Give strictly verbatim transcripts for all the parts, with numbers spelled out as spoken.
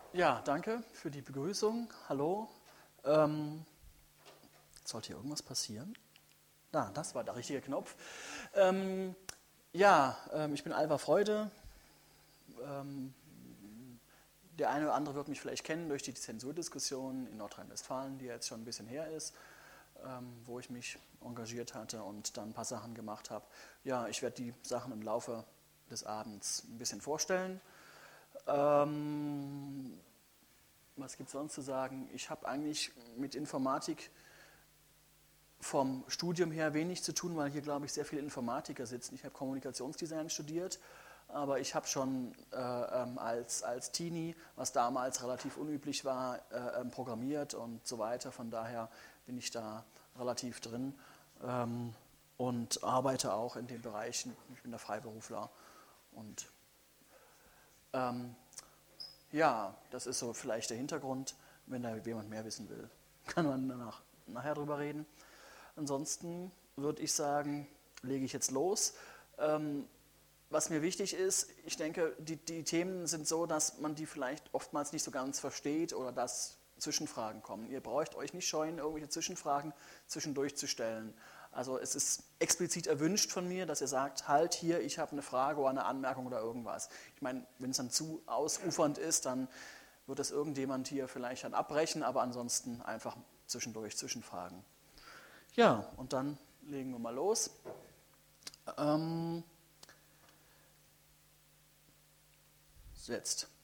Ja, danke für die Begrüßung. Hallo. Ähm, sollte hier irgendwas passieren? Ah, das war der richtige Knopf. Ähm, ja, ähm, ich bin Alva Freude. Ähm, der eine oder andere wird mich vielleicht kennen durch die Zensurdiskussion in Nordrhein-Westfalen, die jetzt schon ein bisschen her ist, ähm, wo ich mich engagiert hatte und dann ein paar Sachen gemacht habe. Ja, ich werde die Sachen im Laufe des Abends ein bisschen vorstellen. Ähm, Was gibt es sonst zu sagen? Ich habe eigentlich mit Informatik vom Studium her wenig zu tun, weil hier, glaube ich, sehr viele Informatiker sitzen. Ich habe Kommunikationsdesign studiert, aber ich habe schon äh, ähm, als, als Teenie, was damals relativ unüblich war, äh, ähm, programmiert und so weiter. Von daher bin ich da relativ drin ähm, und arbeite auch in den Bereichen. Ich bin der Freiberufler und ähm, ja, das ist so vielleicht der Hintergrund. Wenn da jemand mehr wissen will, kann man danach, nachher drüber reden. Ansonsten würde ich sagen, lege ich jetzt los. Ähm, was mir wichtig ist, ich denke, die, die Themen sind so, dass man die vielleicht oftmals nicht so ganz versteht oder dass Zwischenfragen kommen. Ihr braucht euch nicht scheuen, irgendwelche Zwischenfragen zwischendurch zu stellen. Also es ist explizit erwünscht von mir, dass ihr sagt, halt hier, ich habe eine Frage oder eine Anmerkung oder irgendwas. Ich meine, wenn es dann zu ausufernd ist, dann wird das irgendjemand hier vielleicht dann abbrechen, aber ansonsten einfach zwischendurch Zwischenfragen. Ja, und dann legen wir mal los. Ähm, jetzt.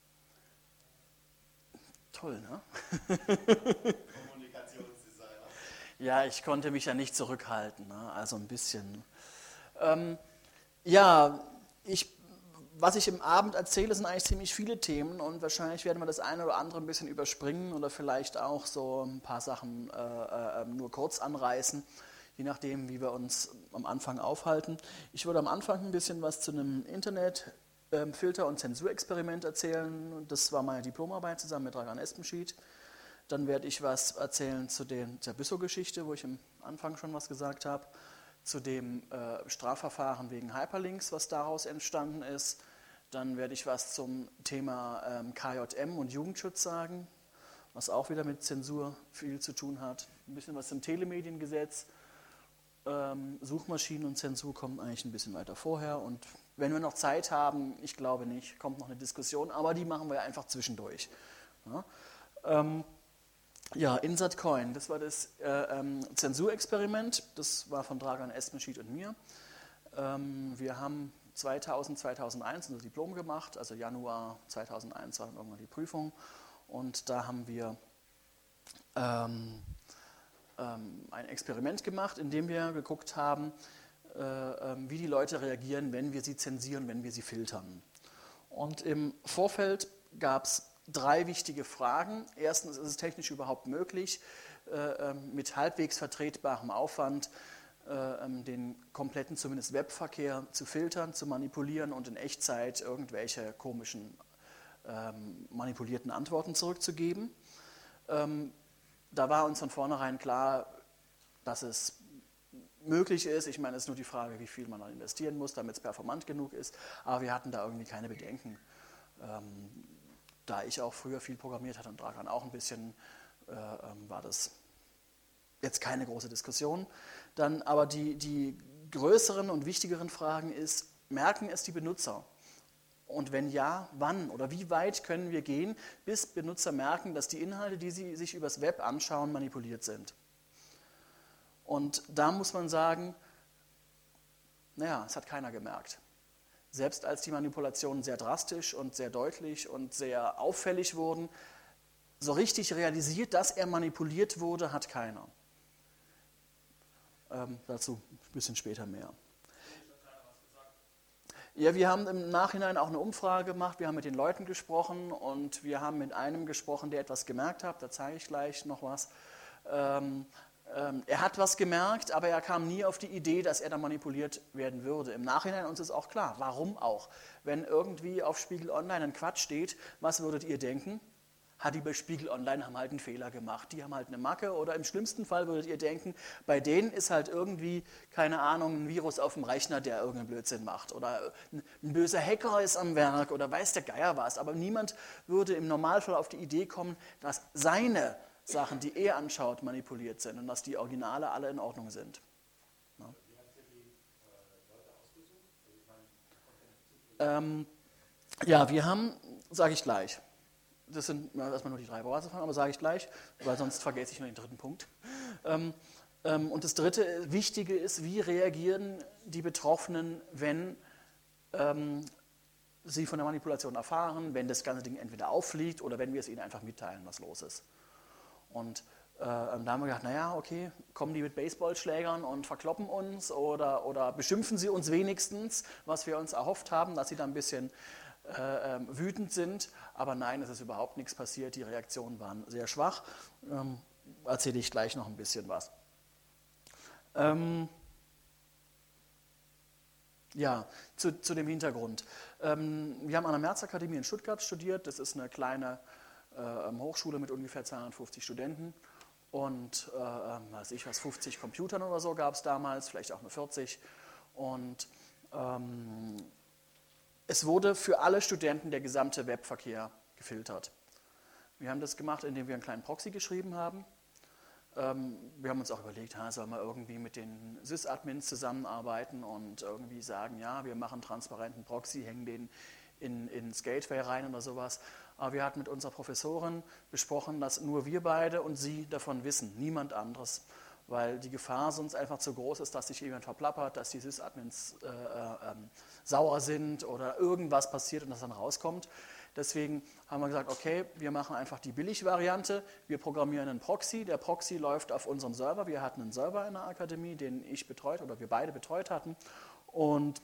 Toll, ne? Kommunikationsdesigner. Ja, ich konnte mich ja nicht zurückhalten, ne? Also ein bisschen. Ähm, ja, ich, was ich im Abend erzähle, sind eigentlich ziemlich viele Themen und wahrscheinlich werden wir das eine oder andere ein bisschen überspringen oder vielleicht auch so ein paar Sachen äh, äh, nur kurz anreißen, je nachdem, wie wir uns am Anfang aufhalten. Ich würde am Anfang ein bisschen was zu einem Internetfilter- und Zensurexperiment erzählen. Das war meine Diplomarbeit zusammen mit Dragan Espenschid. Dann werde ich was erzählen zu den, der Büssow-Geschichte, wo ich am Anfang schon was gesagt habe, zu dem äh, Strafverfahren wegen Hyperlinks, was daraus entstanden ist. Dann werde ich was zum Thema ähm, K J M und Jugendschutz sagen, was auch wieder mit Zensur viel zu tun hat. Ein bisschen was zum Telemediengesetz. Ähm, Suchmaschinen und Zensur kommen eigentlich ein bisschen weiter vorher. Und wenn wir noch Zeit haben, ich glaube nicht, kommt noch eine Diskussion, aber die machen wir einfach zwischendurch. Ja. Ähm, Ja, Insert Coin, das war das äh, ähm, Zensurexperiment, das war von Dragan Espenschid und mir. Ähm, wir haben zweitausend, zweitausendeins unser Diplom gemacht, also Januar zweitausendeins war dann irgendwann die Prüfung und da haben wir ähm, ähm, ein Experiment gemacht, in dem wir geguckt haben, äh, ähm, wie die Leute reagieren, wenn wir sie zensieren, wenn wir sie filtern. Und im Vorfeld gab es drei wichtige Fragen. Erstens, ist es technisch überhaupt möglich, äh, mit halbwegs vertretbarem Aufwand äh, den kompletten, zumindest Webverkehr zu filtern, zu manipulieren und in Echtzeit irgendwelche komischen ähm, manipulierten Antworten zurückzugeben. Ähm, da war uns von vornherein klar, dass es möglich ist. Ich meine, es ist nur die Frage, wie viel man dann investieren muss, damit es performant genug ist. Aber wir hatten da irgendwie keine Bedenken. Ähm, da ich auch früher viel programmiert hatte und Dragan auch ein bisschen, äh, ähm, war das jetzt keine große Diskussion. Dann aber die, die größeren und wichtigeren Fragen ist, merken es die Benutzer? Und wenn ja, wann oder wie weit können wir gehen, bis Benutzer merken, dass die Inhalte, die sie sich übers Web anschauen, manipuliert sind? Und da muss man sagen, naja, es hat keiner gemerkt. Selbst als die Manipulationen sehr drastisch und sehr deutlich und sehr auffällig wurden, so richtig realisiert, dass er manipuliert wurde, hat keiner. Ähm, dazu ein bisschen später mehr. Ja, wir haben im Nachhinein auch eine Umfrage gemacht, wir haben mit den Leuten gesprochen und wir haben mit einem gesprochen, der etwas gemerkt hat, da zeige ich gleich noch was. Ähm, ähm, er hat was gemerkt, aber er kam nie auf die Idee, dass er da manipuliert werden würde. Im Nachhinein uns ist auch klar, warum auch. Wenn irgendwie auf Spiegel Online ein Quatsch steht, was würdet ihr denken? hat die bei Spiegel Online, haben halt einen Fehler gemacht, die haben halt eine Macke oder im schlimmsten Fall würdet ihr denken, bei denen ist halt irgendwie, keine Ahnung, ein Virus auf dem Rechner, der irgendeinen Blödsinn macht oder ein böser Hacker ist am Werk oder weiß der Geier was, aber niemand würde im Normalfall auf die Idee kommen, dass seine Sachen, die er anschaut, manipuliert sind und dass die Originale alle in Ordnung sind. Ja. Ähm, ja, wir haben, sage ich gleich, das sind ja, erstmal nur die drei Basisfragen, aber sage ich gleich, weil sonst vergesse ich nur den dritten Punkt. Ähm, ähm, und das dritte Wichtige ist, wie reagieren die Betroffenen, wenn ähm, sie von der Manipulation erfahren, wenn das ganze Ding entweder auffliegt oder wenn wir es ihnen einfach mitteilen, was los ist. Und äh, da haben wir gedacht, naja, okay, kommen die mit Baseballschlägern und verkloppen uns oder, oder beschimpfen sie uns wenigstens, was wir uns erhofft haben, dass sie da ein bisschen äh, äh, wütend sind. Aber nein, es ist überhaupt nichts passiert, die Reaktionen waren sehr schwach. Ähm, erzähle ich gleich noch ein bisschen was. Ähm, ja, zu, zu dem Hintergrund. Ähm, wir haben an der März-Akademie in Stuttgart studiert, das ist eine kleine äh, Hochschule mit ungefähr zweihundertfünfzig Studenten und äh, weiß ich was, fünfzig Computern oder so gab es damals, vielleicht auch nur vierzig. Und ähm, es wurde für alle Studenten der gesamte Webverkehr gefiltert. Wir haben das gemacht, indem wir einen kleinen Proxy geschrieben haben. Ähm, wir haben uns auch überlegt, ha, sollen wir irgendwie mit den Sys-Admins zusammenarbeiten und irgendwie sagen, ja, wir machen transparenten Proxy, hängen den in, ins Gateway rein oder sowas. Aber wir hatten mit unserer Professorin besprochen, dass nur wir beide und sie davon wissen, niemand anderes. Weil die Gefahr sonst einfach zu groß ist, dass sich jemand verplappert, dass die Sys-Admins äh, äh, sauer sind oder irgendwas passiert und das dann rauskommt. Deswegen haben wir gesagt, okay, wir machen einfach die Billig-Variante, wir programmieren einen Proxy, der Proxy läuft auf unserem Server, wir hatten einen Server in der Akademie, den ich betreut oder wir beide betreut hatten und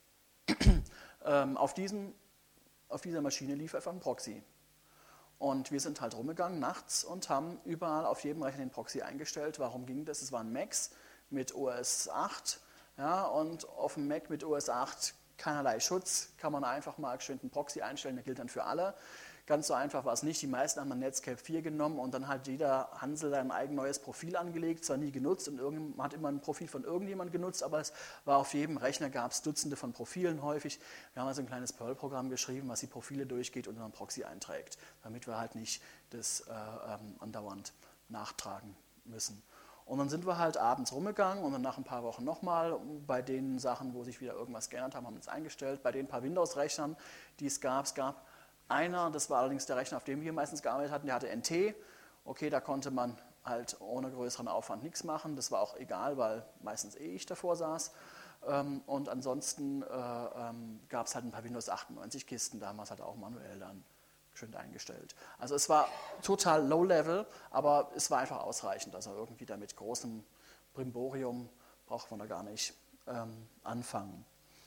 ähm, auf, diesen, auf dieser Maschine lief einfach ein Proxy. Und wir sind halt rumgegangen nachts und haben überall auf jedem Rechner den Proxy eingestellt. Warum ging das? Es waren Macs mit O S acht, ja, und auf dem Mac mit O S acht keinerlei Schutz, kann man einfach mal geschwind einen Proxy einstellen, der gilt dann für alle. Ganz so einfach war es nicht. Die meisten haben dann Netscape vier genommen und dann hat jeder Hansel sein eigen neues Profil angelegt, zwar nie genutzt und man hat immer ein Profil von irgendjemandem genutzt, aber es war auf jedem Rechner, gab es Dutzende von Profilen häufig. Wir haben also ein kleines Perl-Programm geschrieben, was die Profile durchgeht und dann einen Proxy einträgt, damit wir halt nicht das äh, ähm, andauernd nachtragen müssen. Und dann sind wir halt abends rumgegangen und dann nach ein paar Wochen nochmal bei den Sachen, wo sich wieder irgendwas geändert haben, haben wir uns eingestellt. Bei den paar Windows-Rechnern, die es gab, es gab einer, das war allerdings der Rechner, auf dem wir meistens gearbeitet hatten, der hatte N T. Okay, da konnte man halt ohne größeren Aufwand nichts machen. Das war auch egal, weil meistens eh ich davor saß. Und ansonsten gab es halt ein paar Windows achtundneunzig Kisten, da haben wir es halt auch manuell dann schön eingestellt. Also es war total low-level, aber es war einfach ausreichend. Also irgendwie da mit großem Brimborium braucht man da gar nicht ähm, anfangen.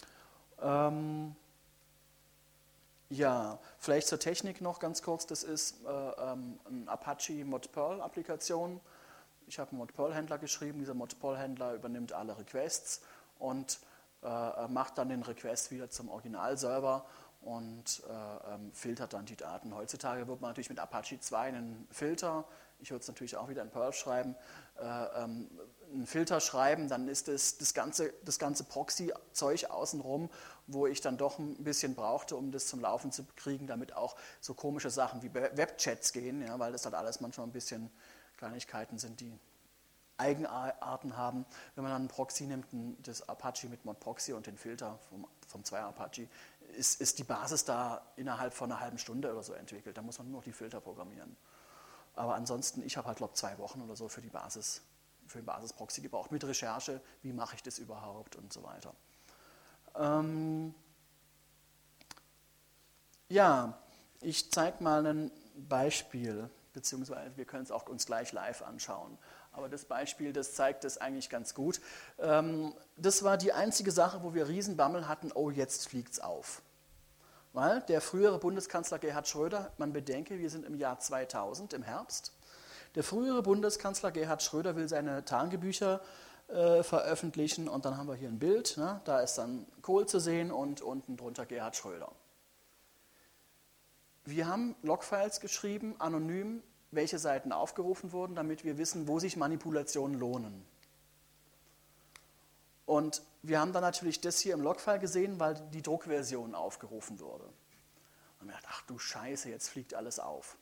Ähm, ja, vielleicht zur Technik noch ganz kurz. Das ist äh, ähm, ein Apache Mod-Perl-Applikation. Ich habe einen Mod-Perl-Händler geschrieben. Dieser Mod-Perl-Händler übernimmt alle Requests und äh, macht dann den Request wieder zum Originalserver und äh, ähm, filtert dann die Daten. Heutzutage wird man natürlich mit Apache zwei einen Filter, ich würde es natürlich auch wieder in Perl schreiben, äh, ähm, einen Filter schreiben, dann ist das, das ganze, das ganze Proxy-Zeug außenrum, wo ich dann doch ein bisschen brauchte, um das zum Laufen zu kriegen, damit auch so komische Sachen wie Webchats gehen, ja, weil das halt alles manchmal ein bisschen Kleinigkeiten sind, die Eigenarten haben. Wenn man dann einen Proxy nimmt, das Apache mit Mod-Proxy und den Filter vom, vom zwei Apache, ist, ist die Basis da innerhalb von einer halben Stunde oder so entwickelt. Da muss man nur noch die Filter programmieren. Aber ansonsten, ich habe halt, glaube ich, zwei Wochen oder so für die Basis, für den Basis-Proxy gebraucht, mit Recherche, wie mache ich das überhaupt und so weiter. Ähm ja, ich zeige mal ein Beispiel, beziehungsweise wir können es auch uns gleich live anschauen. Aber das Beispiel, das zeigt das eigentlich ganz gut. Ähm, das war die einzige Sache, wo wir Riesenbammel hatten, oh, jetzt fliegt's auf. Weil der frühere Bundeskanzler Gerhard Schröder, man bedenke, wir sind im Jahr zweitausend, im Herbst, der frühere Bundeskanzler Gerhard Schröder will seine Tagebücher äh, veröffentlichen und dann haben wir hier ein Bild, ne? Da ist dann Kohl zu sehen und unten drunter Gerhard Schröder. wir haben Logfiles geschrieben, anonym, welche Seiten aufgerufen wurden, damit wir wissen, wo sich Manipulationen lohnen. Und wir haben dann natürlich das hier im Logfile gesehen, weil die Druckversion aufgerufen wurde. Und wir dachten, ach du Scheiße, jetzt fliegt alles auf.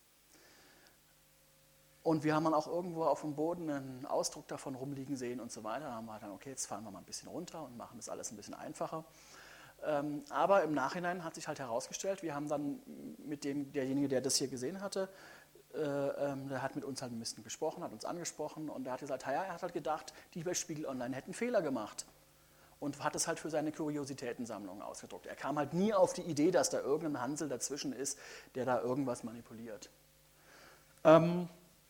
Und wir haben dann auch irgendwo auf dem Boden einen Ausdruck davon rumliegen sehen und so weiter. Da haben wir dann, okay, jetzt fahren wir mal ein bisschen runter und machen das alles ein bisschen einfacher. Ähm, aber im Nachhinein hat sich halt herausgestellt, wir haben dann mit dem, derjenige, der das hier gesehen hatte, äh, ähm, der hat mit uns halt ein bisschen gesprochen, hat uns angesprochen und der hat gesagt, ja, er hat halt gedacht, die bei Spiegel Online hätten Fehler gemacht und hat es halt für seine Kuriositätensammlung ausgedruckt. Er kam halt nie auf die Idee, dass da irgendein Hansel dazwischen ist, der da irgendwas manipuliert. Ähm,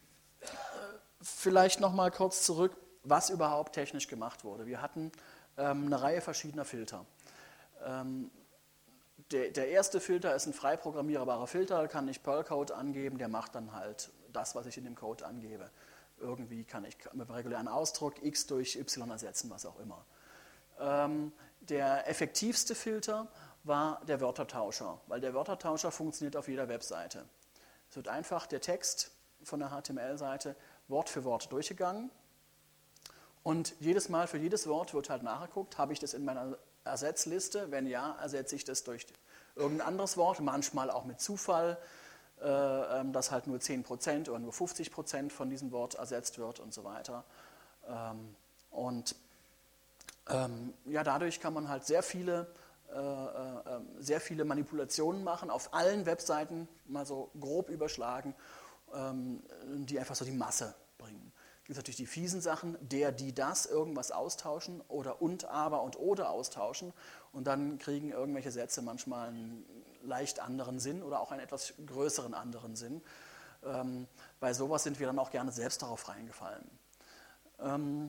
vielleicht nochmal kurz zurück, was überhaupt technisch gemacht wurde. Wir hatten ähm, eine Reihe verschiedener Filter. Ähm, der, der erste Filter ist ein frei programmierbarer Filter, da kann ich Perl-Code angeben, der macht dann halt das, was ich in dem Code angebe. Irgendwie kann ich mit einem regulären Ausdruck x durch y ersetzen, was auch immer. Ähm, der effektivste Filter war der Wörtertauscher, weil der Wörtertauscher funktioniert auf jeder Webseite. Es wird einfach der Text von der H T M L-Seite Wort für Wort durchgegangen und jedes Mal für jedes Wort wird halt nachgeguckt, habe ich das in meiner Ersetzliste, wenn ja, ersetze ich das durch irgendein anderes Wort, manchmal auch mit Zufall, äh, dass halt nur zehn Prozent oder nur fünfzig Prozent von diesem Wort ersetzt wird und so weiter. Ähm, und ähm, ja, dadurch kann man halt sehr viele, äh, äh, sehr viele Manipulationen machen, auf allen Webseiten mal so grob überschlagen, ähm, die einfach so die Masse bringen. Es gibt natürlich die fiesen Sachen, der, die, das, irgendwas austauschen oder und, aber und oder austauschen und dann kriegen irgendwelche Sätze manchmal einen leicht anderen Sinn oder auch einen etwas größeren anderen Sinn. Ähm, bei sowas sind wir dann auch gerne selbst darauf reingefallen. Ähm,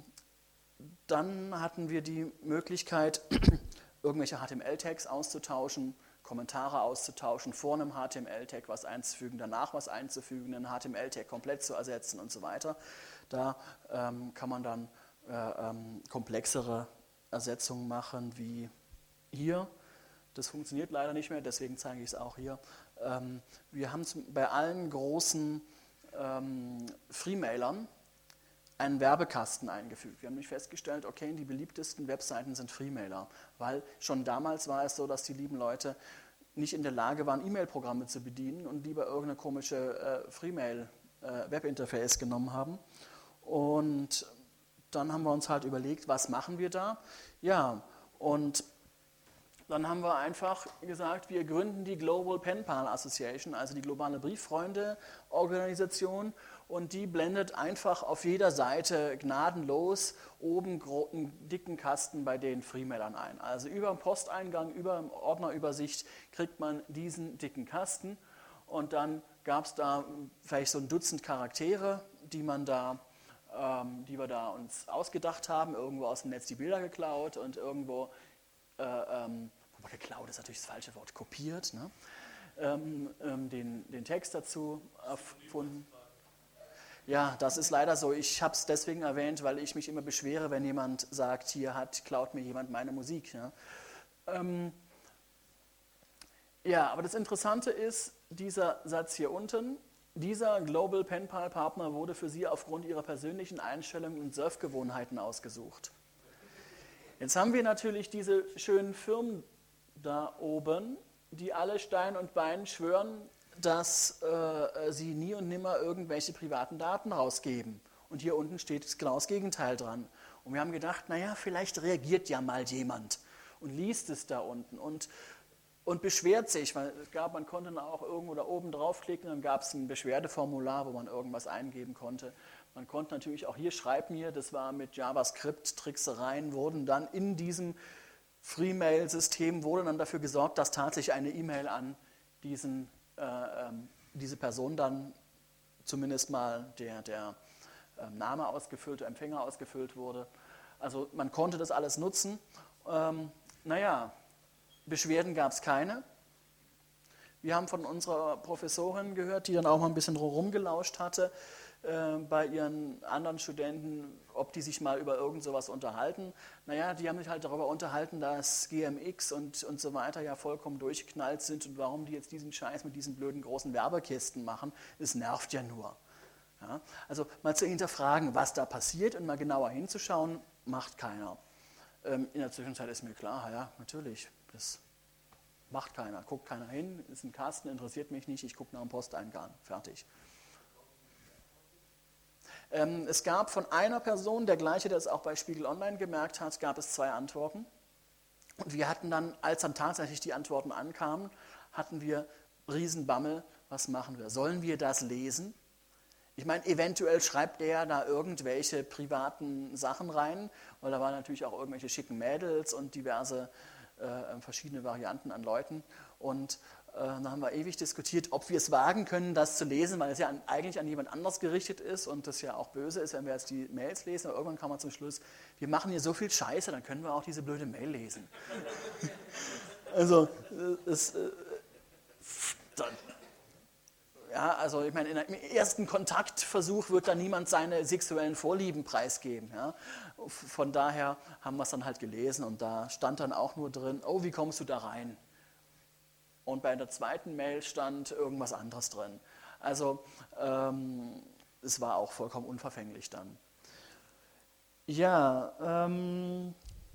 dann hatten wir die Möglichkeit, irgendwelche H T M L-Tags auszutauschen, Kommentare auszutauschen, vor einem H T M L-Tag was einzufügen, danach was einzufügen, einen H T M L-Tag komplett zu ersetzen und so weiter. Da ähm, kann man dann äh, ähm, komplexere Ersetzungen machen, wie hier. Das funktioniert leider nicht mehr, deswegen zeige ich es auch hier. Ähm, wir haben bei allen großen ähm, Freemailern einen Werbekasten eingefügt. Wir haben nämlich festgestellt, okay, die beliebtesten Webseiten sind Freemailer, weil schon damals war es so, dass die lieben Leute nicht in der Lage waren, E-Mail-Programme zu bedienen und lieber irgendeine komische äh, Freemail-Webinterface äh, genommen haben. Und dann haben wir uns halt überlegt, was machen wir da? Ja, und dann haben wir einfach gesagt, wir gründen die Global Pen Pal Association, also die globale Brieffreunde-Organisation, und die blendet einfach auf jeder Seite gnadenlos oben einen dicken Kasten bei den Freemailern ein. Also über dem Posteingang, über dem Ordnerübersicht kriegt man diesen dicken Kasten und dann gab es da vielleicht so ein Dutzend Charaktere, die man da, ähm, die wir da uns ausgedacht haben, irgendwo aus dem Netz die Bilder geklaut und irgendwo äh, ähm, geklaut ist natürlich das falsche Wort, kopiert, ne? ähm, ähm, den, den Text dazu erfunden. Ja, das ist leider so. Ich habe es deswegen erwähnt, weil ich mich immer beschwere, wenn jemand sagt, hier hat, klaut mir jemand meine Musik. Ja, ähm, ja, aber das Interessante ist, dieser Satz hier unten, dieser Global Pen Pal Partner wurde für Sie aufgrund Ihrer persönlichen Einstellungen und Surfgewohnheiten ausgesucht. Jetzt haben wir natürlich diese schönen Firmen da oben, die alle Stein und Bein schwören, dass äh, sie nie und nimmer irgendwelche privaten Daten rausgeben. Und hier unten steht genau das Gegenteil dran. Und wir haben gedacht, naja, vielleicht reagiert ja mal jemand und liest es da unten und, und beschwert sich, weil es gab, man konnte dann auch irgendwo da oben draufklicken, dann gab es ein Beschwerdeformular, wo man irgendwas eingeben konnte. Man konnte natürlich auch hier, schreib mir, das war mit JavaScript-Tricksereien, wurden dann in diesem Freemail-System wurde dann dafür gesorgt, dass tatsächlich eine E-Mail an diesen, äh, ähm, diese Person dann zumindest mal der, der äh, Name ausgefüllt, der Empfänger ausgefüllt wurde. Also man konnte das alles nutzen. Ähm, naja, Beschwerden gab es keine. Wir haben von unserer Professorin gehört, die dann auch mal ein bisschen rumgelauscht hatte. äh, bei ihren anderen Studenten, ob die sich mal über irgend sowas unterhalten. Naja, die haben sich halt darüber unterhalten, dass G M X und, und so weiter ja vollkommen durchgeknallt sind und warum die jetzt diesen Scheiß mit diesen blöden großen Werbekisten machen. Es nervt ja nur. Ja? Also mal zu hinterfragen, was da passiert und mal genauer hinzuschauen, macht keiner. Ähm, in der Zwischenzeit ist mir klar, ja, natürlich, das macht keiner, guckt keiner hin, ist ein Kasten, interessiert mich nicht, ich gucke nach dem Posteingang, fertig. Ähm, es gab von einer Person, der gleiche, der es auch bei Spiegel Online gemerkt hat, gab es zwei Antworten. Und wir hatten dann, als dann tatsächlich die Antworten ankamen, hatten wir Riesenbammel, was machen wir? Sollen wir das lesen? Ich meine, eventuell schreibt er da irgendwelche privaten Sachen rein, weil da waren natürlich auch irgendwelche schicken Mädels und diverse äh, verschiedene Varianten an Leuten. Und äh, dann haben wir ewig diskutiert, ob wir es wagen können, das zu lesen, weil es ja an, eigentlich an jemand anders gerichtet ist und das ja auch böse ist, wenn wir jetzt die Mails lesen. Aber irgendwann kam man zum Schluss, wir machen hier so viel Scheiße, dann können wir auch diese blöde Mail lesen. Also, es, äh, dann, ja, also ich meine, im ersten Kontaktversuch wird da niemand seine sexuellen Vorlieben preisgeben. Ja. Von daher haben wir es dann halt gelesen und da stand dann auch nur drin, oh, wie kommst du da rein? Und bei der zweiten Mail stand irgendwas anderes drin. Also ähm, es war auch vollkommen unverfänglich dann. Ja, ähm...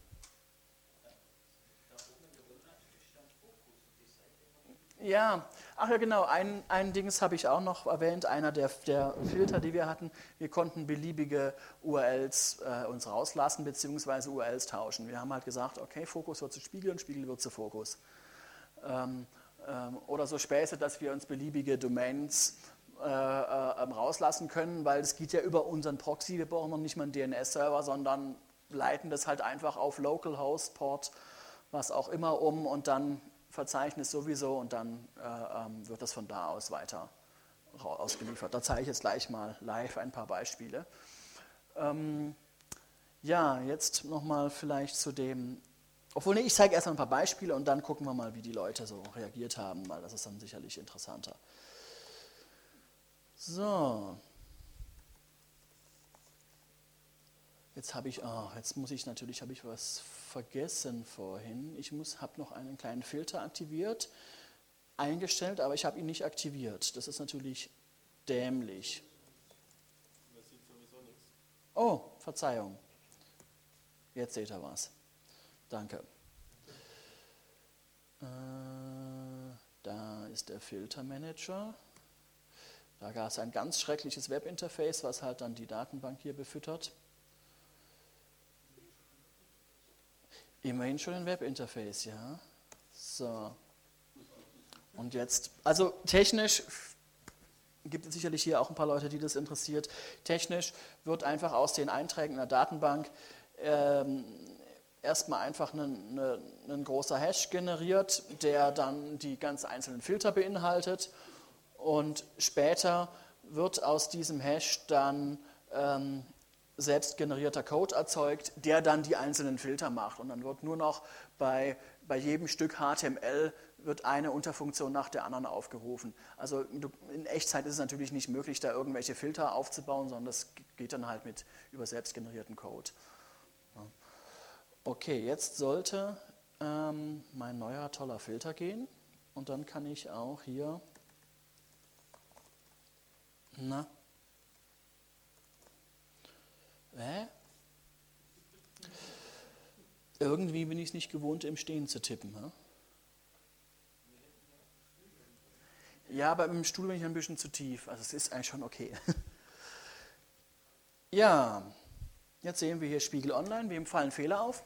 Ja, ach ja genau, ein, ein Dings habe ich auch noch erwähnt, einer der, der Filter, die wir hatten, wir konnten beliebige U R Ls äh, uns rauslassen, beziehungsweise U R Ls tauschen. Wir haben halt gesagt, okay, Fokus wird zu Spiegel und Spiegel wird zu Fokus. Ähm, ähm, oder so Späße, dass wir uns beliebige Domains äh, äh, rauslassen können, weil es geht ja über unseren Proxy, wir brauchen noch nicht mal einen D N S-Server, sondern leiten das halt einfach auf Localhost, Port, was auch immer um und dann Verzeichnis sowieso und dann äh, ähm, wird das von da aus weiter ausgeliefert. Da zeige ich jetzt gleich mal live ein paar Beispiele. Ähm, ja, jetzt nochmal vielleicht zu dem, obwohl nee, ich zeige erst mal ein paar Beispiele und dann gucken wir mal, wie die Leute so reagiert haben, weil das ist dann sicherlich interessanter. So. Jetzt habe ich, oh, jetzt muss ich natürlich, habe ich was vergessen vorhin. Ich habe noch einen kleinen Filter aktiviert, eingestellt, aber ich habe ihn nicht aktiviert. Das ist natürlich dämlich. Man sieht sowieso nichts. Oh, Verzeihung. Jetzt seht ihr was. Danke. Äh, da ist der Filtermanager. Da gab es ein ganz schreckliches Webinterface, was halt dann die Datenbank hier befüttert. Immerhin schon ein Webinterface, ja. So. Und jetzt, also technisch gibt es sicherlich hier auch ein paar Leute, die das interessiert. Technisch wird einfach aus den Einträgen in der Datenbank ähm, erstmal einfach ein, ein, ein großer Hash generiert, der dann die ganz einzelnen Filter beinhaltet. Und später wird aus diesem Hash dann ähm, selbst generierter Code erzeugt, der dann die einzelnen Filter macht. Und dann wird nur noch bei, bei jedem Stück H T M L wird eine Unterfunktion nach der anderen aufgerufen. Also in Echtzeit ist es natürlich nicht möglich, da irgendwelche Filter aufzubauen, sondern das geht dann halt mit über selbst generierten Code. Okay, jetzt sollte ähm, mein neuer toller Filter gehen. Und dann kann ich auch hier... Na... Hä? Irgendwie bin ich es nicht gewohnt, im Stehen zu tippen. Hä? Ja, aber im Stuhl bin ich ein bisschen zu tief. Also es ist eigentlich schon okay. Ja, jetzt sehen wir hier Spiegel Online. Wem fallen Fehler auf?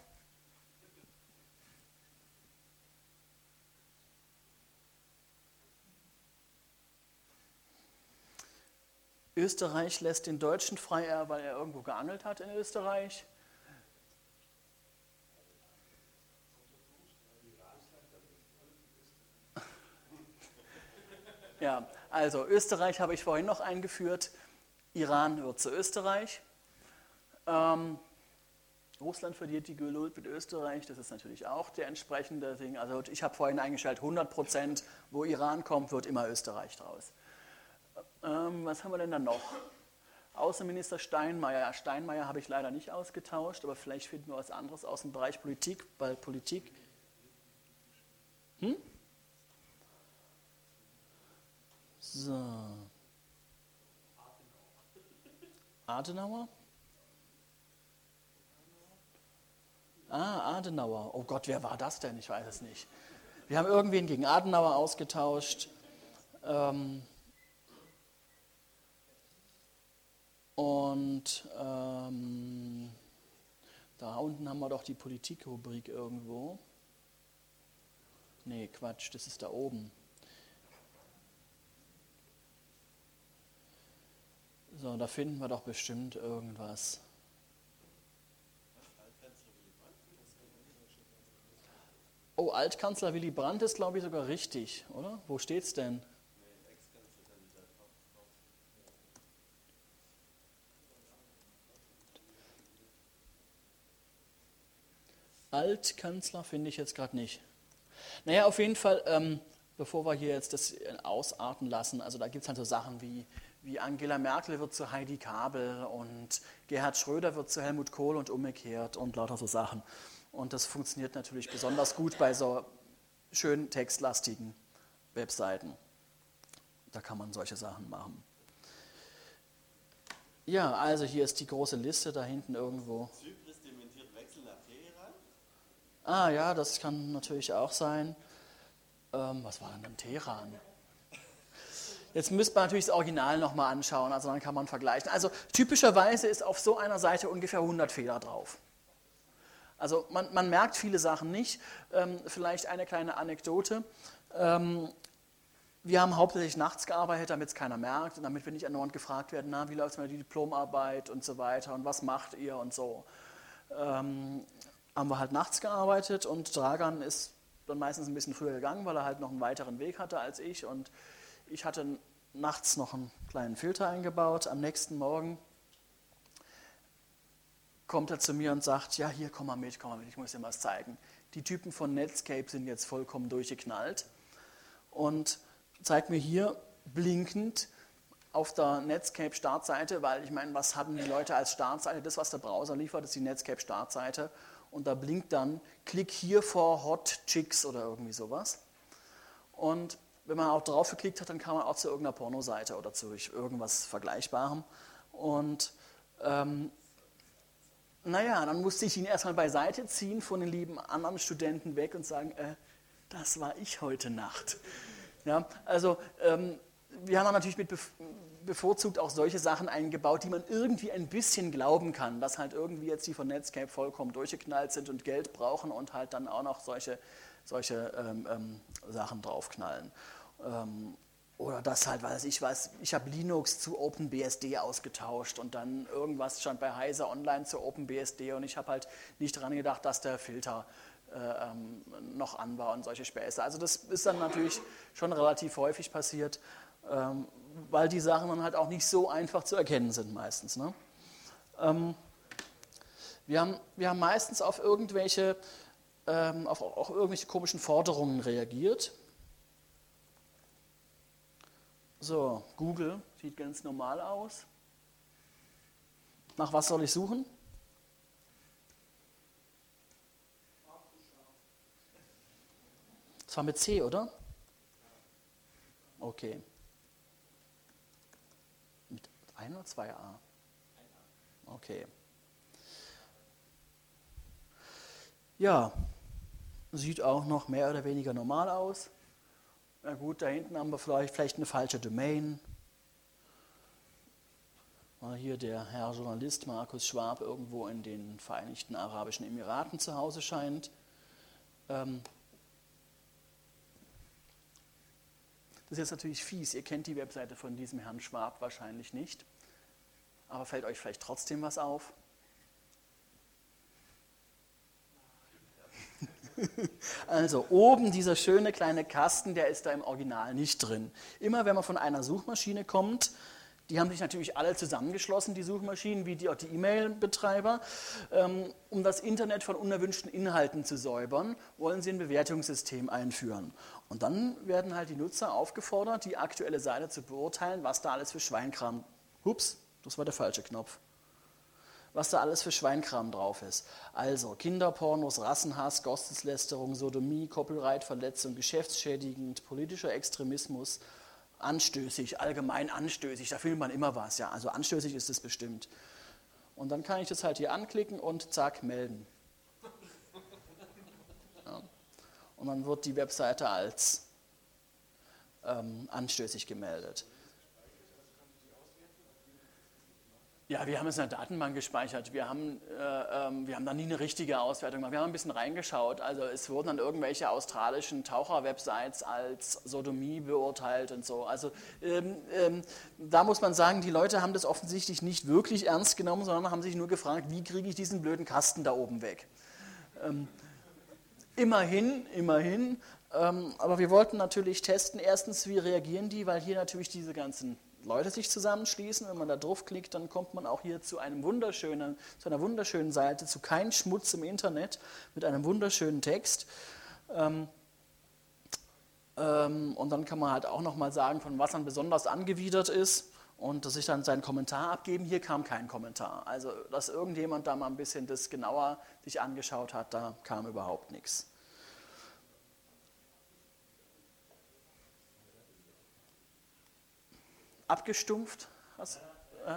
Österreich lässt den Deutschen frei, weil er irgendwo geangelt hat in Österreich. Ja, also Österreich habe ich vorhin noch eingeführt. Iran wird zu Österreich. Ähm, Russland verliert die Geduld mit Österreich, das ist natürlich auch der entsprechende Ding. Also ich habe vorhin eingestellt, hundert Prozent, wo Iran kommt, wird immer Österreich draus. Ähm, was haben wir denn dann noch? Außenminister Steinmeier. Ja, Steinmeier habe ich leider nicht ausgetauscht, aber vielleicht finden wir was anderes aus dem Bereich Politik, weil Politik... Hm? So. Adenauer? Ah, Adenauer. Oh Gott, wer war das denn? Ich weiß es nicht. Wir haben irgendwen gegen Adenauer ausgetauscht. Ähm, und ähm, da unten haben wir doch die Politikrubrik irgendwo. Nee, Quatsch, das ist da oben. So, da finden wir doch bestimmt irgendwas. Oh, Altkanzler Willy Brandt ist, glaube ich, sogar richtig, oder? Wo steht's denn? Altkanzler finde ich jetzt gerade nicht. Naja, auf jeden Fall, ähm, bevor wir hier jetzt das ausarten lassen, also da gibt es halt so Sachen wie, wie Angela Merkel wird zu Heidi Kabel und Gerhard Schröder wird zu Helmut Kohl und umgekehrt und lauter so Sachen. Und das funktioniert natürlich besonders gut bei so schön textlastigen Webseiten. Da kann man solche Sachen machen. Ja, also hier ist die große Liste da hinten irgendwo. Zypris dementiert Wechsel nach Teheran? Ah ja, das kann natürlich auch sein. Ähm, was war denn dann Teheran? Jetzt müsste man natürlich das Original nochmal anschauen, also dann kann man vergleichen. Also typischerweise ist auf so einer Seite ungefähr hundert Fehler drauf. Also man, man merkt viele Sachen nicht. Ähm, vielleicht eine kleine Anekdote. Ähm, wir haben hauptsächlich nachts gearbeitet, damit es keiner merkt und damit wir nicht andauernd gefragt werden, na, wie läuft es mit der Diplomarbeit und so weiter und was macht ihr und so. Ähm, haben wir halt nachts gearbeitet und Dragan ist dann meistens ein bisschen früher gegangen, weil er halt noch einen weiteren Weg hatte als ich und ich hatte nachts noch einen kleinen Filter eingebaut. Am nächsten Morgen kommt er zu mir und sagt, ja, hier, komm mal mit, komm mal mit, ich muss dir was zeigen. Die Typen von Netscape sind jetzt vollkommen durchgeknallt und zeigt mir hier blinkend auf der Netscape-Startseite, weil ich meine, was hatten die Leute als Startseite? Das, was der Browser liefert, ist die Netscape-Startseite und da blinkt dann, klick hier for Hot Chicks oder irgendwie sowas. Und wenn man auch drauf geklickt hat, dann kam man auch zu irgendeiner Pornoseite oder zu irgendwas Vergleichbarem. Und ähm, naja, dann musste ich ihn erstmal beiseite ziehen von den lieben anderen Studenten weg und sagen, äh, das war ich heute Nacht. Ja, also ähm, wir haben dann natürlich mit bevorzugt auch solche Sachen eingebaut, die man irgendwie ein bisschen glauben kann, dass halt irgendwie jetzt die von Netscape vollkommen durchgeknallt sind und Geld brauchen und halt dann auch noch solche solche ähm, ähm, Sachen draufknallen. Ähm, oder das halt, weiß ich was, ich habe Linux zu OpenBSD ausgetauscht und dann irgendwas stand bei Heise Online zu OpenBSD und ich habe halt nicht daran gedacht, dass der Filter äh, ähm, noch an war und solche Späße. Also das ist dann natürlich schon relativ häufig passiert, ähm, weil die Sachen dann halt auch nicht so einfach zu erkennen sind meistens. Ne? Ähm, wir haben, wir haben meistens auf irgendwelche auf auch irgendwelche komischen Forderungen reagiert. So, Google sieht ganz normal aus. Nach was soll ich suchen? Das war mit C, oder? Okay. Mit ein oder zwei A? Okay. Ja, sieht auch noch mehr oder weniger normal aus. Na gut, da hinten haben wir vielleicht, vielleicht eine falsche Domain. Weil hier der Herr Journalist Markus Schwab irgendwo in den Vereinigten Arabischen Emiraten zu Hause scheint. Ähm das ist jetzt natürlich fies, ihr kennt die Webseite von diesem Herrn Schwab wahrscheinlich nicht. Aber fällt euch vielleicht trotzdem was auf? Also oben dieser schöne kleine Kasten, der ist da im Original nicht drin. Immer wenn man von einer Suchmaschine kommt, die haben sich natürlich alle zusammengeschlossen, die Suchmaschinen, wie die auch die E-Mail-Betreiber, um das Internet von unerwünschten Inhalten zu säubern, wollen sie ein Bewertungssystem einführen. Und dann werden halt die Nutzer aufgefordert, die aktuelle Seite zu beurteilen, was da alles für Schweinkram, hups, Das war der falsche Knopf. Was da alles für Schweinkram drauf ist. Also Kinderpornos, Rassenhass, Gotteslästerung, Sodomie, Copyright-Verletzung, geschäftsschädigend, politischer Extremismus, anstößig, allgemein anstößig, da findet man immer was. Ja, also anstößig ist es bestimmt. Und dann kann ich das halt hier anklicken und zack, melden. Ja. Und dann wird die Webseite als ähm, anstößig gemeldet. Ja, wir haben es in der Datenbank gespeichert. Wir haben, äh, ähm, wir haben da nie eine richtige Auswertung gemacht. Wir haben ein bisschen reingeschaut. Also es wurden dann irgendwelche australischen Taucher-Websites als Sodomie beurteilt und so. Also ähm, ähm, da muss man sagen, die Leute haben das offensichtlich nicht wirklich ernst genommen, sondern haben sich nur gefragt, wie kriege ich diesen blöden Kasten da oben weg? Ähm, immerhin, immerhin. Ähm, aber wir wollten natürlich testen, erstens, wie reagieren die, weil hier natürlich diese ganzen Leute sich zusammenschließen. Wenn man da draufklickt, dann kommt man auch hier zu einem wunderschönen, zu einer wunderschönen Seite, zu Kein Schmutz im Internet, mit einem wunderschönen Text. Ähm, ähm, und dann kann man halt auch nochmal sagen, von was man besonders angewidert ist und dass ich dann seinen Kommentar abgeben. Hier kam kein Kommentar. Also, dass irgendjemand da mal ein bisschen das genauer sich angeschaut hat, da kam überhaupt nichts. Abgestumpft? Hast, äh,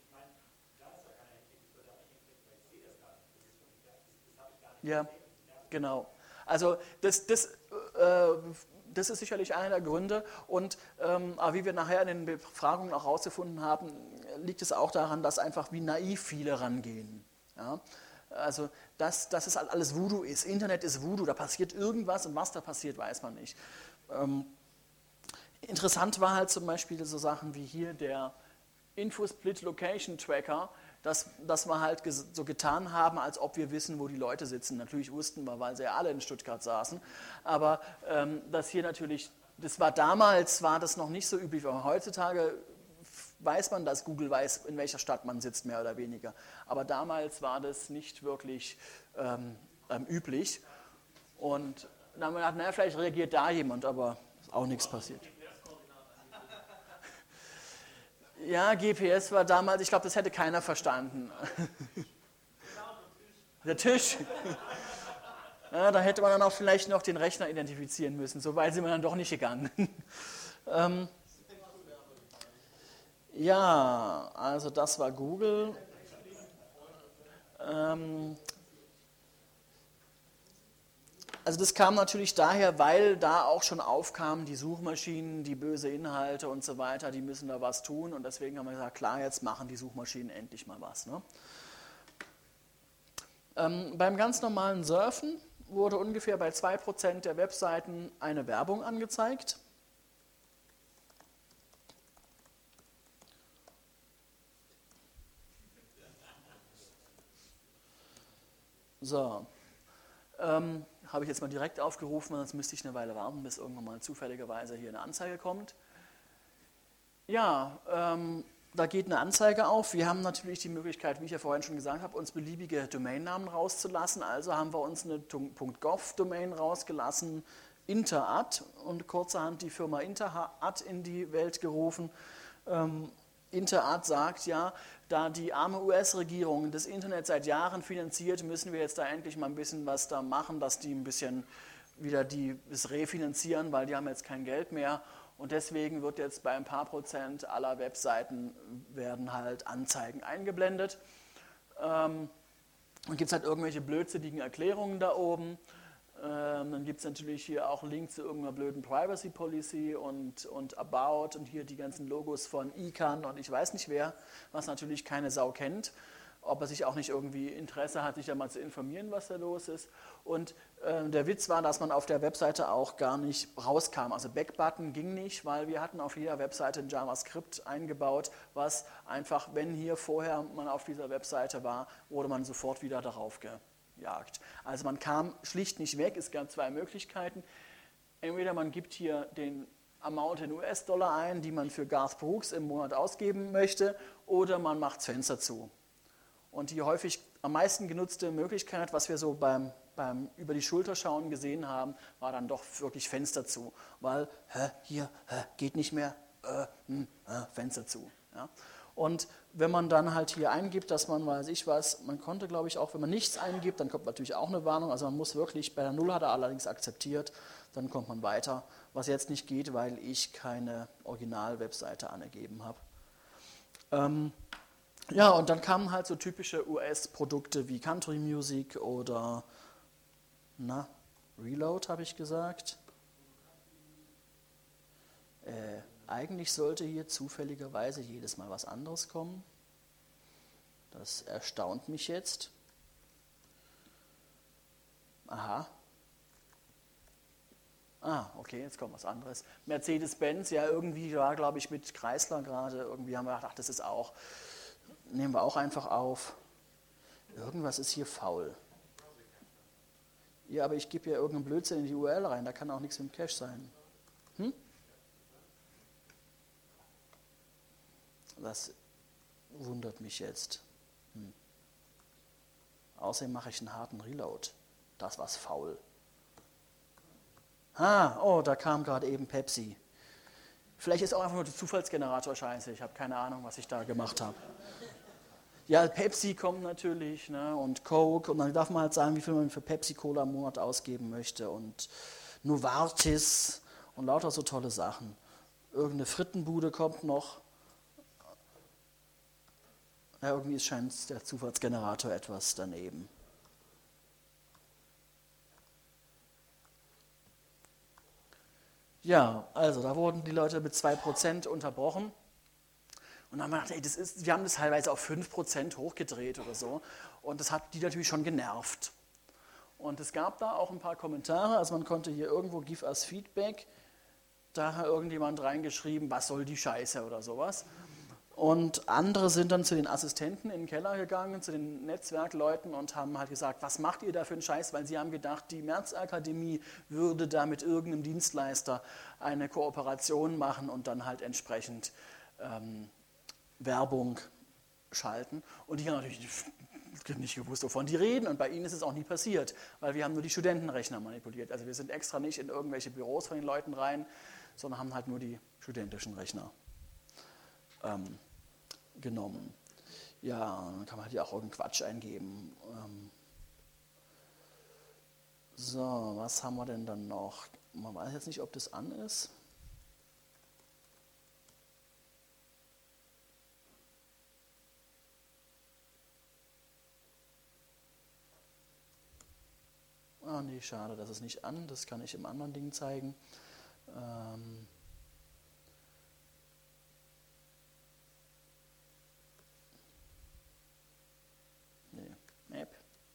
ja, genau. Also das, das, äh, das ist sicherlich einer der Gründe. Und ähm, aber wie wir nachher in den Befragungen auch herausgefunden haben, liegt es auch daran, dass einfach wie naiv viele rangehen. Ja? Also dass, dass es alles Voodoo ist. Internet ist Voodoo, da passiert irgendwas und was da passiert, weiß man nicht. Ähm, Interessant war halt zum Beispiel so Sachen wie hier der Infosplit Location Tracker, dass, dass wir halt so getan haben, als ob wir wissen, wo die Leute sitzen. Natürlich wussten wir, weil sie ja alle in Stuttgart saßen, aber ähm, das hier natürlich, das war damals, war das noch nicht so üblich, aber heutzutage weiß man, dass Google weiß, in welcher Stadt man sitzt, mehr oder weniger. Aber damals war das nicht wirklich ähm, ähm, üblich und dann haben wir gedacht, naja, vielleicht reagiert da jemand, aber ist auch nichts passiert. Ja, G P S war damals, ich glaube, das hätte keiner verstanden. Der Tisch. Ja, da hätte man dann auch vielleicht noch den Rechner identifizieren müssen. So weit sind wir dann doch nicht gegangen. ähm, ja, also das war Google. Ähm, Also das kam natürlich daher, weil da auch schon aufkamen, die Suchmaschinen, die böse Inhalte und so weiter, die müssen da was tun und deswegen haben wir gesagt, klar, jetzt machen die Suchmaschinen endlich mal was. Ne? Ähm, beim ganz normalen Surfen wurde ungefähr bei zwei Prozent der Webseiten eine Werbung angezeigt. So. Ähm, habe ich jetzt mal direkt aufgerufen, sonst müsste ich eine Weile warten, bis irgendwann mal zufälligerweise hier eine Anzeige kommt. Ja, ähm, da geht eine Anzeige auf. Wir haben natürlich die Möglichkeit, wie ich ja vorhin schon gesagt habe, uns beliebige Domainnamen rauszulassen. Also haben wir uns eine .gov-Domain rausgelassen, Interad, und kurzerhand die Firma Interad in die Welt gerufen. Ähm, Interad sagt ja, da die arme U S-Regierung das Internet seit Jahren finanziert, müssen wir jetzt da endlich mal ein bisschen was da machen, dass die ein bisschen wieder die, das refinanzieren, weil die haben jetzt kein Geld mehr. Und deswegen wird jetzt bei ein paar Prozent aller Webseiten werden halt Anzeigen eingeblendet. Ähm, dann gibt es halt irgendwelche blödsinnigen Erklärungen da oben. Ähm, dann gibt es natürlich hier auch Links zu irgendeiner blöden Privacy Policy und, und About und hier die ganzen Logos von I C A N und ich weiß nicht wer, was natürlich keine Sau kennt. Ob er sich auch nicht irgendwie Interesse hat, sich da mal zu informieren, was da los ist. Und äh, der Witz war, dass man auf der Webseite auch gar nicht rauskam. Also Backbutton ging nicht, weil wir hatten auf jeder Webseite ein JavaScript eingebaut, was einfach, wenn hier vorher man auf dieser Webseite war, wurde man sofort wieder darauf gejagt. Also man kam schlicht nicht weg. Es gab zwei Möglichkeiten. Entweder man gibt hier den Amount in U S-Dollar ein, die man für Garth Brooks im Monat ausgeben möchte, oder man macht das Fenster zu. Und die häufig am meisten genutzte Möglichkeit, was wir so beim, beim über die Schulter schauen gesehen haben, war dann doch wirklich Fenster zu. Weil, hä, hier, hä, geht nicht mehr, äh, hm, äh, Fenster zu. Ja? Und wenn man dann halt hier eingibt, dass man, weiß ich was, man konnte, glaube ich, auch, wenn man nichts eingibt, dann kommt natürlich auch eine Warnung. Also man muss wirklich, bei der Null hat er allerdings akzeptiert, dann kommt man weiter. Was jetzt nicht geht, weil ich keine Original-Webseite angegeben habe. Ähm, ja, und dann kamen halt so typische U S-Produkte wie Country Music oder, na, Reload habe ich gesagt. Äh, eigentlich sollte hier zufälligerweise jedes Mal was anderes kommen. Das erstaunt mich jetzt. Aha. Ah, okay, jetzt kommt was anderes. Mercedes-Benz, ja, irgendwie war, glaube ich, mit Chrysler gerade, irgendwie haben wir gedacht, ach, das ist auch, nehmen wir auch einfach auf. Irgendwas ist hier faul. Ja, aber ich gebe ja irgendeinen Blödsinn in die U R L rein, da kann auch nichts mit dem Cache sein. Hm? Das wundert mich jetzt. Hm. Außerdem mache ich einen harten Reload. Das war's faul. Ah, oh, da kam gerade eben Pepsi. Vielleicht ist auch einfach nur der Zufallsgenerator scheiße. Ich habe keine Ahnung, was ich da gemacht habe. Ja, Pepsi kommt natürlich, ne, und Coke. Und dann darf man halt sagen, wie viel man für Pepsi-Cola im Monat ausgeben möchte. Und Novartis und lauter so tolle Sachen. Irgendeine Frittenbude kommt noch. Ja, irgendwie scheint der Zufallsgenerator etwas daneben. Ja, also da wurden die Leute mit zwei Prozent unterbrochen. Und dann haben wir gedacht, ey, das ist, wir haben das teilweise auf fünf Prozent hochgedreht oder so. Und das hat die natürlich schon genervt. Und es gab da auch ein paar Kommentare, also man konnte hier irgendwo Give us Feedback, da hat irgendjemand reingeschrieben, was soll die Scheiße oder sowas. Und andere sind dann zu den Assistenten in den Keller gegangen, zu den Netzwerkleuten und haben halt gesagt, was macht ihr da für einen Scheiß? Weil sie haben gedacht, die Märzakademie würde da mit irgendeinem Dienstleister eine Kooperation machen und dann halt entsprechend ähm, Werbung schalten. Und die haben natürlich nicht gewusst, wovon die reden. Und bei ihnen ist es auch nie passiert, weil wir haben nur die Studentenrechner manipuliert. Also wir sind extra nicht in irgendwelche Büros von den Leuten rein, sondern haben halt nur die studentischen Rechner ähm, genommen. Ja, dann kann man halt hier auch irgendeinen Quatsch eingeben. Ähm so, was haben wir denn dann noch? Man weiß jetzt nicht, ob das an ist. Ah, nee, schade, das ist nicht an. Das kann ich im anderen Ding zeigen. Ähm Map.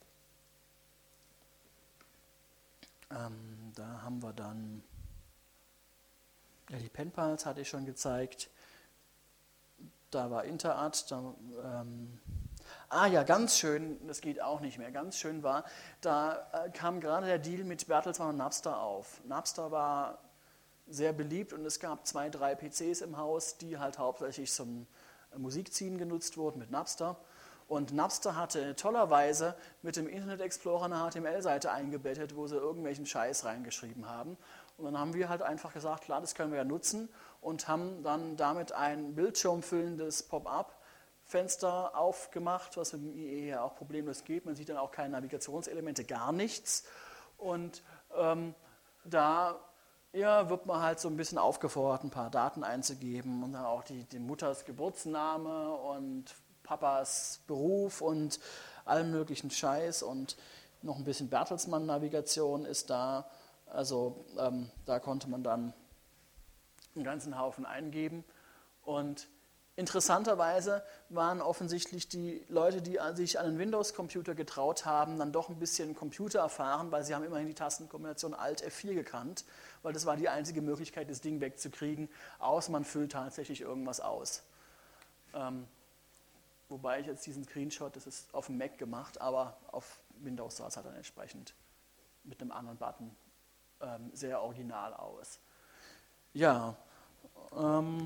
Ähm, da haben wir dann, ja, die Penpals hatte ich schon gezeigt. Da war Interart. Da, ähm, ah ja, ganz schön, das geht auch nicht mehr, ganz schön war, da äh, kam gerade der Deal mit Bertelsmann und Napster auf. Napster war sehr beliebt und es gab zwei, drei P Cs im Haus, die halt hauptsächlich zum Musikziehen genutzt wurden mit Napster. Und Napster hatte tollerweise mit dem Internet Explorer eine H T M L-Seite eingebettet, wo sie irgendwelchen Scheiß reingeschrieben haben. Und dann haben wir halt einfach gesagt, klar, das können wir ja nutzen und haben dann damit ein bildschirmfüllendes Pop-up-Fenster aufgemacht, was mit dem I E ja auch problemlos geht. Man sieht dann auch keine Navigationselemente, gar nichts. Und ähm, da ja, wird man halt so ein bisschen aufgefordert, ein paar Daten einzugeben und dann auch die, die Mutters Geburtsname und Papas Beruf und allen möglichen Scheiß und noch ein bisschen Bertelsmann-Navigation ist da. Also ähm, da konnte man dann einen ganzen Haufen eingeben. Und interessanterweise waren offensichtlich die Leute, die sich an einen Windows-Computer getraut haben, dann doch ein bisschen Computer erfahren, weil sie haben immerhin die Tastenkombination Alt F vier gekannt, weil das war die einzige Möglichkeit, das Ding wegzukriegen, außer man füllt tatsächlich irgendwas aus. Ähm, Wobei ich jetzt diesen Screenshot, das ist auf dem Mac gemacht, aber auf Windows sah es halt dann entsprechend mit einem anderen Button ähm, sehr original aus. Ja, ähm,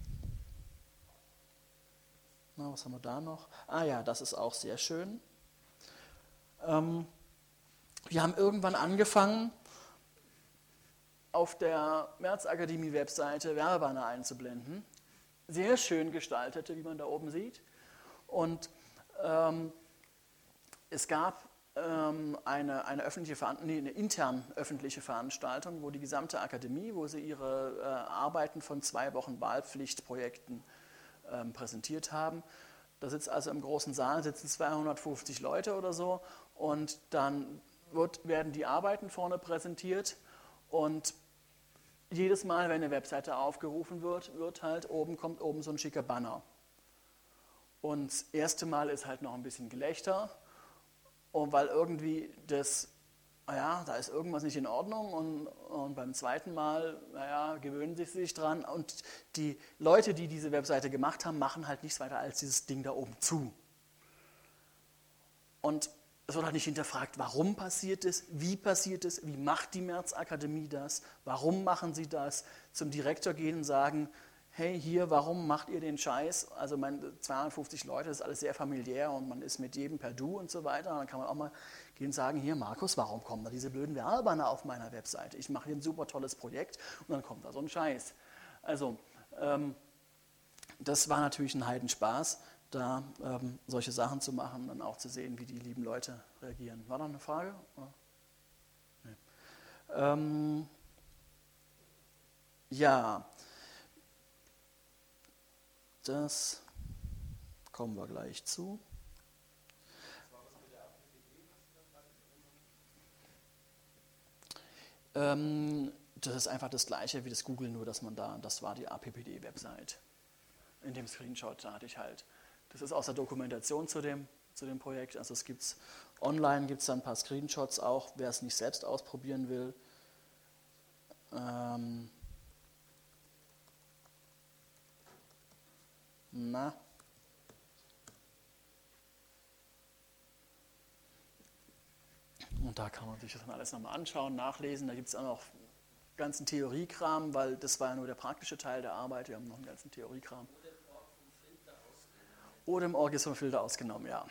na, was haben wir da noch? Ah ja, das ist auch sehr schön. Ähm, wir haben irgendwann angefangen, auf der Märzakademie-Webseite Werbebanner einzublenden. sehr schön gestaltete, wie man da oben sieht. Und ähm, es gab ähm, eine, eine, öffentliche Veran- nee, eine intern öffentliche Veranstaltung, wo die gesamte Akademie, wo sie ihre äh, Arbeiten von zwei Wochen Wahlpflichtprojekten ähm, präsentiert haben. Da sitzt also im großen Saal sitzen zweihundertfünfzig Leute oder so und dann wird, werden die Arbeiten vorne präsentiert und jedes Mal, wenn eine Webseite aufgerufen wird, wird halt oben, kommt oben so ein schicker Banner. Und das erste Mal ist halt noch ein bisschen Gelächter, und weil irgendwie das, naja, da ist irgendwas nicht in Ordnung und, und beim zweiten Mal, naja, gewöhnen sie sich dran und die Leute, die diese Webseite gemacht haben, machen halt nichts weiter als dieses Ding da oben zu. Und es wird halt nicht hinterfragt, warum passiert es, wie passiert es, wie macht die Märzakademie das, warum machen sie das, zum Direktor gehen und sagen, hey, hier, warum macht ihr den Scheiß? Also meine zweihundertfünfzig Leute, das ist alles sehr familiär und man ist mit jedem per Du und so weiter. Und dann kann man auch mal gehen und sagen, hier Markus, warum kommen da diese blöden Werbebanner auf meiner Webseite? Ich mache hier ein super tolles Projekt und dann kommt da so ein Scheiß. Also ähm, das war natürlich ein Heidenspaß, da ähm, solche Sachen zu machen und dann auch zu sehen, wie die lieben Leute reagieren. War da eine Frage? Nee. Ähm, ja, das kommen wir gleich zu. Ähm, das ist einfach das gleiche wie das Google, nur dass man da, das war die A P P D-Website. In dem Screenshot da hatte ich halt. Das ist aus der Dokumentation zu dem, zu dem Projekt. Also es gibt's online gibt es da ein paar Screenshots auch, wer es nicht selbst ausprobieren will. Ähm, na. Und da kann man sich das dann alles nochmal anschauen, nachlesen. Da gibt es auch noch ganzen Theoriekram, weil das war ja nur der praktische Teil der Arbeit. Wir haben noch einen ganzen Theoriekram. Oder im Org ist vom Filter ausgenommen, ja.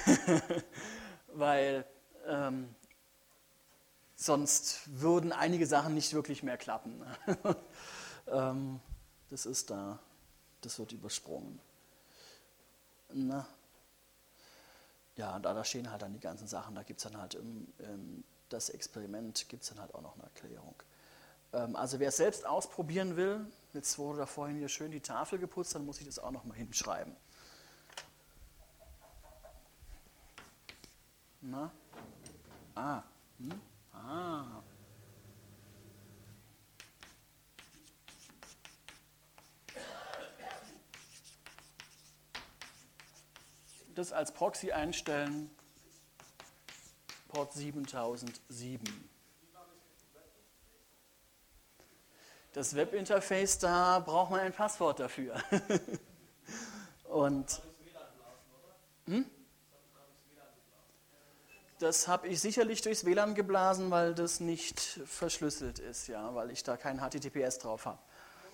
Weil ähm, sonst würden einige Sachen nicht wirklich mehr klappen. ähm, das ist da, das wird übersprungen. Na. Ja, da, da stehen halt dann die ganzen Sachen, da gibt es dann halt im, im, das Experiment, gibt es dann halt auch noch eine Erklärung. Ähm, also wer es selbst ausprobieren will, jetzt wurde da vorhin hier schön die Tafel geputzt, dann muss ich das auch noch mal hinschreiben. Na? Ah. Hm? Ah. Das als Proxy einstellen, Port siebentausendsieben. Das Webinterface, da braucht man ein Passwort dafür. Und hm? Das habe ich sicherlich durchs W L A N geblasen, weil das nicht verschlüsselt ist, ja, weil ich da kein H T T P S drauf habe.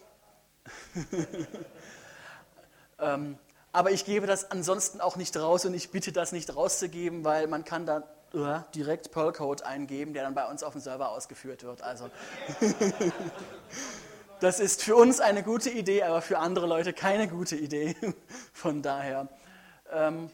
ähm, aber ich gebe das ansonsten auch nicht raus und ich bitte das nicht rauszugeben, weil man kann da uh, direkt Perl-Code eingeben, der dann bei uns auf dem Server ausgeführt wird. Also das ist für uns eine gute Idee, aber für andere Leute keine gute Idee. Von daher. Ähm,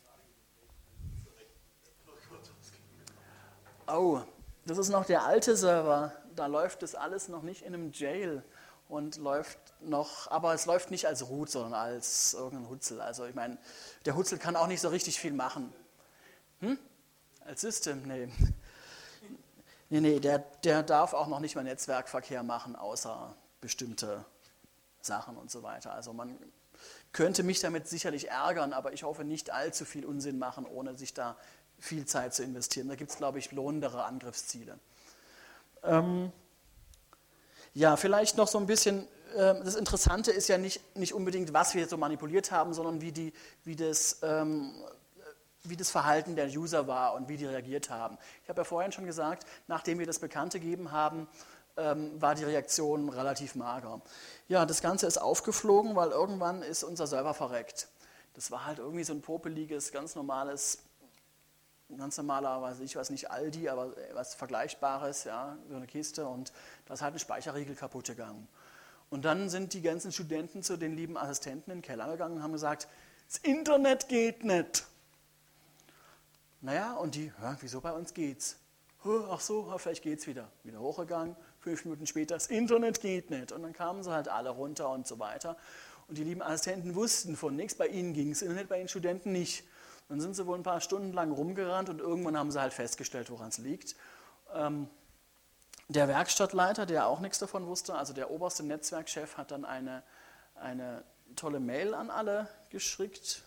Oh, das ist noch der alte Server. Da läuft das alles noch nicht in einem Jail und läuft noch, aber es läuft nicht als Root, sondern als irgendein Hutzel. Also ich meine, der Hutzel kann auch nicht so richtig viel machen. Hm? Als System? Nee. Nee, nee, der, der darf auch noch nicht mal Netzwerkverkehr machen, außer bestimmte Sachen und so weiter. Also man könnte mich damit sicherlich ärgern, aber ich hoffe nicht allzu viel Unsinn machen, ohne sich da viel Zeit zu investieren. Da gibt es, glaube ich, lohnendere Angriffsziele. Ähm, ja, vielleicht noch so ein bisschen, äh, das Interessante ist ja nicht, nicht unbedingt, was wir jetzt so manipuliert haben, sondern wie, die, wie, das, ähm, wie das Verhalten der User war und wie die reagiert haben. Ich habe ja vorhin schon gesagt, nachdem wir das bekannt gegeben haben, ähm, war die Reaktion relativ mager. Ja, das Ganze ist aufgeflogen, weil irgendwann ist unser Server verreckt. Das war halt irgendwie so ein popeliges, ganz normales ganz normalerweise, ich weiß nicht Aldi, aber was Vergleichbares, ja, so eine Kiste und da ist halt ein Speicherriegel kaputt gegangen. Und dann sind die ganzen Studenten zu den lieben Assistenten in den Keller gegangen und haben gesagt, das Internet geht nicht. Naja, und die, ja, wieso bei uns geht's? Ach so, vielleicht geht's wieder. Wieder hochgegangen, fünf Minuten später, das Internet geht nicht. Und dann kamen sie halt alle runter und so weiter. Und die lieben Assistenten wussten von nichts, bei ihnen ging es Internet, bei den Studenten nicht. Dann sind sie wohl ein paar Stunden lang rumgerannt und irgendwann haben sie halt festgestellt, woran es liegt. Ähm, der Werkstattleiter, der auch nichts davon wusste, also der oberste Netzwerkchef, hat dann eine, eine tolle Mail an alle geschickt.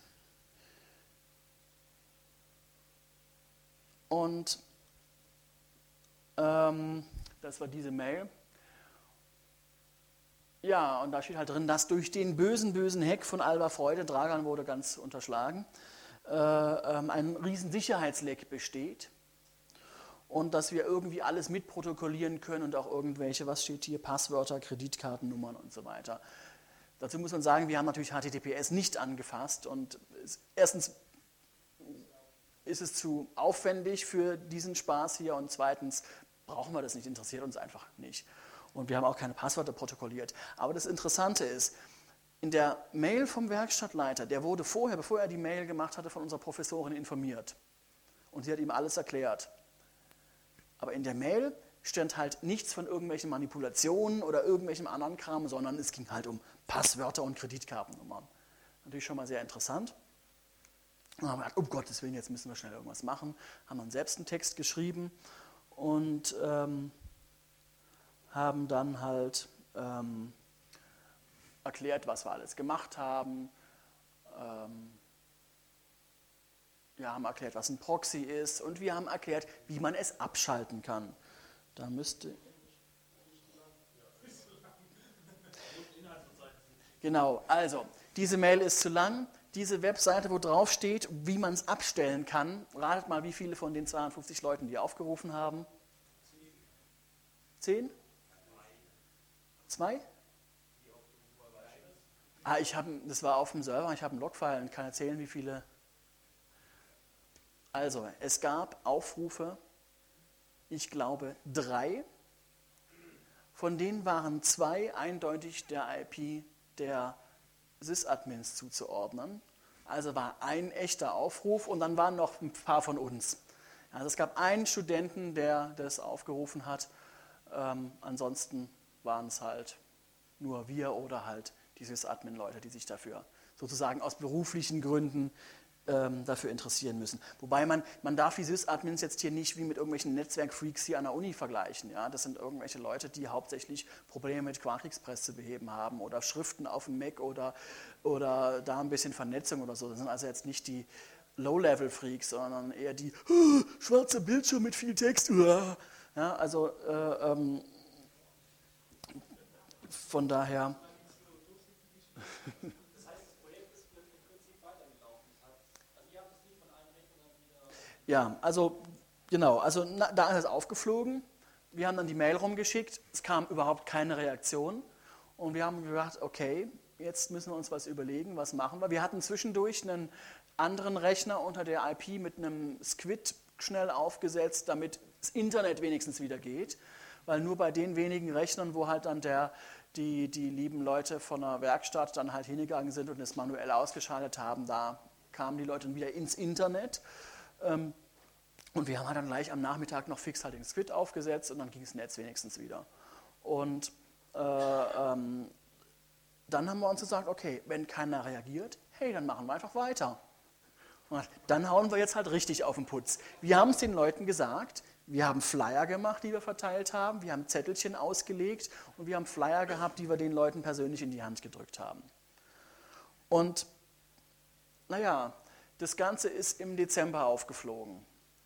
Und ähm, das war diese Mail. Ja, und da steht halt drin, dass durch den bösen, bösen Hack von Alba Freude, Dragan wurde ganz unterschlagen, äh, ähm, ein riesen Sicherheitsleck besteht und dass wir irgendwie alles mitprotokollieren können und auch irgendwelche, was steht hier, Passwörter, Kreditkartennummern und so weiter. Dazu muss man sagen, wir haben natürlich H T T P S nicht angefasst und es, erstens ist es zu aufwendig für diesen Spaß hier und zweitens brauchen wir das nicht, interessiert uns einfach nicht. Und wir haben auch keine Passwörter protokolliert. Aber das Interessante ist, in der Mail vom Werkstattleiter, der wurde vorher, bevor er die Mail gemacht hatte, von unserer Professorin informiert. Und sie hat ihm alles erklärt. Aber in der Mail stand halt nichts von irgendwelchen Manipulationen oder irgendwelchem anderen Kram, sondern es ging halt um Passwörter und Kreditkartennummern. Natürlich schon mal sehr interessant. Und dann haben wir gedacht, um Gottes Willen, jetzt müssen wir schnell irgendwas machen. Haben dann selbst einen Text geschrieben und ähm, haben dann halt ähm, erklärt, was wir alles gemacht haben. Ähm, wir haben erklärt, was ein Proxy ist und wir haben erklärt, wie man es abschalten kann. Da müsste... Genau, also, diese Mail ist zu lang. Diese Webseite, wo drauf steht, wie man es abstellen kann, ratet mal, wie viele von den zweiundfünfzig Leuten, die aufgerufen haben? Zehn? Zwei? Ah, ich habe, das war auf dem Server, ich habe einen Logfile und kann erzählen, wie viele. Also, es gab Aufrufe, ich glaube drei, von denen waren zwei eindeutig der I P der Sysadmins zuzuordnen. Also war ein echter Aufruf und dann waren noch ein paar von uns. Also es gab einen Studenten, der das aufgerufen hat. Ähm, ansonsten waren es halt nur wir oder halt die Sysadmin-Leute, die sich dafür sozusagen aus beruflichen Gründen ähm, dafür interessieren müssen. Wobei man, man darf die Sysadmins jetzt hier nicht wie mit irgendwelchen Netzwerkfreaks hier an der Uni vergleichen. Ja? Das sind irgendwelche Leute, die hauptsächlich Probleme mit Quark-Express zu beheben haben oder Schriften auf dem Mac oder, oder da ein bisschen Vernetzung oder so. Das sind also jetzt nicht die Low-Level-Freaks, sondern eher die oh, schwarze Bildschirm mit viel Text. Ja, also äh, ähm, von daher... Ja, also genau, also na, da ist es aufgeflogen. Wir haben dann die Mail rumgeschickt, es kam überhaupt keine Reaktion und wir haben gedacht, okay, jetzt müssen wir uns was überlegen, was machen wir. Wir hatten zwischendurch einen anderen Rechner unter der I P mit einem Squid schnell aufgesetzt, damit das Internet wenigstens wieder geht, weil nur bei den wenigen Rechnern, wo halt dann der, die, die lieben Leute von der Werkstatt dann halt hingegangen sind und es manuell ausgeschaltet haben, da kamen die Leute dann wieder ins Internet. Und wir haben halt dann gleich am Nachmittag noch fix halt den Squid aufgesetzt und dann ging das Netz wenigstens wieder. Und äh, ähm, dann haben wir uns gesagt, okay, wenn keiner reagiert, hey, dann machen wir einfach weiter. Und dann hauen wir jetzt halt richtig auf den Putz. Wir haben es den Leuten gesagt, wir haben Flyer gemacht, die wir verteilt haben, wir haben Zettelchen ausgelegt und wir haben Flyer gehabt, die wir den Leuten persönlich in die Hand gedrückt haben. Und naja, das Ganze ist im Dezember aufgeflogen.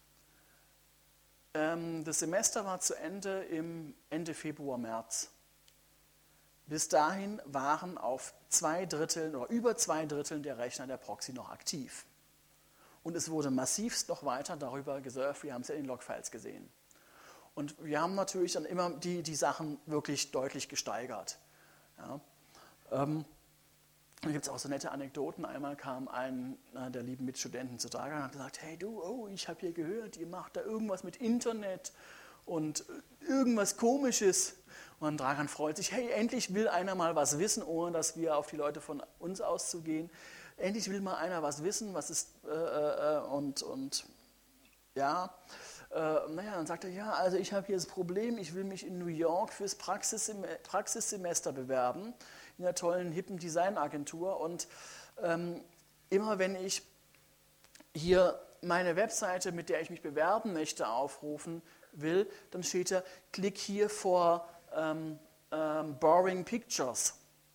Ähm, das Semester war zu Ende im Ende Februar, März. Bis dahin waren auf zwei Dritteln oder über zwei Dritteln der Rechner der Proxy noch aktiv. Und es wurde massivst noch weiter darüber gesurft, wir haben es ja in den Logfiles gesehen. Und wir haben natürlich dann immer die, die Sachen wirklich deutlich gesteigert. Ja. Ähm, Da gibt es auch so nette Anekdoten. Einmal kam ein äh, der lieben Mitstudenten zu Dragan und hat gesagt, hey du, oh, ich habe hier gehört, ihr macht da irgendwas mit Internet und irgendwas Komisches. Und Dragan freut sich, hey, endlich will einer mal was wissen, ohne dass wir auf die Leute von uns auszugehen. Endlich will mal einer was wissen, was ist, äh, äh, und, und ja, äh, naja, dann sagt er, ja, also ich habe hier das Problem, ich will mich in New York fürs Praxissem- Praxissemester bewerben, in einer tollen, hippen Designagentur und ähm, immer wenn ich hier meine Webseite, mit der ich mich bewerben möchte, aufrufen will, dann steht da, klick hier vor ähm, ähm, Boring Pictures.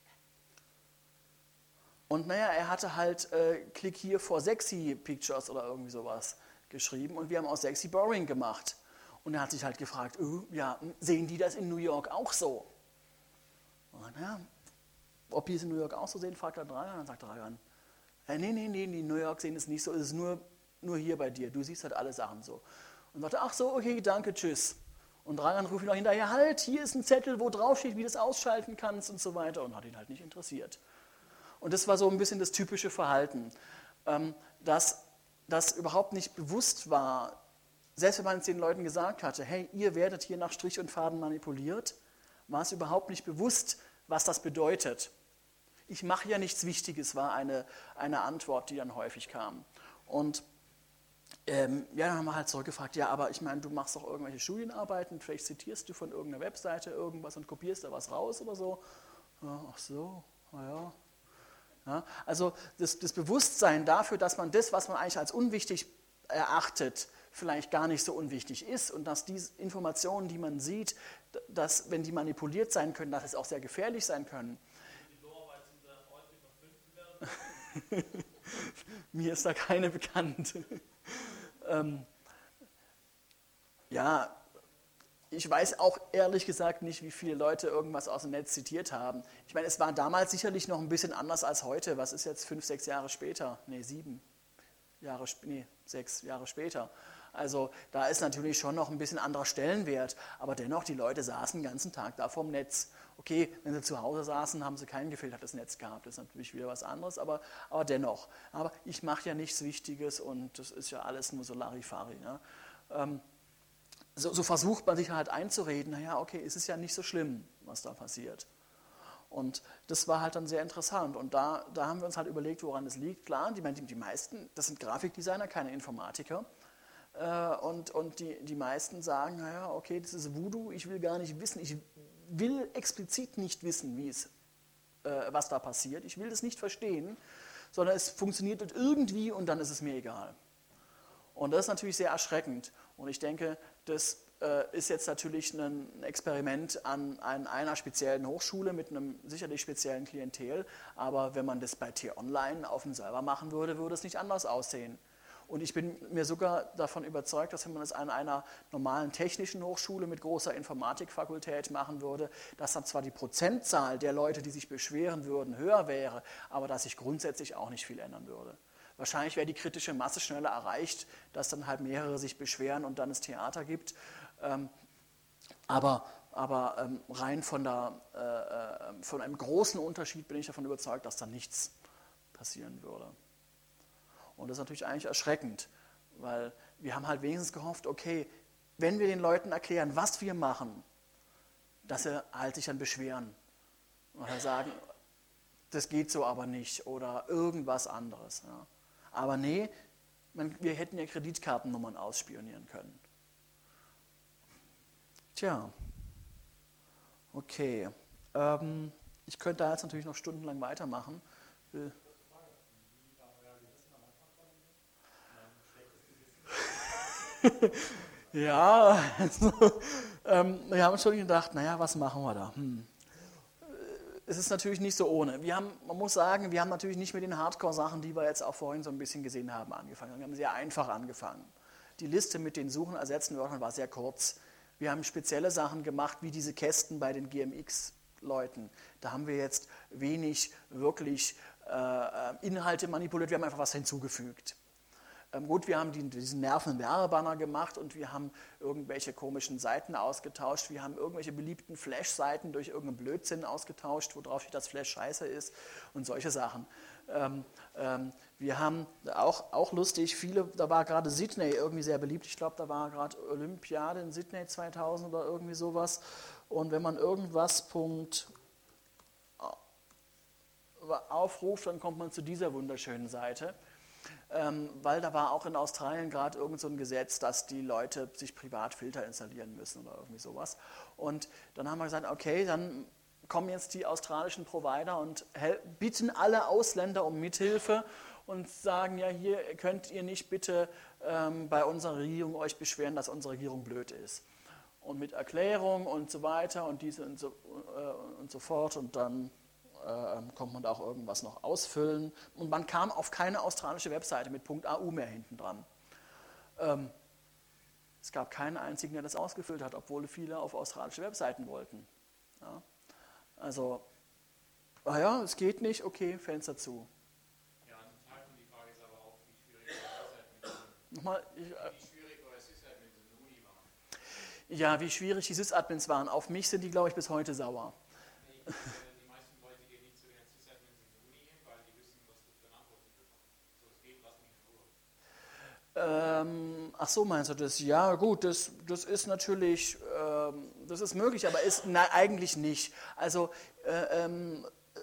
Und naja, er hatte halt äh, klick hier vor Sexy Pictures oder irgendwie sowas geschrieben und wir haben aus Sexy Boring gemacht. Und er hat sich halt gefragt, oh, ja, sehen die das in New York auch so? Und ja, ob die es in New York auch so sehen, fragt er Dragan. Dann sagt Dragan, äh, nee, nee, nee, die in New York sehen es nicht so, es ist nur, nur hier bei dir, du siehst halt alle Sachen so. Und sagte, ach so, okay, danke, tschüss. Und Dragan ruft ihn auch hinterher, halt, hier ist ein Zettel, wo drauf steht, wie du das ausschalten kannst und so weiter. Und hat ihn halt nicht interessiert. Und das war so ein bisschen das typische Verhalten, dass das überhaupt nicht bewusst war, selbst wenn man es den Leuten gesagt hatte, hey, ihr werdet hier nach Strich und Faden manipuliert, war es überhaupt nicht bewusst, was das bedeutet. Ich mache ja nichts Wichtiges, war eine, eine Antwort, die dann häufig kam. Und ähm, ja, dann haben wir halt zurückgefragt, ja, aber ich meine, du machst doch irgendwelche Studienarbeiten, vielleicht zitierst du von irgendeiner Webseite irgendwas und kopierst da was raus oder so. Ja, ach so, naja. Ja, also das, das Bewusstsein dafür, dass man das, was man eigentlich als unwichtig erachtet, vielleicht gar nicht so unwichtig ist und dass diese Informationen, die man sieht, dass, wenn die manipuliert sein können, dass es auch sehr gefährlich sein können. Mir ist da keine bekannt. ähm, ja, ich weiß auch ehrlich gesagt nicht, wie viele Leute irgendwas aus dem Netz zitiert haben. Ich meine, es war damals sicherlich noch ein bisschen anders als heute. Was ist jetzt fünf, sechs Jahre später? Nee, sieben Jahre, nee, sechs Jahre später. Also da ist natürlich schon noch ein bisschen anderer Stellenwert. Aber dennoch, die Leute saßen den ganzen Tag da vorm Netz. Okay, wenn sie zu Hause saßen, haben sie kein gefiltertes Netz gehabt. Das ist natürlich wieder was anderes, aber, aber dennoch. Aber ich mache ja nichts Wichtiges und das ist ja alles nur so Larifari. Ne? Ähm, So, so versucht man sich halt einzureden, naja, okay, es ist ja nicht so schlimm, was da passiert. Und das war halt dann sehr interessant. Und da, da haben wir uns halt überlegt, woran es liegt. Klar, die, die meisten, das sind Grafikdesigner, keine Informatiker. Äh, und und die, die meisten sagen, naja, okay, das ist Voodoo, ich will gar nicht wissen, ich will explizit nicht wissen, wie es, äh, was da passiert. Ich will das nicht verstehen, sondern es funktioniert irgendwie und dann ist es mir egal. Und das ist natürlich sehr erschreckend. Und ich denke, das äh, ist jetzt natürlich ein Experiment an, an einer speziellen Hochschule mit einem sicherlich speziellen Klientel. Aber wenn man das bei T-Online auf dem Server machen würde, würde es nicht anders aussehen. Und ich bin mir sogar davon überzeugt, dass wenn man das an einer normalen technischen Hochschule mit großer Informatikfakultät machen würde, dass dann zwar die Prozentzahl der Leute, die sich beschweren würden, höher wäre, aber dass sich grundsätzlich auch nicht viel ändern würde. Wahrscheinlich wäre die kritische Masse schneller erreicht, dass dann halt mehrere sich beschweren und dann es Theater gibt. Ähm, aber aber ähm, rein von, der, äh, von einem großen Unterschied bin ich davon überzeugt, dass da nichts passieren würde. Und das ist natürlich eigentlich erschreckend, weil wir haben halt wenigstens gehofft, okay, wenn wir den Leuten erklären, was wir machen, dass sie halt sich dann beschweren oder sagen, das geht so aber nicht oder irgendwas anderes. Ja. Aber nee, man, wir hätten ja Kreditkartennummern ausspionieren können. Tja, okay. Ähm, ich könnte da jetzt natürlich noch stundenlang weitermachen. Will ja, also, ähm, wir haben schon gedacht, naja, was machen wir da? Hm. Es ist natürlich nicht so ohne. Wir haben, man muss sagen, wir haben natürlich nicht mit den Hardcore-Sachen, die wir jetzt auch vorhin so ein bisschen gesehen haben, angefangen. Wir haben sehr einfach angefangen. Die Liste mit den Suchen ersetzten Wörtern war sehr kurz. Wir haben spezielle Sachen gemacht, wie diese Kästen bei den G M X-Leuten. Da haben wir jetzt wenig wirklich äh, Inhalte manipuliert, wir haben einfach was hinzugefügt. Ähm, gut, wir haben die, diesen Nerven-Werbebanner gemacht und wir haben irgendwelche komischen Seiten ausgetauscht. Wir haben irgendwelche beliebten Flash-Seiten durch irgendeinen Blödsinn ausgetauscht, worauf steht, dass Flash scheiße ist und solche Sachen. Ähm, ähm, wir haben auch, auch lustig, viele, da war gerade Sydney irgendwie sehr beliebt. Ich glaube, da war gerade Olympiade in Sydney zweitausend oder irgendwie sowas. Und wenn man irgendwas Punkt aufruft, dann kommt man zu dieser wunderschönen Seite. Ähm, weil da war auch in Australien gerade irgend so ein Gesetz, dass die Leute sich privat Filter installieren müssen oder irgendwie sowas. Und dann haben wir gesagt, okay, dann kommen jetzt die australischen Provider und bieten alle Ausländer um Mithilfe und sagen, ja, hier könnt ihr nicht bitte ähm, bei unserer Regierung euch beschweren, dass unsere Regierung blöd ist. Und mit Erklärung und so weiter und diese und so, äh, und so fort und dann äh, kommt man da auch irgendwas noch ausfüllen. Und man kam auf keine australische Webseite mit .au mehr hinten dran. Ähm, es gab keinen einzigen, der das ausgefüllt hat, obwohl viele auf australische Webseiten wollten. Ja. Also, naja, es geht nicht, okay, Fenster zu. Ja, ein Teil von die Frage ist aber auch, wie schwierig Sysadmins Nochmal, ich, äh, wie schwierig eure Sysadmins in der Uni waren. ja, wie schwierig die Sysadmins waren. Auf mich sind die, glaube ich, bis heute sauer. Nee, ich, äh, die meisten Leute gehen nicht zu ihren Sysadmins in der Uni hin, weil die wissen, was du für eine Antwort bekommst. So, es geht, lass mich in Ruhe. Ähm, ach so, meinst du das? Ja, gut, das, das ist natürlich, ähm, das ist möglich, aber ist na, eigentlich nicht. Also, äh, ähm, äh,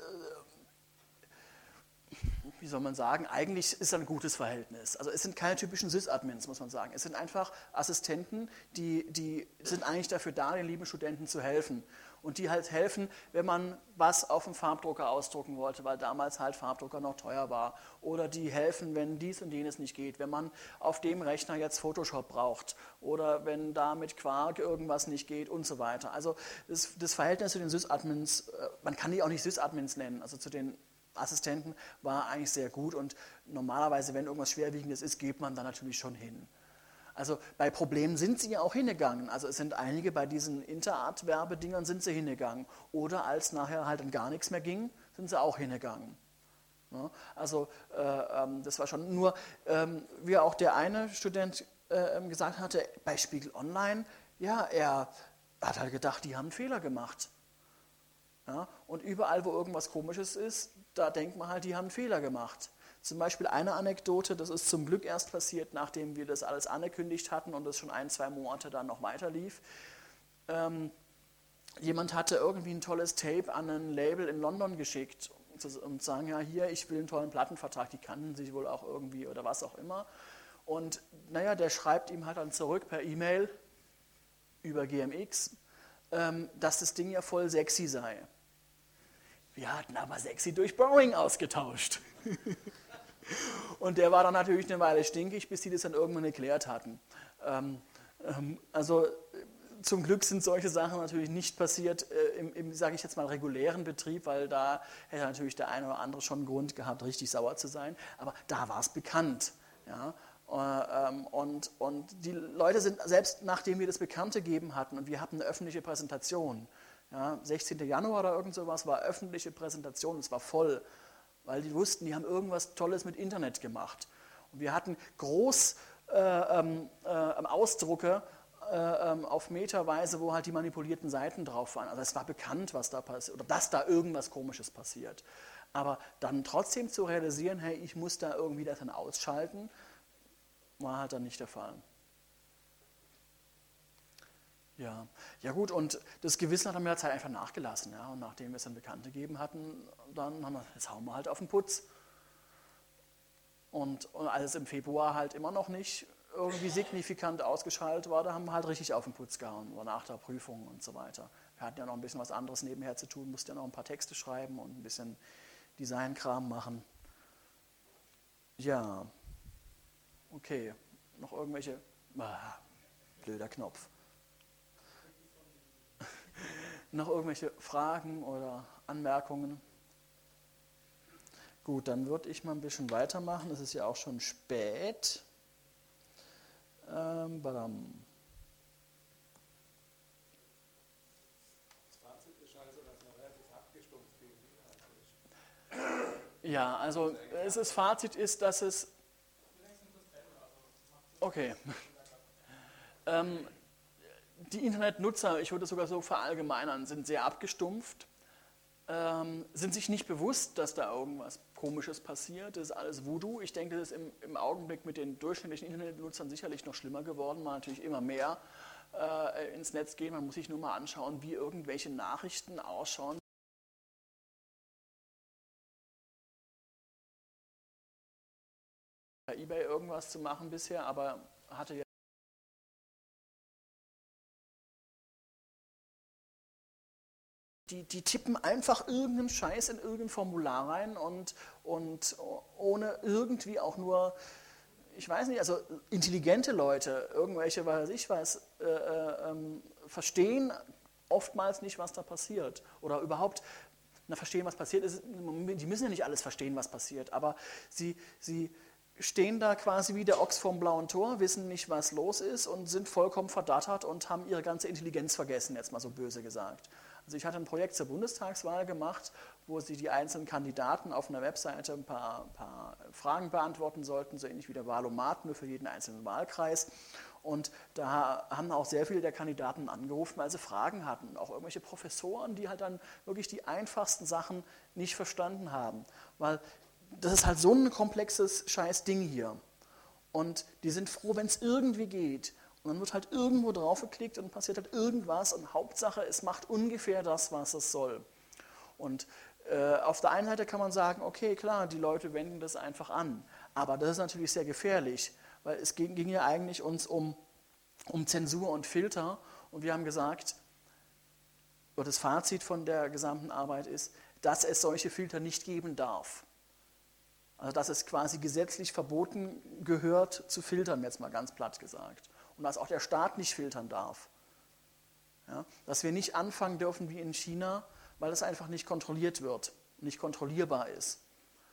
wie soll man sagen, eigentlich ist ein gutes Verhältnis. Also es sind keine typischen Sysadmins, muss man sagen. Es sind einfach Assistenten, die, die sind eigentlich dafür da, den lieben Studenten zu helfen. Und die halt helfen, wenn man was auf dem Farbdrucker ausdrucken wollte, weil damals halt Farbdrucker noch teuer war. Oder die helfen, wenn dies und jenes nicht geht, wenn man auf dem Rechner jetzt Photoshop braucht oder wenn da mit Quark irgendwas nicht geht und so weiter. Also das, das Verhältnis zu den Sysadmins, man kann die auch nicht Sysadmins nennen, also zu den Assistenten war eigentlich sehr gut und normalerweise, wenn irgendwas Schwerwiegendes ist, geht man da natürlich schon hin. Also bei Problemen sind sie ja auch hingegangen. Also es sind einige bei diesen Interart-Werbedingern sind sie hingegangen. Oder als nachher halt dann gar nichts mehr ging, sind sie auch hingegangen. Ja, also äh, ähm, das war schon nur, ähm, wie auch der eine Student äh, gesagt hatte, bei Spiegel Online, ja, er hat halt gedacht, die haben einen Fehler gemacht. Ja, und überall, wo irgendwas Komisches ist, da denkt man halt, die haben einen Fehler gemacht. Zum Beispiel eine Anekdote, das ist zum Glück erst passiert, nachdem wir das alles angekündigt hatten und es schon ein, zwei Monate dann noch weiter lief. Ähm, jemand hatte irgendwie ein tolles Tape an ein Label in London geschickt und sagen, ja hier, ich will einen tollen Plattenvertrag, die kannten sich wohl auch irgendwie oder was auch immer. Und naja, der schreibt ihm halt dann zurück per E-Mail über G M X, ähm, dass das Ding ja voll sexy sei. Wir hatten aber sexy durch Boring ausgetauscht. Und der war dann natürlich eine Weile stinkig, bis die das dann irgendwann geklärt hatten. Ähm, ähm, also zum Glück sind solche Sachen natürlich nicht passiert äh, im, im sage ich jetzt mal, regulären Betrieb, weil da hätte natürlich der eine oder andere schon einen Grund gehabt, richtig sauer zu sein. Aber da war es bekannt. Ja? Äh, ähm, und, und die Leute sind, selbst nachdem wir das bekannt gegeben hatten und wir hatten eine öffentliche Präsentation, ja, sechzehnten Januar oder irgend sowas war öffentliche Präsentation, es war voll, weil die wussten, die haben irgendwas Tolles mit Internet gemacht. Und wir hatten groß äh, ähm, äh, Ausdrucke äh, ähm, auf Meterweise, wo halt die manipulierten Seiten drauf waren. Also es war bekannt, was da passiert, oder dass da irgendwas Komisches passiert. Aber dann trotzdem zu realisieren, hey, ich muss da irgendwie das dann ausschalten, war halt dann nicht der Fall. Ja, ja gut, und das Gewissen hat dann mit der Zeit einfach nachgelassen. Ja? Und nachdem wir es dann bekannt gegeben hatten, dann haben wir, jetzt hauen wir halt auf den Putz. Und, und als es im Februar halt immer noch nicht irgendwie signifikant ausgeschaltet war, da haben wir halt richtig auf den Putz gehauen, oder nach der Prüfung und so weiter. Wir hatten ja noch ein bisschen was anderes nebenher zu tun, mussten ja noch ein paar Texte schreiben und ein bisschen Designkram machen. Ja, okay, noch irgendwelche, ah, blöder Knopf. Noch irgendwelche Fragen oder Anmerkungen? Gut, dann würde ich mal ein bisschen weitermachen. Es ist ja auch schon spät. Ähm, badam. Das Fazit ist also, dass man relativ abgestumpft gegen die ist. Ja, also das Fazit ist, dass es... Okay. ähm, die Internetnutzer, ich würde sogar so verallgemeinern, sind sehr abgestumpft, ähm, sind sich nicht bewusst, dass da irgendwas Komisches passiert. Das ist alles Voodoo. Ich denke, das ist im, im Augenblick mit den durchschnittlichen Internetnutzern sicherlich noch schlimmer geworden, weil natürlich immer mehr äh, ins Netz gehen. Man muss sich nur mal anschauen, wie irgendwelche Nachrichten ausschauen. Bei eBay irgendwas zu machen bisher, aber hatte ja Die, die tippen einfach irgendeinen Scheiß in irgendein Formular rein und, und ohne irgendwie auch nur, ich weiß nicht, also intelligente Leute, irgendwelche, weiß ich was, äh, äh, verstehen oftmals nicht, was da passiert. Oder überhaupt, na, verstehen, was passiert ist, die müssen ja nicht alles verstehen, was passiert, aber sie, sie stehen da quasi wie der Ochs vorm blauen Tor, wissen nicht, was los ist und sind vollkommen verdattert und haben ihre ganze Intelligenz vergessen, jetzt mal so böse gesagt. Also ich hatte ein Projekt zur Bundestagswahl gemacht, wo sie die einzelnen Kandidaten auf einer Webseite ein paar, paar Fragen beantworten sollten, so ähnlich wie der Wahlomat, nur für jeden einzelnen Wahlkreis. Und da haben auch sehr viele der Kandidaten angerufen, weil sie Fragen hatten. Auch irgendwelche Professoren, die halt dann wirklich die einfachsten Sachen nicht verstanden haben. Weil das ist halt so ein komplexes Scheiß-Ding hier. Und die sind froh, wenn es irgendwie geht. Und dann wird halt irgendwo drauf geklickt und passiert halt irgendwas und Hauptsache, es macht ungefähr das, was es soll. Und äh, auf der einen Seite kann man sagen, okay, klar, die Leute wenden das einfach an. Aber das ist natürlich sehr gefährlich, weil es ging, ging ja eigentlich uns um, um Zensur und Filter. Und wir haben gesagt, oder das Fazit von der gesamten Arbeit ist, dass es solche Filter nicht geben darf. Also dass es quasi gesetzlich verboten gehört, zu filtern, jetzt mal ganz platt gesagt. Und dass auch der Staat nicht filtern darf. Ja, dass wir nicht anfangen dürfen wie in China, weil es einfach nicht kontrolliert wird, nicht kontrollierbar ist.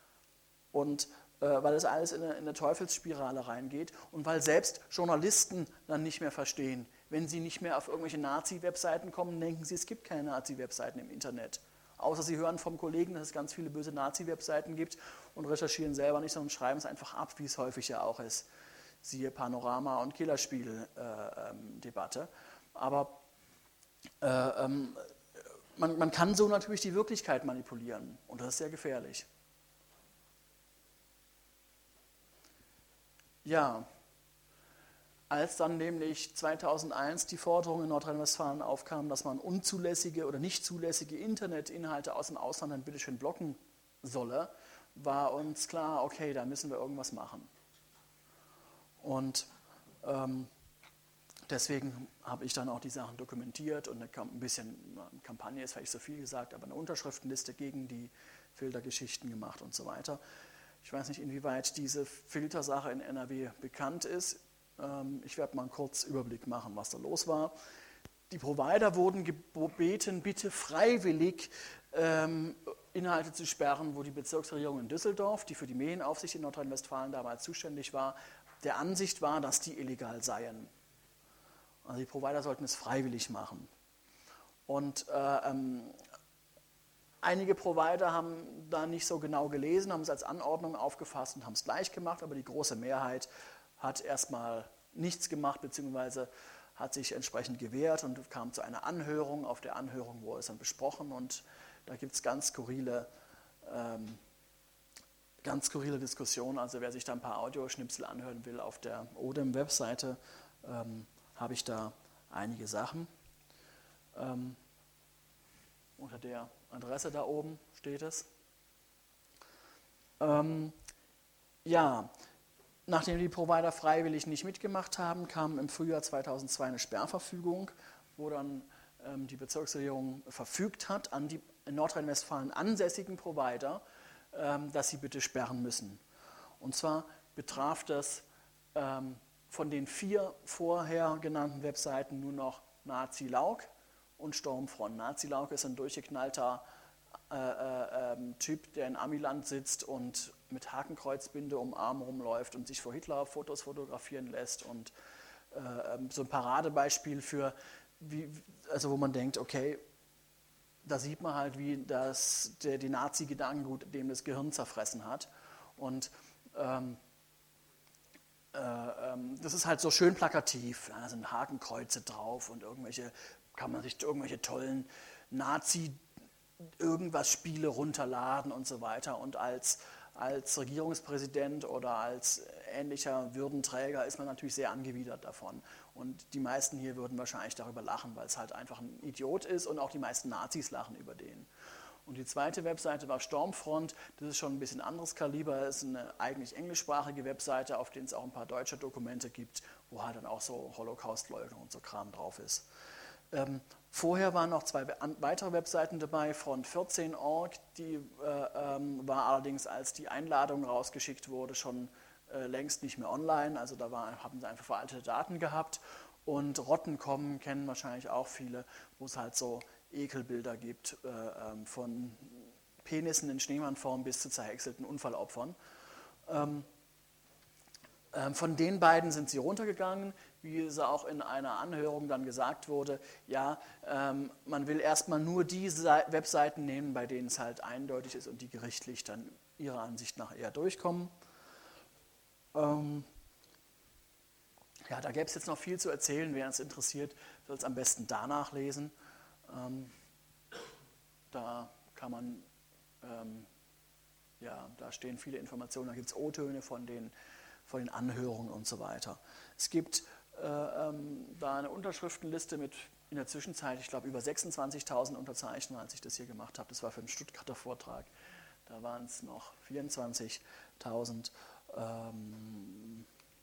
Und äh, weil es alles in eine, in eine Teufelsspirale reingeht und weil selbst Journalisten dann nicht mehr verstehen, wenn sie nicht mehr auf irgendwelche Nazi-Webseiten kommen, denken sie, es gibt keine Nazi-Webseiten im Internet. Außer sie hören vom Kollegen, dass es ganz viele böse Nazi-Webseiten gibt und recherchieren selber nicht, sondern schreiben es einfach ab, wie es häufig ja auch ist. Siehe Panorama- und Killerspiel-Debatte. Äh, ähm, Aber äh, ähm, man, man kann so natürlich die Wirklichkeit manipulieren und das ist sehr gefährlich. Ja, als dann nämlich zweitausendeins die Forderung in Nordrhein-Westfalen aufkam, dass man unzulässige oder nicht zulässige Internetinhalte aus dem Ausland dann bitteschön blocken solle, war uns klar, okay, da müssen wir irgendwas machen. Und ähm, deswegen habe ich dann auch die Sachen dokumentiert und eine, ein bisschen, eine Kampagne ist vielleicht so viel gesagt, aber eine Unterschriftenliste gegen die Filtergeschichten gemacht und so weiter. Ich weiß nicht, inwieweit diese Filtersache in N R W bekannt ist. Ähm, ich werde mal einen kurzen Überblick machen, was da los war. Die Provider wurden gebeten, bitte freiwillig ähm, Inhalte zu sperren, wo die Bezirksregierung in Düsseldorf, die für die Medienaufsicht in Nordrhein-Westfalen damals zuständig war, der Ansicht war, dass die illegal seien. Also die Provider sollten es freiwillig machen. Und äh, ähm, einige Provider haben da nicht so genau gelesen, haben es als Anordnung aufgefasst und haben es gleich gemacht, aber die große Mehrheit hat erstmal nichts gemacht, beziehungsweise hat sich entsprechend gewehrt und kam zu einer Anhörung. Auf der Anhörung wurde es dann besprochen und da gibt es ganz skurrile ähm, Ganz skurrile Diskussion, also wer sich da ein paar Audioschnipsel anhören will, auf der O D E M-Webseite ähm, habe ich da einige Sachen. Ähm, unter der Adresse da oben steht es. Ähm, ja, nachdem die Provider freiwillig nicht mitgemacht haben, kam im Frühjahr zweitausendzwei eine Sperrverfügung, wo dann ähm, die Bezirksregierung verfügt hat an die in Nordrhein-Westfalen ansässigen Provider, dass sie bitte sperren müssen. Und zwar betraf das ähm, von den vier vorher genannten Webseiten nur noch Nazi-Lauk und Sturmfront. Nazi-Lauk ist ein durchgeknallter äh, äh, äh, Typ, der in Amiland sitzt und mit Hakenkreuzbinde um den Arm rumläuft und sich vor Hitler Fotos fotografieren lässt. Und äh, so ein Paradebeispiel für, wie, also wo man denkt, okay, da sieht man halt, wie das, der, die Nazi-Gedankengut dem das Gehirn zerfressen hat. Und ähm, äh, äh, ähm, das ist halt so schön plakativ. Ja, da sind Hakenkreuze drauf und irgendwelche, kann man sich irgendwelche tollen Nazi-Irgendwas-Spiele runterladen und so weiter. Und als, als Regierungspräsident oder als ähnlicher Würdenträger ist man natürlich sehr angewidert davon. Und die meisten hier würden wahrscheinlich darüber lachen, weil es halt einfach ein Idiot ist und auch die meisten Nazis lachen über den. Und die zweite Webseite war Stormfront, das ist schon ein bisschen anderes Kaliber, das ist eine eigentlich englischsprachige Webseite, auf der es auch ein paar deutsche Dokumente gibt, wo halt dann auch so Holocaust-Leugnung und so Kram drauf ist. Ähm, vorher waren noch zwei weitere Webseiten dabei, front vierzehn punkt org, die äh, ähm, war allerdings, als die Einladung rausgeschickt wurde, schon äh, längst nicht mehr online, also da war, haben sie einfach veraltete Daten gehabt. Und Rotten Punkt com kennen wahrscheinlich auch viele, wo es halt so Ekelbilder gibt, äh, ähm, von Penissen in Schneemannform bis zu zerhäckselten Unfallopfern. Ähm, ähm, von den beiden sind sie runtergegangen, wie es auch in einer Anhörung dann gesagt wurde, ja, ähm, man will erstmal nur die Se- Webseiten nehmen, bei denen es halt eindeutig ist und die gerichtlich dann ihrer Ansicht nach eher durchkommen. Ähm, ja, da gäbe es jetzt noch viel zu erzählen, wer es interessiert, soll es am besten danach lesen. Ähm, da kann man, ähm, ja, da stehen viele Informationen, da gibt es O-Töne von den, von den Anhörungen und so weiter. Es gibt äh, ähm, da eine Unterschriftenliste mit in der Zwischenzeit, ich glaube, über sechsundzwanzigtausend Unterzeichner, als ich das hier gemacht habe. Das war für den Stuttgarter Vortrag. Da waren es noch vierundzwanzigtausend. Ähm,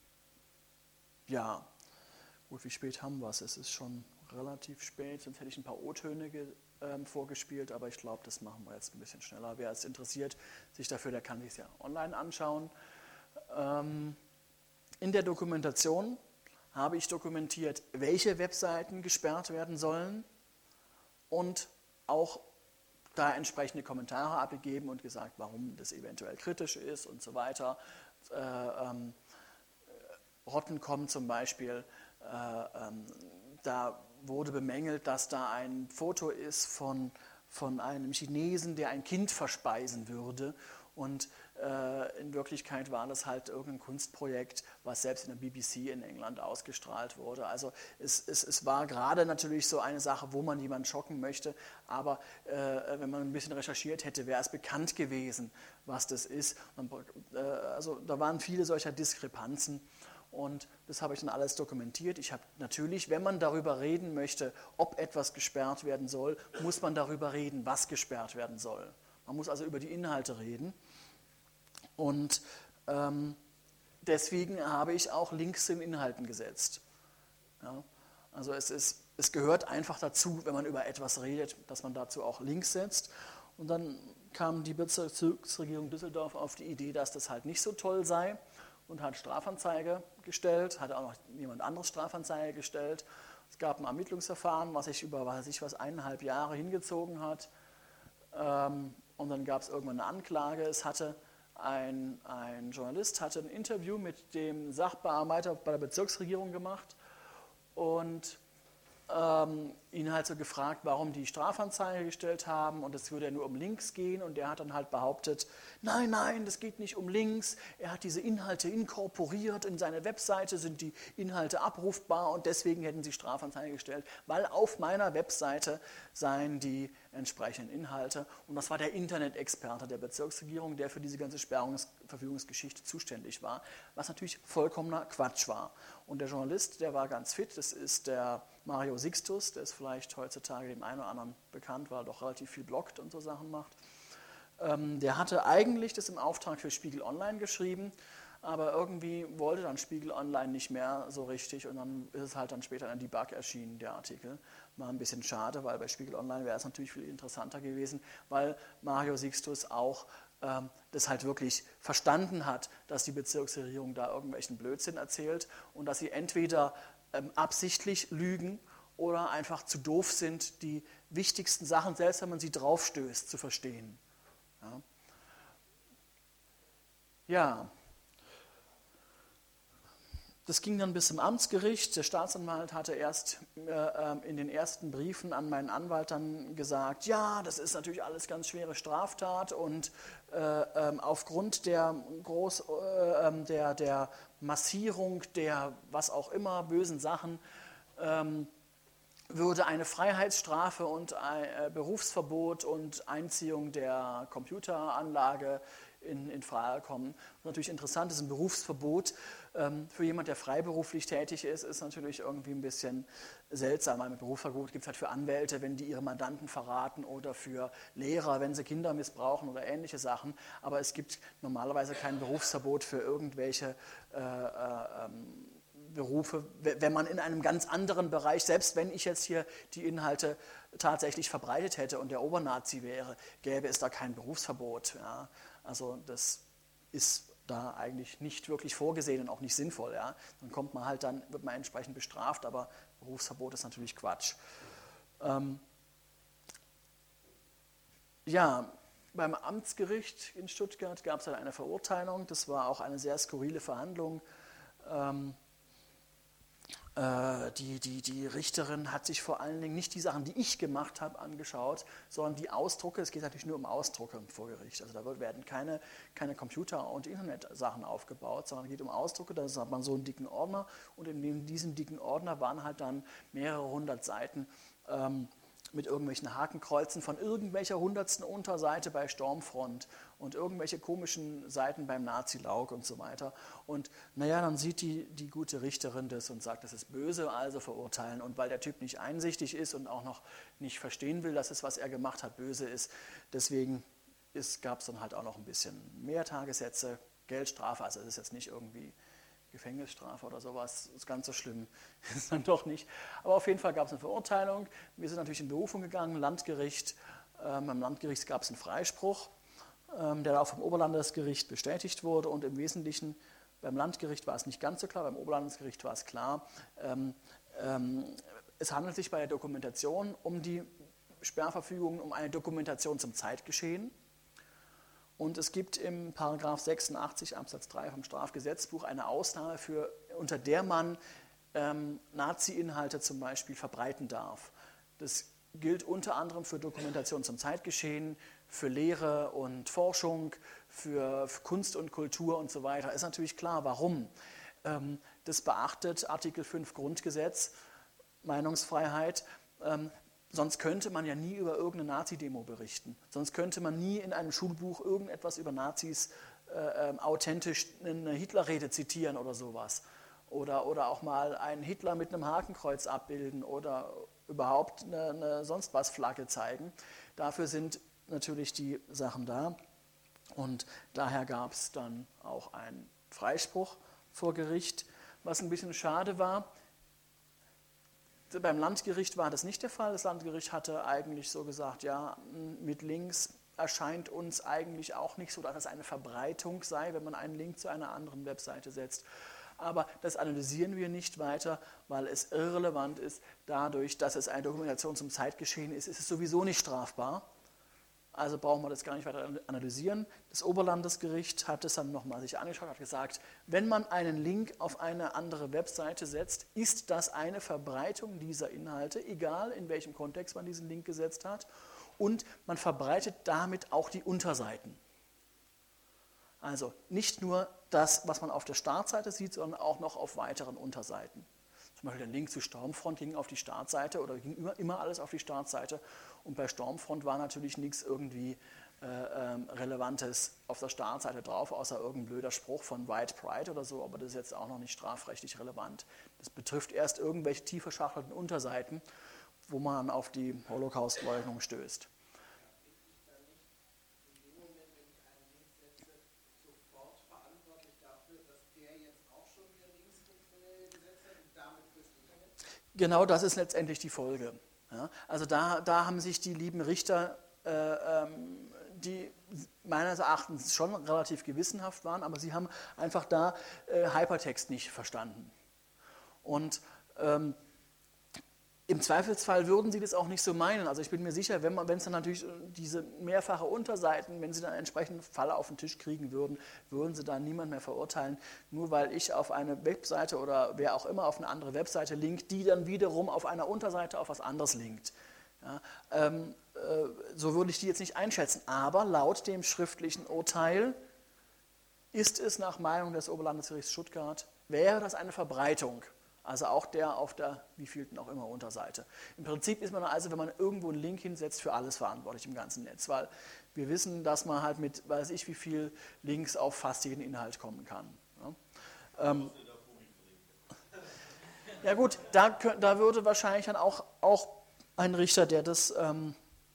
ja, gut, wie spät haben wir es? Es ist schon relativ spät, sonst hätte ich ein paar O-Töne ge, ähm, vorgespielt, aber ich glaube, das machen wir jetzt ein bisschen schneller. Wer es interessiert, sich dafür, der kann sich es ja online anschauen. Ähm, in der Dokumentation habe ich dokumentiert, welche Webseiten gesperrt werden sollen und auch da entsprechende Kommentare abgegeben und gesagt, warum das eventuell kritisch ist und so weiter. Äh, ähm, Rotten Punkt com zum Beispiel, äh, ähm, da wurde bemängelt, dass da ein Foto ist von, von einem Chinesen, der ein Kind verspeisen würde. Und äh, in Wirklichkeit war das halt irgendein Kunstprojekt, was selbst in der B B C in England ausgestrahlt wurde. Also es, es, es war gerade natürlich so eine Sache, wo man jemanden schocken möchte, aber äh, wenn man ein bisschen recherchiert hätte, wäre es bekannt gewesen, was das ist. Man, äh, also da waren viele solcher Diskrepanzen. Und das habe ich dann alles dokumentiert. Ich habe natürlich, wenn man darüber reden möchte, ob etwas gesperrt werden soll, muss man darüber reden, was gesperrt werden soll. Man muss also über die Inhalte reden. Und ähm, deswegen habe ich auch Links in Inhalten gesetzt. Ja, also es, ist, es gehört einfach dazu, wenn man über etwas redet, dass man dazu auch Links setzt. Und dann kam die Bezirksregierung Düsseldorf auf die Idee, dass das halt nicht so toll sei. Und hat Strafanzeige gestellt, hat auch noch jemand anderes Strafanzeige gestellt. Es gab ein Ermittlungsverfahren, was sich über, weiß ich was, eineinhalb Jahre hingezogen hat. Ähm, und dann gab es irgendwann eine Anklage. Es hatte ein, ein Journalist hatte ein Interview mit dem Sachbearbeiter bei der Bezirksregierung gemacht und ähm, ihn halt so gefragt, warum die Strafanzeige gestellt haben und es würde ja nur um Links gehen und der hat dann halt behauptet, nein, nein, das geht nicht um Links, er hat diese Inhalte inkorporiert, in seine Webseite sind die Inhalte abrufbar und deswegen hätten sie Strafanzeige gestellt, weil auf meiner Webseite seien die entsprechenden Inhalte und das war der Internet-Experte der Bezirksregierung, der für diese ganze Sperrungsverfügungsgeschichte zuständig war, was natürlich vollkommener Quatsch war. Und der Journalist, der war ganz fit, das ist der Mario Sixtus, der ist vielleicht heutzutage dem einen oder anderen bekannt, weil er doch relativ viel bloggt und so Sachen macht. Ähm, der hatte eigentlich das im Auftrag für Spiegel Online geschrieben, aber irgendwie wollte dann Spiegel Online nicht mehr so richtig und dann ist es halt dann später in Debug erschienen, der Artikel. War ein bisschen schade, weil bei Spiegel Online wäre es natürlich viel interessanter gewesen, weil Mario Sixtus auch ähm, das halt wirklich verstanden hat, dass die Bezirksregierung da irgendwelchen Blödsinn erzählt und dass sie entweder ähm, absichtlich lügen oder einfach zu doof sind, die wichtigsten Sachen, selbst wenn man sie draufstößt, zu verstehen. Ja. ja. Das ging dann bis zum Amtsgericht. Der Staatsanwalt hatte erst äh, in den ersten Briefen an meinen Anwalt dann gesagt, ja, das ist natürlich alles ganz schwere Straftat und äh, ähm, aufgrund der, Groß, äh, ähm, der, der Massierung der was auch immer bösen Sachen ähm, würde eine Freiheitsstrafe und ein äh, Berufsverbot und Einziehung der Computeranlage in, in Frage kommen. Was natürlich interessant ist, ein Berufsverbot ähm, für jemand, der freiberuflich tätig ist, ist natürlich irgendwie ein bisschen seltsam. Ein Berufsverbot gibt es halt für Anwälte, wenn die ihre Mandanten verraten, oder für Lehrer, wenn sie Kinder missbrauchen oder ähnliche Sachen. Aber es gibt normalerweise kein Berufsverbot für irgendwelche äh, äh, ähm, Berufe, wenn man in einem ganz anderen Bereich, selbst wenn ich jetzt hier die Inhalte tatsächlich verbreitet hätte und der Obernazi wäre, gäbe es da kein Berufsverbot. Ja. Also das ist da eigentlich nicht wirklich vorgesehen und auch nicht sinnvoll. Ja. Dann kommt man halt, dann wird man entsprechend bestraft, aber Berufsverbot ist natürlich Quatsch. Ähm ja, beim Amtsgericht in Stuttgart gab es halt eine Verurteilung. Das war auch eine sehr skurrile Verhandlung. Ähm Die, die, die Richterin hat sich vor allen Dingen nicht die Sachen, die ich gemacht habe, angeschaut, sondern die Ausdrucke. Es geht natürlich nur um Ausdrucke vor Gericht. Also da werden keine, keine Computer- und Internetsachen aufgebaut, sondern es geht um Ausdrucke. Da hat man so einen dicken Ordner, und in diesem dicken Ordner waren halt dann mehrere hundert Seiten ähm, mit irgendwelchen Hakenkreuzen von irgendwelcher hundertsten Unterseite bei Stormfront und irgendwelche komischen Seiten beim Nazi-Laug und so weiter. Und naja, dann sieht die, die gute Richterin das und sagt, das ist böse, also verurteilen. Und weil der Typ nicht einsichtig ist und auch noch nicht verstehen will, dass es, was er gemacht hat, böse ist, deswegen gab es dann halt auch noch ein bisschen mehr Tagessätze, Geldstrafe, also es ist jetzt nicht irgendwie Gefängnisstrafe oder sowas, ist ganz so schlimm, ist dann doch nicht. Aber auf jeden Fall gab es eine Verurteilung. Wir sind natürlich in Berufung gegangen, Landgericht. Ähm, beim Landgericht gab es einen Freispruch, ähm, der auch vom Oberlandesgericht bestätigt wurde. Und im Wesentlichen beim Landgericht war es nicht ganz so klar, beim Oberlandesgericht war es klar. Ähm, ähm, es handelt sich bei der Dokumentation um die Sperrverfügung, um eine Dokumentation zum Zeitgeschehen. Und es gibt im Paragraph sechsundachtzig Absatz drei vom Strafgesetzbuch eine Ausnahme, für, unter der man ähm, Nazi-Inhalte zum Beispiel verbreiten darf. Das gilt unter anderem für Dokumentation zum Zeitgeschehen, für Lehre und Forschung, für, für Kunst und Kultur und so weiter. Ist natürlich klar, warum. Ähm, das beachtet Artikel fünf Grundgesetz, Meinungsfreiheit. Ähm, Sonst könnte man ja nie über irgendeine Nazi-Demo berichten. Sonst könnte man nie in einem Schulbuch irgendetwas über Nazis äh, äh, authentisch eine Hitlerrede zitieren oder sowas. Oder, oder auch mal einen Hitler mit einem Hakenkreuz abbilden oder überhaupt eine, eine sonst was Flagge zeigen. Dafür sind natürlich die Sachen da. Und daher gab es dann auch einen Freispruch vor Gericht, was ein bisschen schade war. Beim Landgericht war das nicht der Fall. Das Landgericht hatte eigentlich so gesagt, ja, mit Links erscheint uns eigentlich auch nicht so, dass es eine Verbreitung sei, wenn man einen Link zu einer anderen Webseite setzt. Aber das analysieren wir nicht weiter, weil es irrelevant ist. Dadurch, dass es eine Dokumentation zum Zeitgeschehen ist, ist es sowieso nicht strafbar. Also brauchen wir das gar nicht weiter analysieren. Das Oberlandesgericht hat es dann nochmal sich angeschaut, hat gesagt, wenn man einen Link auf eine andere Webseite setzt, ist das eine Verbreitung dieser Inhalte, egal in welchem Kontext man diesen Link gesetzt hat. Und man verbreitet damit auch die Unterseiten. Also nicht nur das, was man auf der Startseite sieht, sondern auch noch auf weiteren Unterseiten. Zum Beispiel der Link zu Stormfront ging auf die Startseite oder ging immer, immer alles auf die Startseite. Und bei Stormfront war natürlich nichts irgendwie äh, ähm, Relevantes auf der Startseite drauf, außer irgendein blöder Spruch von White Pride oder so, aber das ist jetzt auch noch nicht strafrechtlich relevant. Das betrifft erst irgendwelche tief verschachtelten Unterseiten, wo man auf die Holocaust-Leugnung stößt. Genau das ist letztendlich die Folge. Ja, also da, da haben sich die lieben Richter, äh, ähm, die meines Erachtens schon relativ gewissenhaft waren, aber sie haben einfach da äh, Hypertext nicht verstanden. Und ähm, im Zweifelsfall würden sie das auch nicht so meinen. Also ich bin mir sicher, wenn man, wenn es dann natürlich diese mehrfache Unterseiten, wenn sie dann entsprechend Falle auf den Tisch kriegen würden, würden sie dann niemand mehr verurteilen, nur weil ich auf eine Webseite oder wer auch immer auf eine andere Webseite linkt, die dann wiederum auf einer Unterseite auf was anderes linkt. Ja, ähm, äh, so würde ich die jetzt nicht einschätzen. Aber laut dem schriftlichen Urteil ist es nach Meinung des Oberlandesgerichts Stuttgart, wäre das eine Verbreitung. Also auch der auf der wievielten auch immer Unterseite. Im Prinzip ist man also, wenn man irgendwo einen Link hinsetzt, für alles verantwortlich im ganzen Netz. Weil wir wissen, dass man halt mit, weiß ich wie viel Links auf fast jeden Inhalt kommen kann. Ja, ähm, ja gut, da, da würde wahrscheinlich dann auch, auch ein Richter, der das ähm,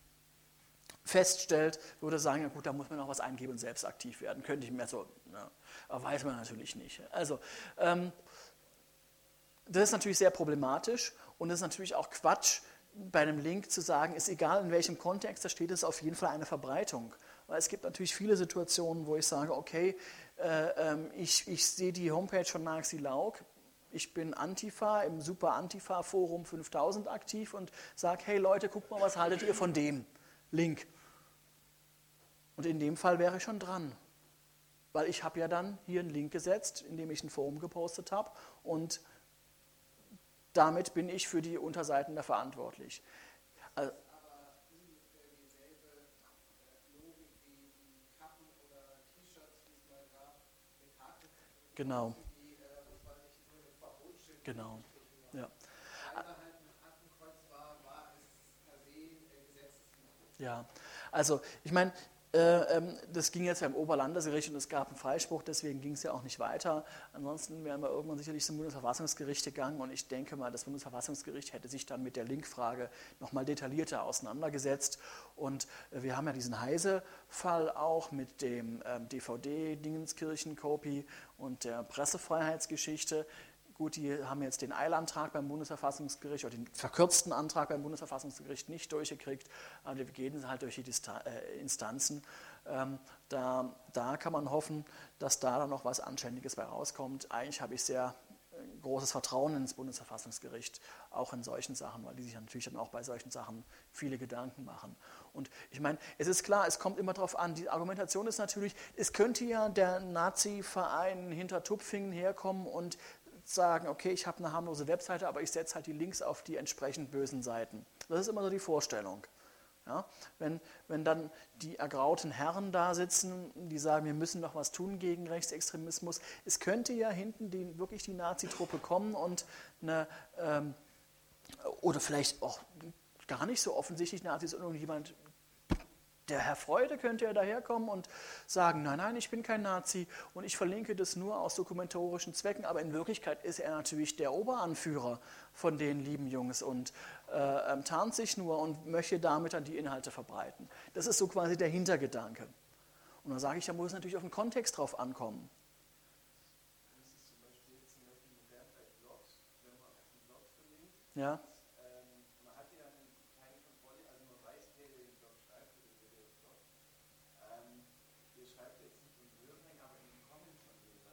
feststellt, würde sagen, ja gut, da muss man noch was eingeben und selbst aktiv werden. Könnte ich mir so, ja, aber weiß man natürlich nicht. Also, ähm, das ist natürlich sehr problematisch und es ist natürlich auch Quatsch, bei einem Link zu sagen, ist egal in welchem Kontext, da steht es auf jeden Fall eine Verbreitung. Weil es gibt natürlich viele Situationen, wo ich sage, okay, äh, ähm, ich, ich sehe die Homepage von Naxi Lauk, ich bin Antifa, im Super Antifa Forum fünftausend aktiv und sage, hey Leute, guckt mal, was haltet ihr von dem Link? Und in dem Fall wäre ich schon dran. Weil ich habe ja dann hier einen Link gesetzt, in dem ich ein Forum gepostet habe und damit bin ich für die Unterseiten da verantwortlich. Also, Aber ungefähr dieselbe Logik wie die Kappen oder T-Shirts, die es mal gab, mit Haken. genau, Die, äh, was weiß ich, nur mit Verbotsschild. genau, ja. Weil da halt ein Hakenkreuz war, war es per se äh, gesetzeswidrig. Ja, also ich meine, äh, ähm, das ging jetzt beim Oberlandesgericht und es gab einen Freispruch, deswegen ging es ja auch nicht weiter. Ansonsten wären wir irgendwann sicherlich zum Bundesverfassungsgericht gegangen und ich denke mal, das Bundesverfassungsgericht hätte sich dann mit der Linkfrage nochmal detaillierter auseinandergesetzt. Und äh, wir haben ja diesen Heise-Fall auch mit dem ähm, D V D-Dingenskirchen-Copy und der Pressefreiheitsgeschichte. Gut, die haben jetzt den Eilantrag beim Bundesverfassungsgericht oder den verkürzten Antrag beim Bundesverfassungsgericht nicht durchgekriegt, aber wir gehen halt durch die Dista- äh, Instanzen. Ähm, da, da kann man hoffen, dass da dann noch was Anständiges bei rauskommt. Eigentlich habe ich sehr äh, großes Vertrauen ins Bundesverfassungsgericht, auch in solchen Sachen, weil die sich natürlich dann auch bei solchen Sachen viele Gedanken machen. Und ich meine, es ist klar, es kommt immer darauf an, die Argumentation ist natürlich, es könnte ja der Nazi-Verein hinter Tupfingen herkommen und sagen, okay, ich habe eine harmlose Webseite, aber ich setze halt die Links auf die entsprechend bösen Seiten. Das ist immer so die Vorstellung. Ja? Wenn, wenn dann die ergrauten Herren da sitzen, die sagen, wir müssen noch was tun gegen Rechtsextremismus, es könnte ja hinten die, wirklich die Nazi-Truppe kommen und eine, ähm, oder vielleicht auch gar nicht so offensichtlich Nazis und irgendjemand, der Herr Freude könnte ja daherkommen und sagen, nein, nein, ich bin kein Nazi und ich verlinke das nur aus dokumentarischen Zwecken, aber in Wirklichkeit ist er natürlich der Oberanführer von den lieben Jungs und äh, tarnt sich nur und möchte damit dann die Inhalte verbreiten. Das ist so quasi der Hintergedanke. Und dann sage ich, da muss es natürlich auf den Kontext drauf ankommen. Das ist zum Beispiel jetzt zum Beispiel modern bei Blogs, wenn man auf den Blog verlinkt. Ja, Ähm, man hat ja eine keine Kontrolle, also man weiß, wer den Blog schreibt oder wer den Blog. Ähm, der schreibt jetzt nicht im Hören, aber in den Comments von Lesern.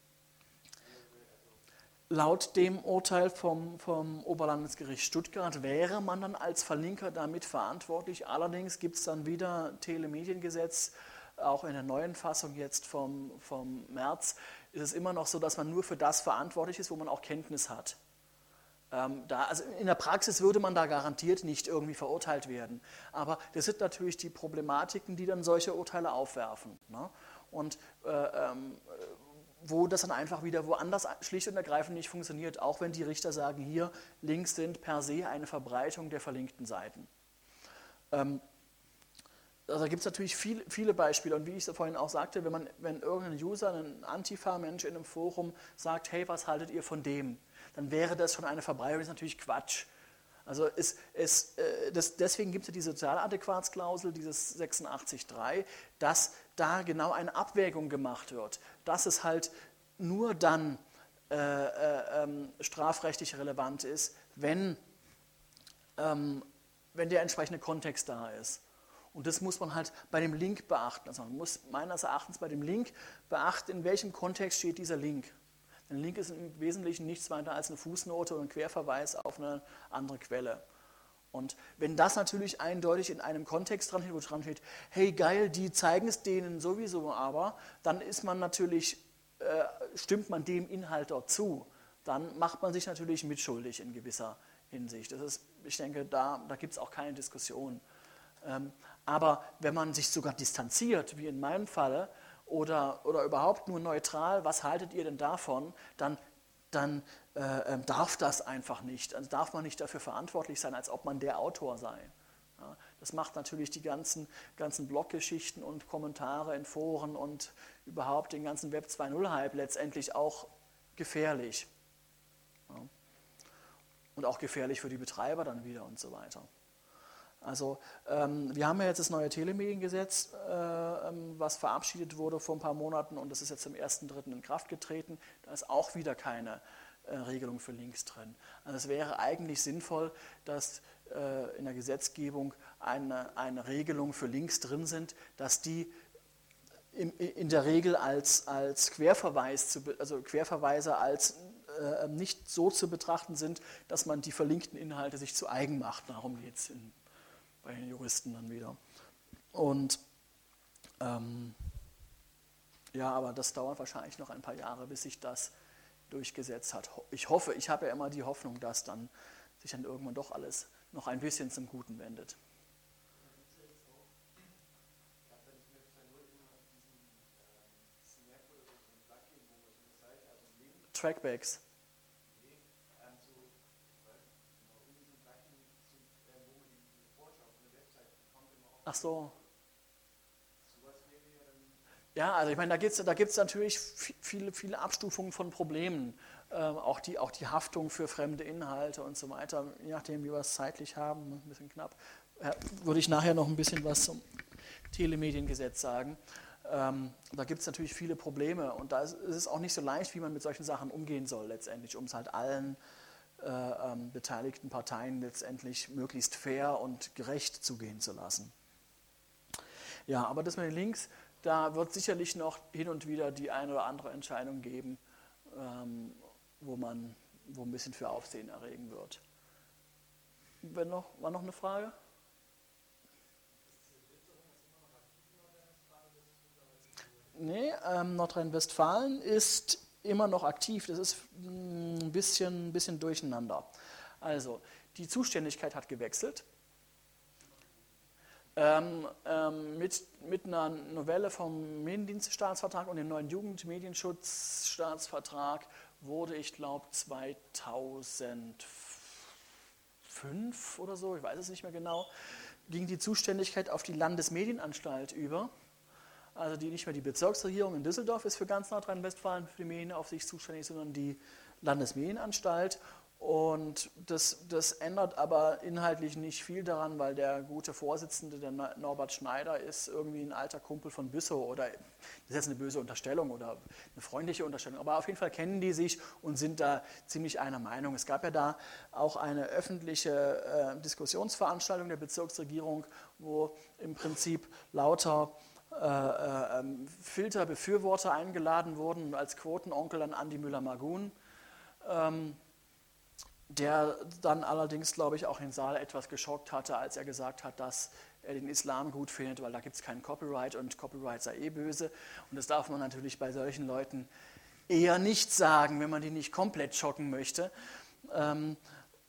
laut dem Urteil vom, vom Oberlandesgericht Stuttgart wäre man dann als Verlinker damit verantwortlich. Allerdings gibt es dann wieder Telemediengesetz, auch in der neuen Fassung jetzt vom, vom März, ist es immer noch so, dass man nur für das verantwortlich ist, wo man auch Kenntnis hat. Ähm, da, also in der Praxis würde man da garantiert nicht irgendwie verurteilt werden. Aber das sind natürlich die Problematiken, die dann solche Urteile aufwerfen. Ne? Und äh, ähm, wo das dann einfach wieder woanders schlicht und ergreifend nicht funktioniert, auch wenn die Richter sagen, hier, Links sind per se eine Verbreitung der verlinkten Seiten. Ähm, also da gibt es natürlich viel, viele Beispiele und wie ich so vorhin auch sagte, wenn, man, wenn irgendein User, ein Antifa-Mensch in einem Forum sagt, hey, was haltet ihr von dem? Dann wäre das schon eine Verbreitung, das ist natürlich Quatsch. Also es, es, äh, das, deswegen gibt es ja die Sozialadäquatsklausel, dieses sechsundachtzig Absatz drei, dass da genau eine Abwägung gemacht wird, dass es halt nur dann äh, äh, ähm, strafrechtlich relevant ist, wenn, ähm, wenn der entsprechende Kontext da ist. Und das muss man halt bei dem Link beachten. Also man muss meines Erachtens bei dem Link beachten, in welchem Kontext steht dieser Link. Ein Link ist im Wesentlichen nichts weiter als eine Fußnote oder ein Querverweis auf eine andere Quelle. Und wenn das natürlich eindeutig in einem Kontext dran steht, wo dran steht, hey geil, die zeigen es denen sowieso aber, dann ist man natürlich, äh, stimmt man dem Inhalt dort zu. Dann macht man sich natürlich mitschuldig in gewisser, Hinsicht. Das ist, ich denke, da, da gibt es auch keine Diskussion. Ähm, aber wenn man sich sogar distanziert, wie in meinem Falle, oder, oder überhaupt nur neutral, was haltet ihr denn davon, dann, dann äh, darf das einfach nicht. Also darf man nicht dafür verantwortlich sein, als ob man der Autor sei. Ja, das macht natürlich die ganzen, ganzen Bloggeschichten und Kommentare in Foren und überhaupt den ganzen Web zwei Punkt null-Hype letztendlich auch gefährlich. Ja. Und auch gefährlich für die Betreiber dann wieder und so weiter. Also ähm, wir haben ja jetzt das neue Telemediengesetz, äh, was verabschiedet wurde vor ein paar Monaten und das ist jetzt am ersten dritten in Kraft getreten. Da ist auch wieder keine äh, Regelung für Links drin. Also es wäre eigentlich sinnvoll, dass äh, in der Gesetzgebung eine, eine Regelung für Links drin sind, dass die in, in der Regel als, als Querverweis, zu, also Querverweise als äh, nicht so zu betrachten sind, dass man die verlinkten Inhalte sich zu eigen macht. Darum geht es bei den Juristen dann wieder. Und ähm, ja, aber das dauert wahrscheinlich noch ein paar Jahre, bis sich das durchgesetzt hat. Ich hoffe, ich habe ja immer die Hoffnung, dass dann sich dann irgendwann doch alles noch ein bisschen zum Guten wendet. Trackbacks. Ach so. Ja, also ich meine, da gibt es da gibt's natürlich viele, viele Abstufungen von Problemen. Ähm, auch, die, auch die Haftung für fremde Inhalte und so weiter, je nachdem, wie wir es zeitlich haben, ein bisschen knapp, äh, würde ich nachher noch ein bisschen was zum Telemediengesetz sagen. Ähm, da gibt es natürlich viele Probleme und da ist, ist es auch nicht so leicht, wie man mit solchen Sachen umgehen soll letztendlich, um es halt allen äh, ähm, beteiligten Parteien letztendlich möglichst fair und gerecht zugehen zu lassen. Ja, aber das mit den Links, da wird sicherlich noch hin und wieder die eine oder andere Entscheidung geben, ähm, wo man wo ein bisschen für Aufsehen erregen wird. Wenn noch, war noch eine Frage? Nee, ähm, Nordrhein-Westfalen ist immer noch aktiv. Das ist ein bisschen, ein bisschen durcheinander. Also, die Zuständigkeit hat gewechselt. Ähm, ähm, mit, mit einer Novelle vom Mediendienstestaatsvertrag und dem neuen Jugendmedienschutzstaatsvertrag wurde, ich glaube, zweitausendfünf oder so, ich weiß es nicht mehr genau, ging die Zuständigkeit auf die Landesmedienanstalt über. Also die nicht mehr die Bezirksregierung in Düsseldorf ist für ganz Nordrhein-Westfalen für die Medienaufsicht zuständig, sondern die Landesmedienanstalt. Und das, das ändert aber inhaltlich nicht viel daran, weil der gute Vorsitzende, der Norbert Schneider, ist irgendwie ein alter Kumpel von Büssow oder, das ist jetzt eine böse Unterstellung oder eine freundliche Unterstellung, aber auf jeden Fall kennen die sich und sind da ziemlich einer Meinung. Es gab ja da auch eine öffentliche äh, Diskussionsveranstaltung der Bezirksregierung, wo im Prinzip lauter äh, äh, Filterbefürworter eingeladen wurden, als Quotenonkel dann Andi Müller-Magun. Ähm, der dann allerdings, glaube ich, auch den Saal etwas geschockt hatte, als er gesagt hat, dass er den Islam gut findet, weil da gibt es kein Copyright und Copyright sei eh böse. Und das darf man natürlich bei solchen Leuten eher nicht sagen, wenn man die nicht komplett schocken möchte. Ähm,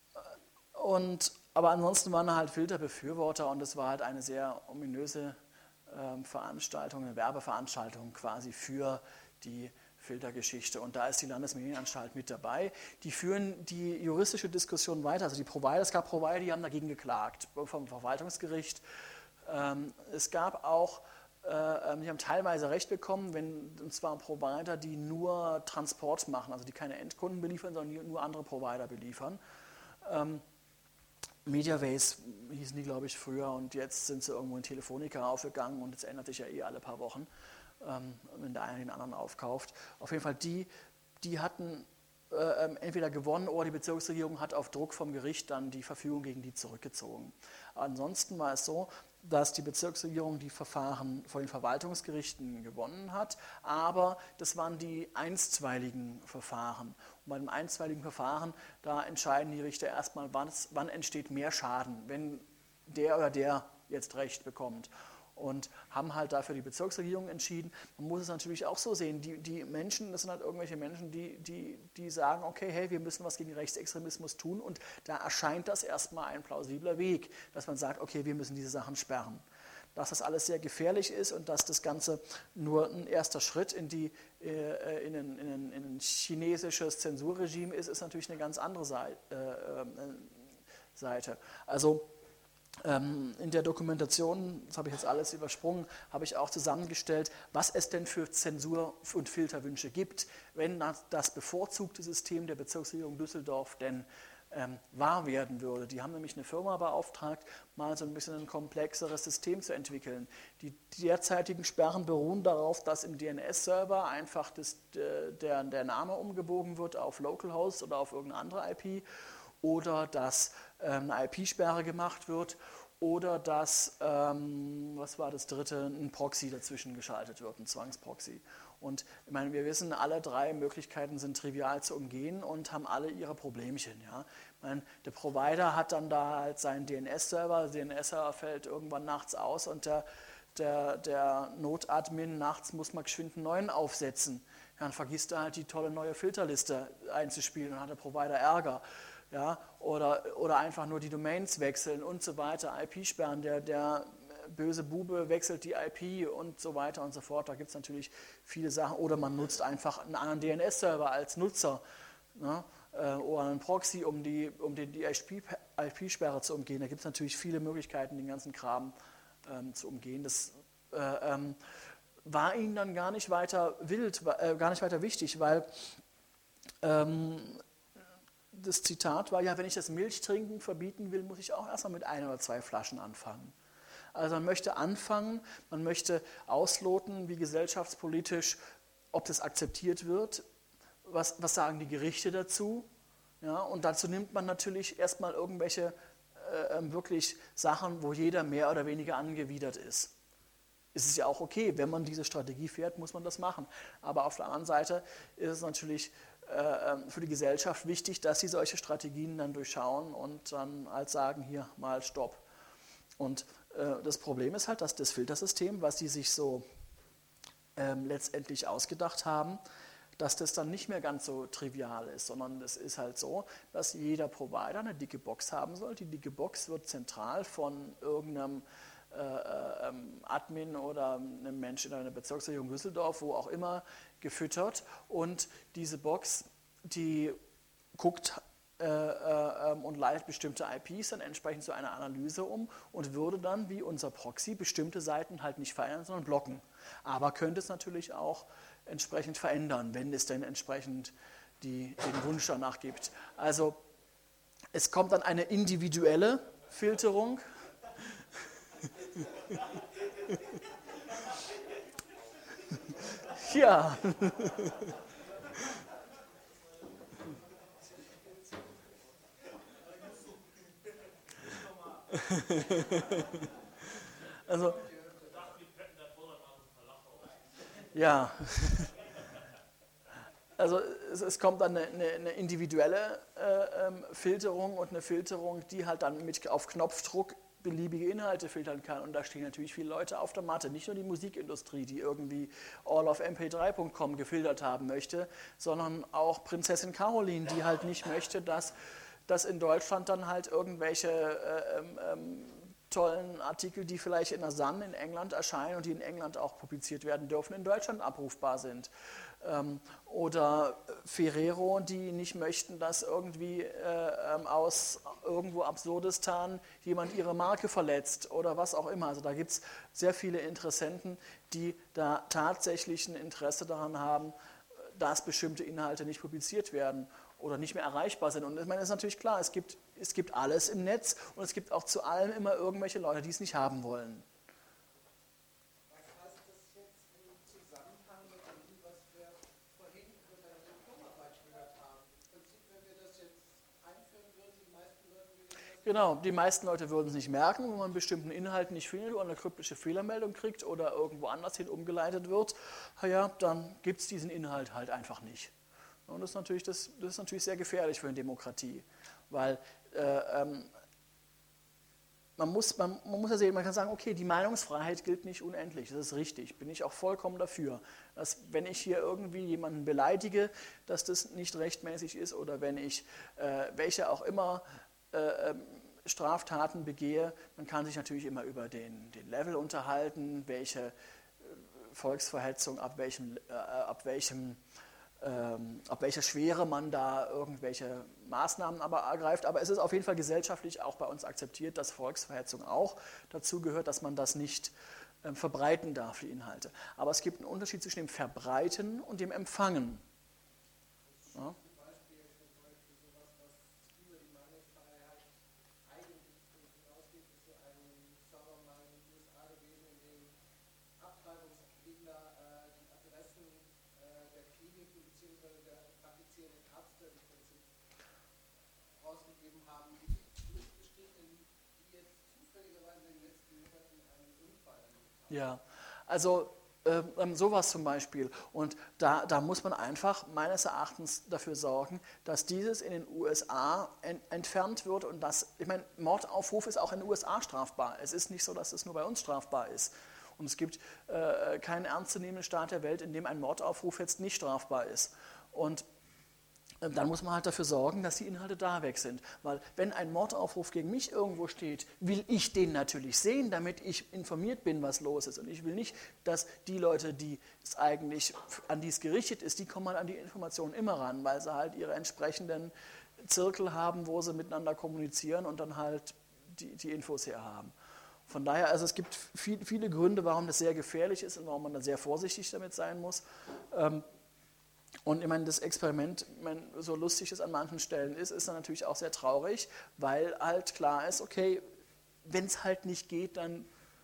und, aber ansonsten waren halt Filterbefürworter und es war halt eine sehr ominöse ähm, Veranstaltung, eine Werbeveranstaltung quasi für die Filtergeschichte. Und da ist die Landesmedienanstalt mit dabei. Die führen die juristische Diskussion weiter. Also die Provider, es gab Provider, die haben dagegen geklagt vom Verwaltungsgericht. Ähm, es gab auch, äh, die haben teilweise Recht bekommen, wenn, und zwar Provider, die nur Transport machen, also die keine Endkunden beliefern, sondern nur andere Provider beliefern. Ähm, Mediaways hießen die, glaube ich, früher und jetzt sind sie irgendwo in Telefonica aufgegangen und es ändert sich ja eh alle paar Wochen, wenn der eine den anderen aufkauft. Auf jeden Fall, die, die hatten äh, entweder gewonnen oder die Bezirksregierung hat auf Druck vom Gericht dann die Verfügung gegen die zurückgezogen. Ansonsten war es so, dass die Bezirksregierung die Verfahren vor den Verwaltungsgerichten gewonnen hat, aber das waren die einstweiligen Verfahren. Und bei dem einstweiligen Verfahren, da entscheiden die Richter erstmal, wann, wann entsteht mehr Schaden, wenn der oder der jetzt Recht bekommt. und haben halt dafür die Bezirksregierung entschieden. Man muss es natürlich auch so sehen, die, die Menschen, das sind halt irgendwelche Menschen, die, die, die sagen, okay, hey, wir müssen was gegen Rechtsextremismus tun und da erscheint das erstmal ein plausibler Weg, dass man sagt, okay, wir müssen diese Sachen sperren. Dass das alles sehr gefährlich ist und dass das Ganze nur ein erster Schritt in, die, äh, in, ein, in, ein, in ein chinesisches Zensurregime ist, ist natürlich eine ganz andere Seite. Äh, äh, Seite. Also ähm, in der Dokumentation, das habe ich jetzt alles übersprungen, habe ich auch zusammengestellt, was es denn für Zensur- und Filterwünsche gibt, wenn das bevorzugte System der Bezirksregierung Düsseldorf denn ähm, wahr werden würde. Die haben nämlich eine Firma beauftragt, mal so ein bisschen ein komplexeres System zu entwickeln. Die derzeitigen Sperren beruhen darauf, dass im D N S-Server einfach das, der, der Name umgebogen wird auf Localhost oder auf irgendeine andere I P, oder dass ähm, eine I P-Sperre gemacht wird oder dass, ähm, was war das dritte, ein Proxy dazwischen geschaltet wird, ein Zwangsproxy. Und ich meine, wir wissen, alle drei Möglichkeiten sind trivial zu umgehen und haben alle ihre Problemchen. Ja? Ich meine, der Provider hat dann da halt seinen D N S-Server, der D N S-Server fällt irgendwann nachts aus und der, der, der Notadmin nachts muss mal geschwind einen neuen aufsetzen. Ja, dann vergisst er halt die tolle neue Filterliste einzuspielen und hat der Provider Ärger. Ja, oder, oder einfach nur die Domains wechseln und so weiter, I P-Sperren, der, der böse Bube wechselt die I P und so weiter und so fort. Da gibt es natürlich viele Sachen. Oder man nutzt einfach einen anderen D N S-Server als Nutzer, ne? Oder einen Proxy, um die, um die, die I P-Sperre zu umgehen. Da gibt es natürlich viele Möglichkeiten, den ganzen Kram ähm, zu umgehen. Das äh, ähm, war ihnen dann gar nicht weiter wild, äh, gar nicht weiter wichtig, weil ähm, das Zitat war, ja, wenn ich das Milchtrinken verbieten will, muss ich auch erstmal mit ein oder zwei Flaschen anfangen. Also man möchte anfangen, man möchte ausloten, wie gesellschaftspolitisch, ob das akzeptiert wird, was, was sagen die Gerichte dazu. Ja, und dazu nimmt man natürlich erstmal irgendwelche äh, wirklich Sachen, wo jeder mehr oder weniger angewidert ist. Es ist ja auch okay, wenn man diese Strategie fährt, muss man das machen. Aber auf der anderen Seite ist es natürlich für die Gesellschaft wichtig, dass sie solche Strategien dann durchschauen und dann halt sagen, hier mal Stopp. Und äh, das Problem ist halt, dass das Filtersystem, was sie sich so ähm, letztendlich ausgedacht haben, dass das dann nicht mehr ganz so trivial ist, sondern es ist halt so, dass jeder Provider eine dicke Box haben soll. Die dicke Box wird zentral von irgendeinem Äh, ähm, Admin oder einem Menschen in einer Bezirksregierung Düsseldorf, wo auch immer, gefüttert. Und diese Box, die guckt äh, äh, und leitet bestimmte I Ps dann entsprechend zu einer Analyse um und würde dann, wie unser Proxy, bestimmte Seiten halt nicht verändern, sondern blocken. Aber könnte es natürlich auch entsprechend verändern, wenn es denn entsprechend die, den Wunsch danach gibt. Also es kommt dann eine individuelle Filterung. Ja. Also, ja. Also es, es kommt dann eine, eine, eine individuelle äh, ähm, Filterung und eine Filterung, die halt dann mit auf Knopfdruck beliebige Inhalte filtern kann. Und da stehen natürlich viele Leute auf der Matte. Nicht nur die Musikindustrie, die irgendwie all of m p drei punkt com gefiltert haben möchte, sondern auch Prinzessin Caroline, die halt nicht möchte, dass, dass in Deutschland dann halt irgendwelche äh, ähm, tollen Artikel, die vielleicht in der Sun in England erscheinen und die in England auch publiziert werden dürfen, in Deutschland abrufbar sind. Ähm, oder Ferrero, die nicht möchten, dass irgendwie äh, aus irgendwo Absurdistan jemand ihre Marke verletzt oder was auch immer. Also da gibt es sehr viele Interessenten, die da tatsächlich ein Interesse daran haben, dass bestimmte Inhalte nicht publiziert werden oder nicht mehr erreichbar sind. Und ich meine, es ist natürlich klar, es gibt, es gibt alles im Netz und es gibt auch zu allem immer irgendwelche Leute, die es nicht haben wollen. Was heißt das jetzt im Zusammenhang mit dem, was wir vorhin über das Diplomarbeit gehört haben? Im Prinzip, wenn wir das jetzt einführen würden, die meisten Leute würden das... Genau, die meisten Leute würden es nicht merken, wenn man bestimmten Inhalt nicht findet oder eine kryptische Fehlermeldung kriegt oder irgendwo anders hin umgeleitet wird, ja, dann gibt es diesen Inhalt halt einfach nicht. Und das ist natürlich, das, das ist natürlich sehr gefährlich für eine Demokratie, weil äh, ähm, man muss, man, man muss ja sehen, man kann sagen, okay, die Meinungsfreiheit gilt nicht unendlich, das ist richtig, bin ich auch vollkommen dafür, dass wenn ich hier irgendwie jemanden beleidige, dass das nicht rechtmäßig ist oder wenn ich äh, welche auch immer äh, Straftaten begehe, man kann sich natürlich immer über den, den Level unterhalten, welche Volksverhetzung, ab welchem, äh, ab welchem Ähm, ab welcher Schwere man da irgendwelche Maßnahmen aber ergreift. Aber es ist auf jeden Fall gesellschaftlich auch bei uns akzeptiert, dass Volksverhetzung auch dazu gehört, dass man das nicht ähm, verbreiten darf, die Inhalte. Aber es gibt einen Unterschied zwischen dem Verbreiten und dem Empfangen. Ja? Rausgegeben haben, die Mitbestimmten, die jetzt zufälligerweise in den letzten Monaten einen Unfall erlebt haben. Ja, also ähm, sowas zum Beispiel. Und da, da muss man einfach meines Erachtens dafür sorgen, dass dieses in den U S A en, entfernt wird und dass, ich meine, Mordaufruf ist auch in den U S A strafbar. Es ist nicht so, dass es nur bei uns strafbar ist. Und es gibt äh, keinen ernstzunehmenden Staat der Welt, in dem ein Mordaufruf jetzt nicht strafbar ist. Und dann muss man halt dafür sorgen, dass die Inhalte da weg sind. Weil wenn ein Mordaufruf gegen mich irgendwo steht, will ich den natürlich sehen, damit ich informiert bin, was los ist. Und ich will nicht, dass die Leute, die es eigentlich, an die es gerichtet ist, die kommen halt an die Informationen immer ran, weil sie halt ihre entsprechenden Zirkel haben, wo sie miteinander kommunizieren und dann halt die, die Infos herhaben. Von daher, also es gibt viel, viele Gründe, warum das sehr gefährlich ist und warum man da sehr vorsichtig damit sein muss. Und ich meine, das Experiment, ich meine, so lustig es an manchen Stellen ist, ist dann natürlich auch sehr traurig, weil halt klar ist, okay, wenn es halt nicht geht, dann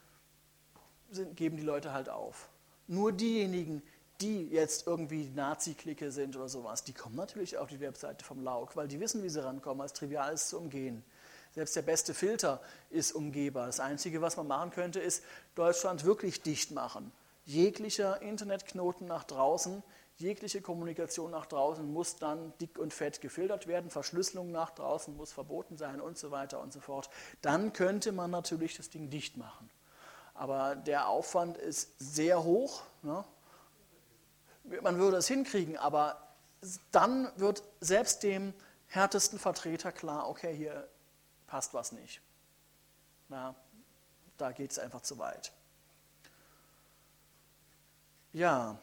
sind, geben die Leute halt auf. Nur diejenigen, die jetzt irgendwie Nazi-Clique sind oder sowas, die kommen natürlich auf die Webseite vom Lauk, weil die wissen, wie sie rankommen, als trivial ist zu umgehen. Selbst der beste Filter ist umgehbar. Das Einzige, was man machen könnte, ist Deutschland wirklich dicht machen. Jeglicher Internetknoten nach draußen, jegliche Kommunikation nach draußen muss dann dick und fett gefiltert werden, Verschlüsselung nach draußen muss verboten sein und so weiter und so fort. Dann könnte man natürlich das Ding dicht machen. Aber der Aufwand ist sehr hoch. Ne? Man würde es hinkriegen, aber dann wird selbst dem härtesten Vertreter klar, okay, hier passt was nicht. Na, da geht es einfach zu weit. Ja.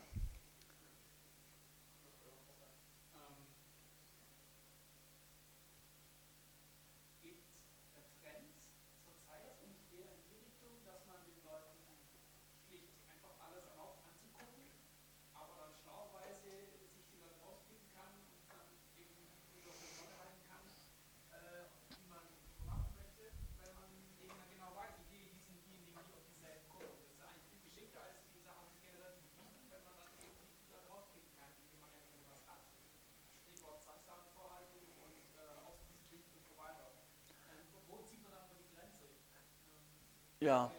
Ja,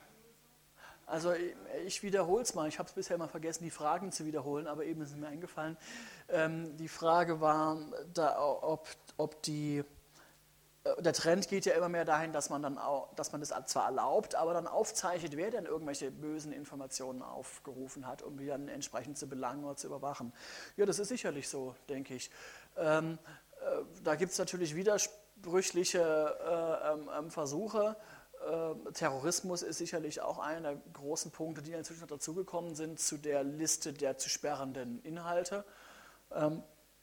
also ich wiederhole es mal. Ich habe es bisher mal vergessen, die Fragen zu wiederholen, aber eben ist es mir eingefallen. Ähm, die Frage war, da, ob, ob die, äh, der Trend geht ja immer mehr dahin, dass man dann auch, dass man das zwar erlaubt, aber dann aufzeichnet, wer denn irgendwelche bösen Informationen aufgerufen hat, um die dann entsprechend zu belangen oder zu überwachen. Ja, das ist sicherlich so, denke ich. Ähm, äh, da gibt es natürlich widersprüchliche äh, ähm, Versuche. Terrorismus ist sicherlich auch einer der großen Punkte, die inzwischen dazugekommen sind zu der Liste der zu sperrenden Inhalte. Ähm,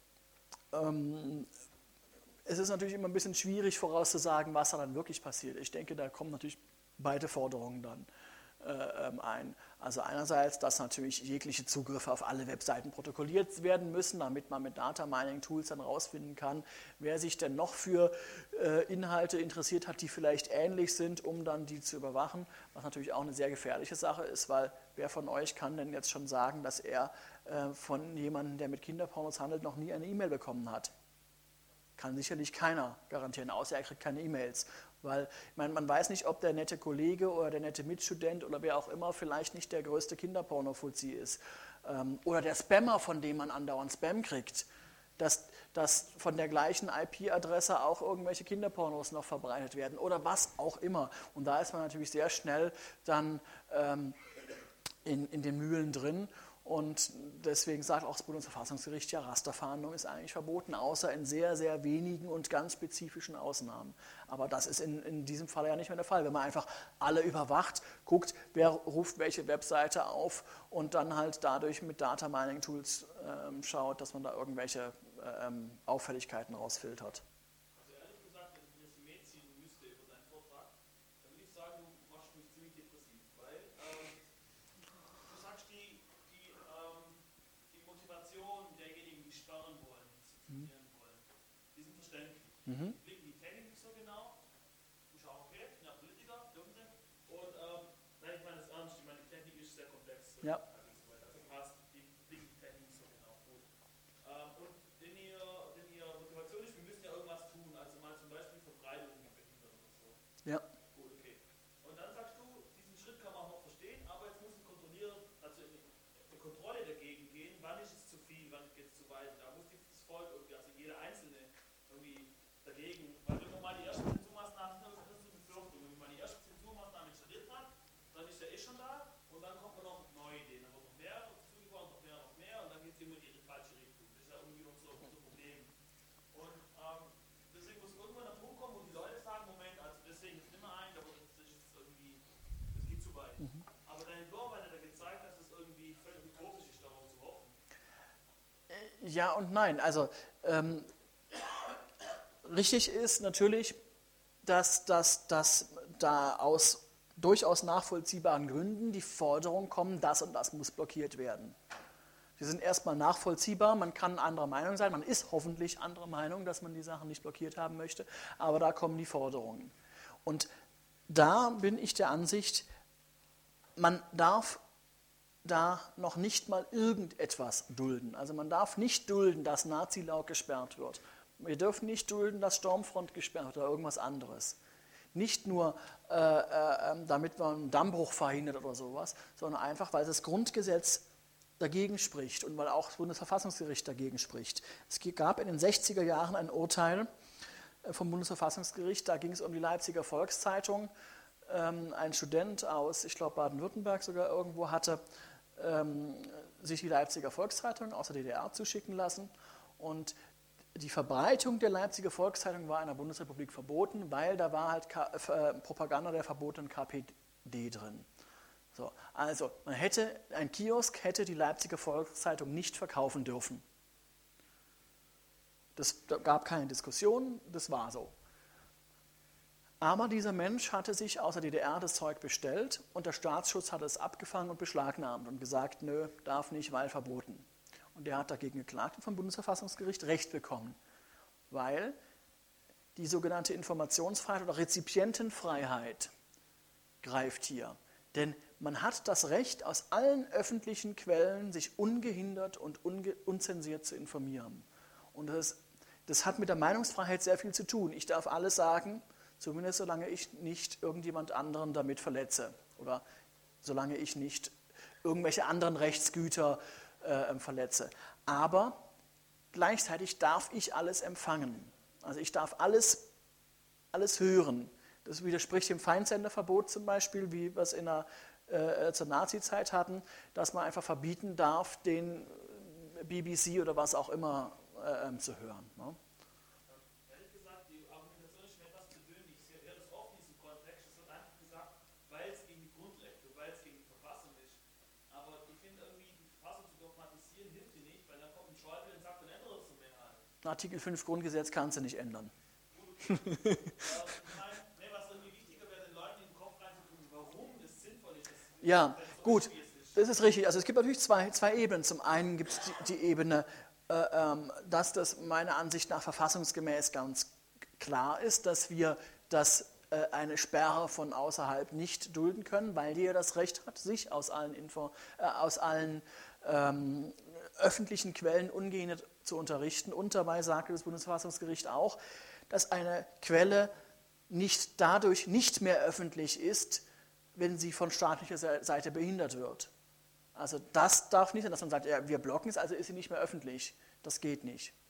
ähm, es ist natürlich immer ein bisschen schwierig vorauszusagen, was da dann wirklich passiert. Ich denke, da kommen natürlich beide Forderungen dann äh, ein. Also einerseits, dass natürlich jegliche Zugriffe auf alle Webseiten protokolliert werden müssen, damit man mit Data Mining Tools dann rausfinden kann, wer sich denn noch für äh, Inhalte interessiert hat, die vielleicht ähnlich sind, um dann die zu überwachen, was natürlich auch eine sehr gefährliche Sache ist, weil wer von euch kann denn jetzt schon sagen, dass er äh, von jemandem, der mit Kinderpornos handelt, noch nie eine E-Mail bekommen hat? Kann sicherlich keiner garantieren, außer er kriegt keine E-Mails. Weil ich meine, man weiß nicht, ob der nette Kollege oder der nette Mitstudent oder wer auch immer vielleicht nicht der größte Kinderporno-Fuzzi ist. Ähm, oder der Spammer, von dem man andauernd Spam kriegt. Das, dass von der gleichen I P-Adresse auch irgendwelche Kinderpornos noch verbreitet werden oder was auch immer. Und da ist man natürlich sehr schnell dann ähm, in, in den Mühlen drin. Und deswegen sagt auch das Bundesverfassungsgericht, ja, Rasterfahndung ist eigentlich verboten, außer in sehr, sehr wenigen und ganz spezifischen Ausnahmen. Aber das ist in, in diesem Fall ja nicht mehr der Fall. Wenn man einfach alle überwacht, guckt, wer ruft welche Webseite auf und dann halt dadurch mit Data Mining Tools ähm, schaut, dass man da irgendwelche ähm, Auffälligkeiten rausfiltert. Also ehrlich gesagt, wenn ich ein Resümee ziehen müsste über deinen Vortrag, dann würde ich sagen, du machst mich ziemlich depressiv, weil ähm, du sagst, die, die, ähm, die Motivation derjenigen, die sperren wollen, die zensieren wollen, die sind verständlich. Mhm. Die blicken die Technik nicht so genau, ist auch okay, sind ja Politiker, dürfen sie. Und ähm, nein, ich meine das ernst, ich meine, die Technik ist sehr komplex. Ja. Also passt, die blicken die Technik nicht so genau, gut. Ähm, und wenn ihr, wenn ihr Motivation ist, wir müssen ja irgendwas tun, also mal zum Beispiel Verbreitung behindern oder so. Ja. Gut, okay. Und dann sagst du, diesen Schritt kann man auch noch verstehen, aber jetzt muss ich kontrollieren, also in die Kontrolle dagegen gehen, wann ist es zu viel, wann geht es zu weit. Da muss das Volk irgendwie, also jeder Einzelne irgendwie dagegen, weil wenn man mal die ersten Zensurmaßnahmen, das ist eine Befürchtung, wenn man mal die ersten Zensurmaßnahmen installiert hat, dann ist der eh schon da und dann kommt man noch mit neuen Ideen, dann wird noch mehr zugebaut, noch mehr, noch mehr und dann geht es immer in die falsche Richtung. Das ist ja irgendwie unser, unser Problem. Und ähm, deswegen muss irgendwann ein Punkt kommen, wo die Leute sagen, Moment, also deswegen ist nicht mehr ein, aber das ist irgendwie, das geht zu weit. Mhm. Aber deine Glorwein hat ja gezeigt, dass es irgendwie völlig utopisch ist, darauf zu hoffen. Ja und nein. Also ähm, richtig ist natürlich, dass, dass, dass da aus durchaus nachvollziehbaren Gründen die Forderung kommen, das und das muss blockiert werden. Die sind erstmal nachvollziehbar, man kann anderer Meinung sein, man ist hoffentlich anderer Meinung, dass man die Sachen nicht blockiert haben möchte, aber da kommen die Forderungen. Und da bin ich der Ansicht, man darf da noch nicht mal irgendetwas dulden. Also man darf nicht dulden, dass Nazi-Laut gesperrt wird. Wir dürfen nicht dulden, dass Stormfront gesperrt wird oder irgendwas anderes. Nicht nur, äh, äh, damit man einen Dammbruch verhindert oder sowas, sondern einfach, weil das Grundgesetz dagegen spricht und weil auch das Bundesverfassungsgericht dagegen spricht. Es gab in den sechziger Jahren ein Urteil vom Bundesverfassungsgericht, da ging es um die Leipziger Volkszeitung. Ähm, ein Student aus, ich glaube Baden-Württemberg sogar irgendwo, hatte ähm, sich die Leipziger Volkszeitung aus der D D R zuschicken lassen und die Verbreitung der Leipziger Volkszeitung war in der Bundesrepublik verboten, weil da war halt K äh, Propaganda der verbotenen K P D drin. So, also man hätte, ein Kiosk hätte die Leipziger Volkszeitung nicht verkaufen dürfen. Das gab keine Diskussion, das war so. Aber dieser Mensch hatte sich aus der D D R das Zeug bestellt und der Staatsschutz hat es abgefangen und beschlagnahmt und gesagt, nö, darf nicht, weil verboten. Und der hat dagegen geklagt und vom Bundesverfassungsgericht Recht bekommen, weil die sogenannte Informationsfreiheit oder Rezipientenfreiheit greift hier. Denn man hat das Recht, aus allen öffentlichen Quellen sich ungehindert und unge unzensiert zu informieren. Und das, das hat mit der Meinungsfreiheit sehr viel zu tun. Ich darf alles sagen, zumindest solange ich nicht irgendjemand anderen damit verletze oder solange ich nicht irgendwelche anderen Rechtsgüter äh, verletze. Aber gleichzeitig darf ich alles empfangen. Also ich darf alles, alles hören. Das widerspricht dem Feindsenderverbot zum Beispiel, wie wir es in der, äh, zur Nazi-Zeit hatten, dass man einfach verbieten darf, den B B C oder was auch immer äh, zu hören. Ne? Ehrlich gesagt, die Argumentation ist mir etwas persönlich. Ich höre das oft in diesem Kontext. Es wird einfach gesagt, weil es gegen die Grundrechte, weil es gegen die Verfassung ist. Aber ich finde irgendwie, die Verfassung zu dogmatisieren hilft dir nicht, weil dann kommt ein Schäuble und sagt, dann ändere es mehr an. Artikel fünf Grundgesetz kannst du nicht ändern. Gut, okay. ähm, ich meine, nee, was irgendwie wichtiger wäre, den Leuten in den Kopf reinzutun, warum es sinnvoll ist. Dass Ja, so gut, ist, wie es ist. das ist richtig. Also es gibt natürlich zwei, zwei Ebenen. Zum einen gibt es die, die Ebene, äh, ähm, dass das meiner Ansicht nach verfassungsgemäß ganz klar ist, dass wir das, äh, eine Sperre von außerhalb nicht dulden können, weil die ja das Recht hat, sich aus allen, Info, äh, aus allen ähm, öffentlichen Quellen ungehindert zu unterrichten. Und dabei sagte das Bundesverfassungsgericht auch, dass eine Quelle nicht dadurch nicht mehr öffentlich ist, wenn sie von staatlicher Seite behindert wird. Also das darf nicht sein, dass man sagt, ja, wir blocken es, also ist sie nicht mehr öffentlich. Das geht nicht.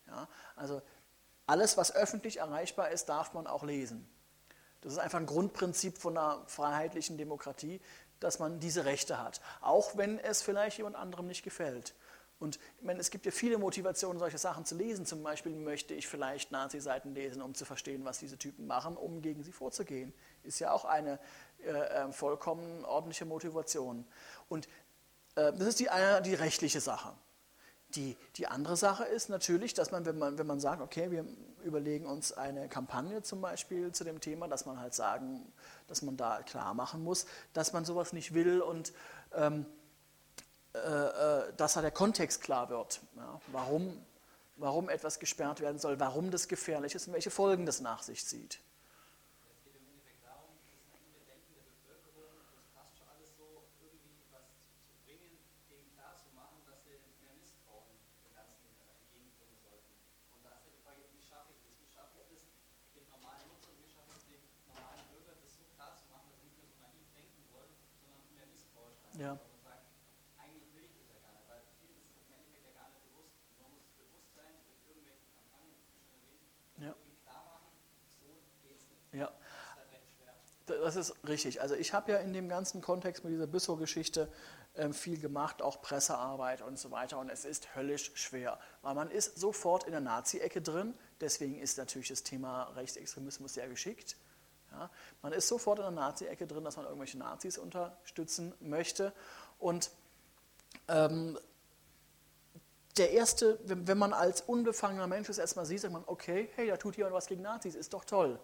Ja? Also alles, was öffentlich erreichbar ist, darf man auch lesen. Das ist einfach ein Grundprinzip von einer freiheitlichen Demokratie, dass man diese Rechte hat, auch wenn es vielleicht jemand anderem nicht gefällt. Und ich meine, es gibt ja viele Motivationen, solche Sachen zu lesen. Zum Beispiel möchte ich vielleicht Nazi-Seiten lesen, um zu verstehen, was diese Typen machen, um gegen sie vorzugehen. Ist ja auch eine äh, vollkommen ordentliche Motivation. Und äh, das ist die, eine, die rechtliche Sache. Die, die andere Sache ist natürlich, dass man wenn, man, wenn man sagt, okay, wir überlegen uns eine Kampagne zum Beispiel zu dem Thema, dass man halt sagen, dass man da klar machen muss, dass man sowas nicht will und ähm, äh, dass da der Kontext klar wird, ja, warum, warum etwas gesperrt werden soll, warum das gefährlich ist und welche Folgen das nach sich zieht. Es geht im Endeffekt darum, das naive Denken der Bevölkerung, das passt schon alles so, irgendwie was zu bringen, denen klarzumachen, dass sie mehr Misstrauen dem Ganzen entgegenbringen sollten. Und da ist ja die Frage, wie schaffe ich das? Wie schaffe ich das, den normalen Nutzern, wie schaffe ich es dem normalen Bürger, das so klar zu machen, dass sie nicht mehr so naiv denken wollen, sondern mehr Misstrauen haben. Ja. Und sagen, eigentlich will ich das ja gar nicht, weil vielen ist es im Endeffekt ja gar nicht bewusst. Man muss es bewusst sein, mit irgendwelchen Kampagnen, wie schon erwähnt, Ja. irgendwie klar machen, so geht's nicht. Ja. Das ist halt recht schwer. Das ist richtig. Also ich habe ja in dem ganzen Kontext mit dieser Büssow-Geschichte ähm, viel gemacht, auch Pressearbeit und so weiter. Und es ist höllisch schwer, weil man ist sofort in der Nazi-Ecke drin. Deswegen ist natürlich das Thema Rechtsextremismus sehr geschickt. Ja, man ist sofort in der Nazi-Ecke drin, dass man irgendwelche Nazis unterstützen möchte. Und ähm, der erste, wenn, wenn man als unbefangener Mensch das erstmal sieht, sagt man, okay, hey, da tut jemand was gegen Nazis, ist doch toll.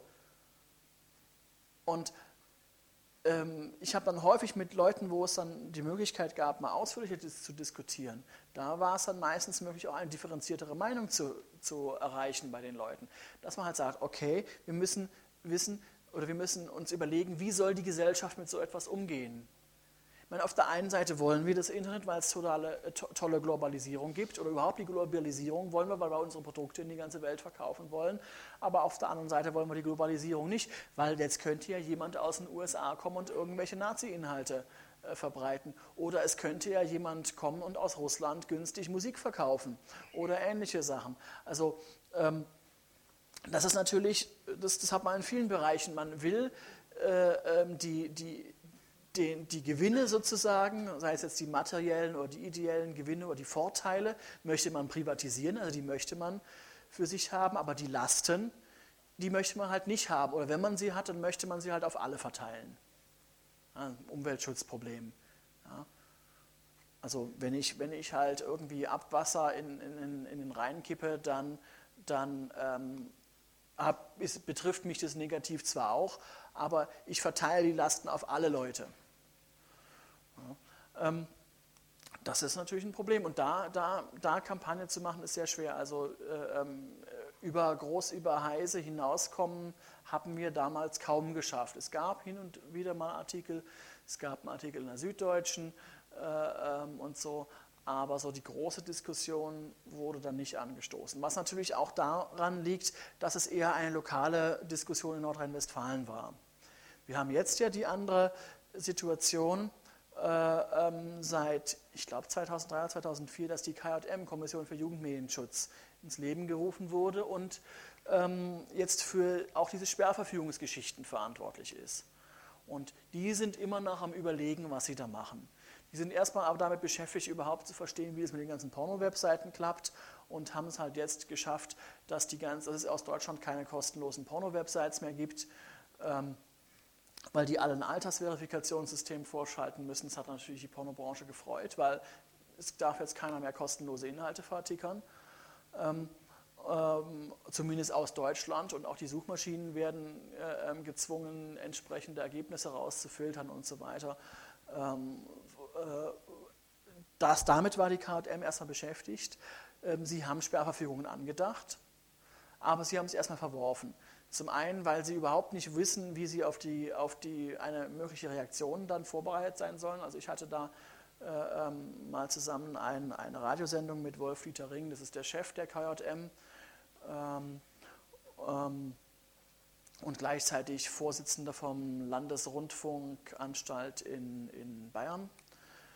Und ähm, ich habe dann häufig mit Leuten, wo es dann die Möglichkeit gab, mal ausführlicher dis- zu diskutieren, da war es dann meistens möglich, auch eine differenziertere Meinung zu, zu erreichen bei den Leuten. Dass man halt sagt, okay, wir müssen wissen oder wir müssen uns überlegen, wie soll die Gesellschaft mit so etwas umgehen. Ich meine, auf der einen Seite wollen wir das Internet, weil es totale, to, tolle Globalisierung gibt oder überhaupt die Globalisierung wollen wir, weil wir unsere Produkte in die ganze Welt verkaufen wollen. Aber auf der anderen Seite wollen wir die Globalisierung nicht, weil jetzt könnte ja jemand aus den U S A kommen und irgendwelche Nazi-Inhalte äh, verbreiten. Oder es könnte ja jemand kommen und aus Russland günstig Musik verkaufen oder ähnliche Sachen. Also ähm, das ist natürlich, das, das hat man in vielen Bereichen. Man will äh, ähm, die, die Den, die Gewinne sozusagen, sei es jetzt die materiellen oder die ideellen Gewinne oder die Vorteile, möchte man privatisieren, also die möchte man für sich haben, aber die Lasten, die möchte man halt nicht haben. Oder wenn man sie hat, dann möchte man sie halt auf alle verteilen. Ja, Umweltschutzproblem. Ja. Also wenn ich, wenn ich halt irgendwie Abwasser in, in, in den Rhein kippe, dann, dann ähm, hab, ist, betrifft mich das negativ zwar auch, aber ich verteile die Lasten auf alle Leute. Ja, ähm, das ist natürlich ein Problem. Und da, da, da Kampagne zu machen, ist sehr schwer. Also äh, ähm, über groß über Heise hinauskommen, haben wir damals kaum geschafft. Es gab hin und wieder mal Artikel, es gab einen Artikel in der Süddeutschen äh, ähm, und so, aber so die große Diskussion wurde dann nicht angestoßen. Was natürlich auch daran liegt, dass es eher eine lokale Diskussion in Nordrhein-Westfalen war. Wir haben jetzt ja die andere Situation äh, ähm, seit, ich glaube zweitausenddrei oder zweitausendvier, dass die K J M, Kommission für Jugendmedienschutz, ins Leben gerufen wurde und ähm, jetzt für auch diese Sperrverfügungsgeschichten verantwortlich ist. Und die sind immer noch am Überlegen, was sie da machen. Die sind erstmal aber damit beschäftigt, überhaupt zu verstehen, wie es mit den ganzen Porno-Webseiten klappt und haben es halt jetzt geschafft, dass, die ganz, dass es aus Deutschland keine kostenlosen Porno-Websites mehr gibt, ähm, weil die alle ein Altersverifikationssystem vorschalten müssen. Das hat natürlich die Pornobranche gefreut, weil es darf jetzt keiner mehr kostenlose Inhalte vertickern. Ähm, ähm, zumindest aus Deutschland, und auch die Suchmaschinen werden äh, ähm, gezwungen, entsprechende Ergebnisse rauszufiltern und so weiter. Ähm, äh, das, damit war die K J M erstmal beschäftigt. Ähm, sie haben Sperrverfügungen angedacht, aber sie haben es erstmal verworfen. Zum einen, weil sie überhaupt nicht wissen, wie sie auf, die, auf die, eine mögliche Reaktion dann vorbereitet sein sollen. Also ich hatte da äh, ähm, mal zusammen ein, eine Radiosendung mit Wolf-Dieter Ring, das ist der Chef der K J M, ähm, ähm, und gleichzeitig Vorsitzender vom Landesrundfunkanstalt in, in Bayern.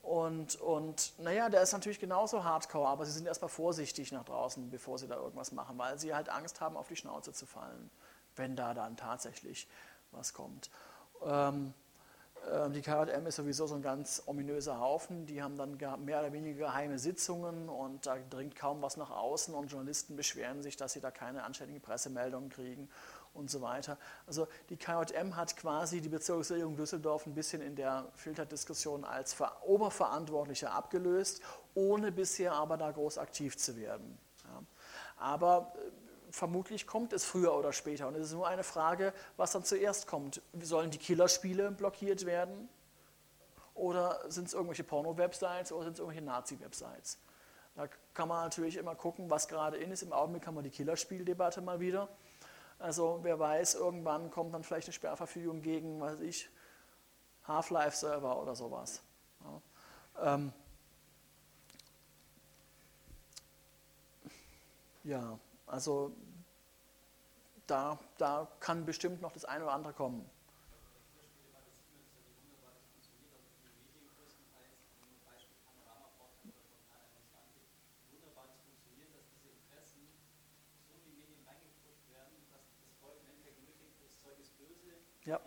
Und, und naja, der ist natürlich genauso hardcore, aber sie sind erstmal vorsichtig nach draußen, bevor sie da irgendwas machen, weil sie halt Angst haben, auf die Schnauze zu fallen, wenn da dann tatsächlich was kommt. Ähm, ähm, die K J M ist sowieso so ein ganz ominöser Haufen, die haben dann mehr oder weniger geheime Sitzungen und da dringt kaum was nach außen und Journalisten beschweren sich, dass sie da keine anständigen Pressemeldungen kriegen und so weiter. Also die K J M hat quasi die Bezirksregierung Düsseldorf ein bisschen in der Filterdiskussion als Ver- Oberverantwortlicher abgelöst, ohne bisher aber da groß aktiv zu werden. Ja. Aber äh, vermutlich kommt es früher oder später und es ist nur eine Frage, was dann zuerst kommt. Sollen die Killerspiele blockiert werden oder sind es irgendwelche Porno-Websites oder sind es irgendwelche Nazi-Websites? Da kann man natürlich immer gucken, was gerade in ist. Im Augenblick haben wir die Killerspieldebatte mal wieder. Also wer weiß, irgendwann kommt dann vielleicht eine Sperrverfügung gegen, was weiß ich, Half-Life-Server oder sowas. Ja, ähm, ja also da, da kann bestimmt noch das eine oder andere kommen. Ja.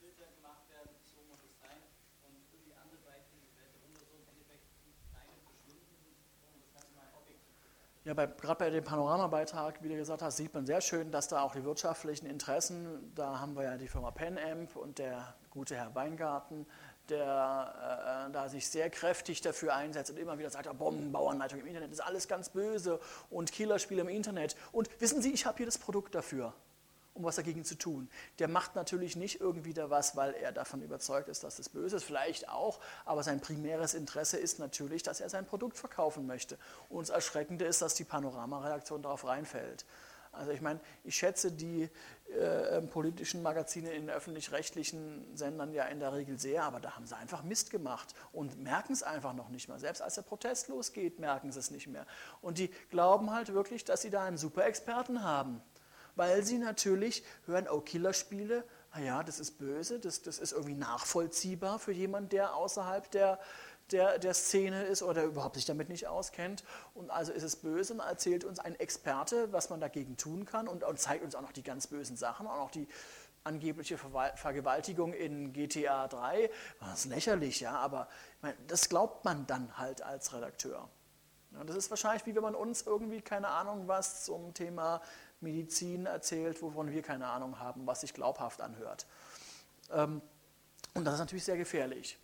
Ja, bei, gerade bei dem Panoramabeitrag, wie du gesagt hast, sieht man sehr schön, dass da auch die wirtschaftlichen Interessen, da haben wir ja die Firma PenAmp und der gute Herr Weingarten, der äh, da sich sehr kräftig dafür einsetzt und immer wieder sagt, ja, Bombenbauanleitung im Internet ist alles ganz böse und Killerspiele im Internet. Und wissen Sie, ich habe hier das Produkt dafür, um was dagegen zu tun. Der macht natürlich nicht irgendwie da was, weil er davon überzeugt ist, dass das böse ist, vielleicht auch, aber sein primäres Interesse ist natürlich, dass er sein Produkt verkaufen möchte. Und das Erschreckende ist, dass die Panorama-Redaktion darauf reinfällt. Also ich meine, ich schätze die äh, politischen Magazine in öffentlich-rechtlichen Sendern ja in der Regel sehr, aber da haben sie einfach Mist gemacht und merken es einfach noch nicht mehr. Selbst als der Protest losgeht, merken sie es nicht mehr. Und die glauben halt wirklich, dass sie da einen super Experten haben. Weil sie natürlich hören, oh, Killerspiele, naja, das ist böse, das, das ist irgendwie nachvollziehbar für jemanden, der außerhalb der, der, der Szene ist oder überhaupt sich damit nicht auskennt. Und also ist es böse und erzählt uns ein Experte, was man dagegen tun kann und, und zeigt uns auch noch die ganz bösen Sachen, auch noch die angebliche Vergewaltigung in G T A drei. Das ist lächerlich, ja, aber ich meine, das glaubt man dann halt als Redakteur. Ja, das ist wahrscheinlich wie wenn man uns irgendwie, keine Ahnung, was zum Thema Medizin erzählt, wovon wir keine Ahnung haben, was sich glaubhaft anhört. Ähm, und das ist natürlich sehr gefährlich.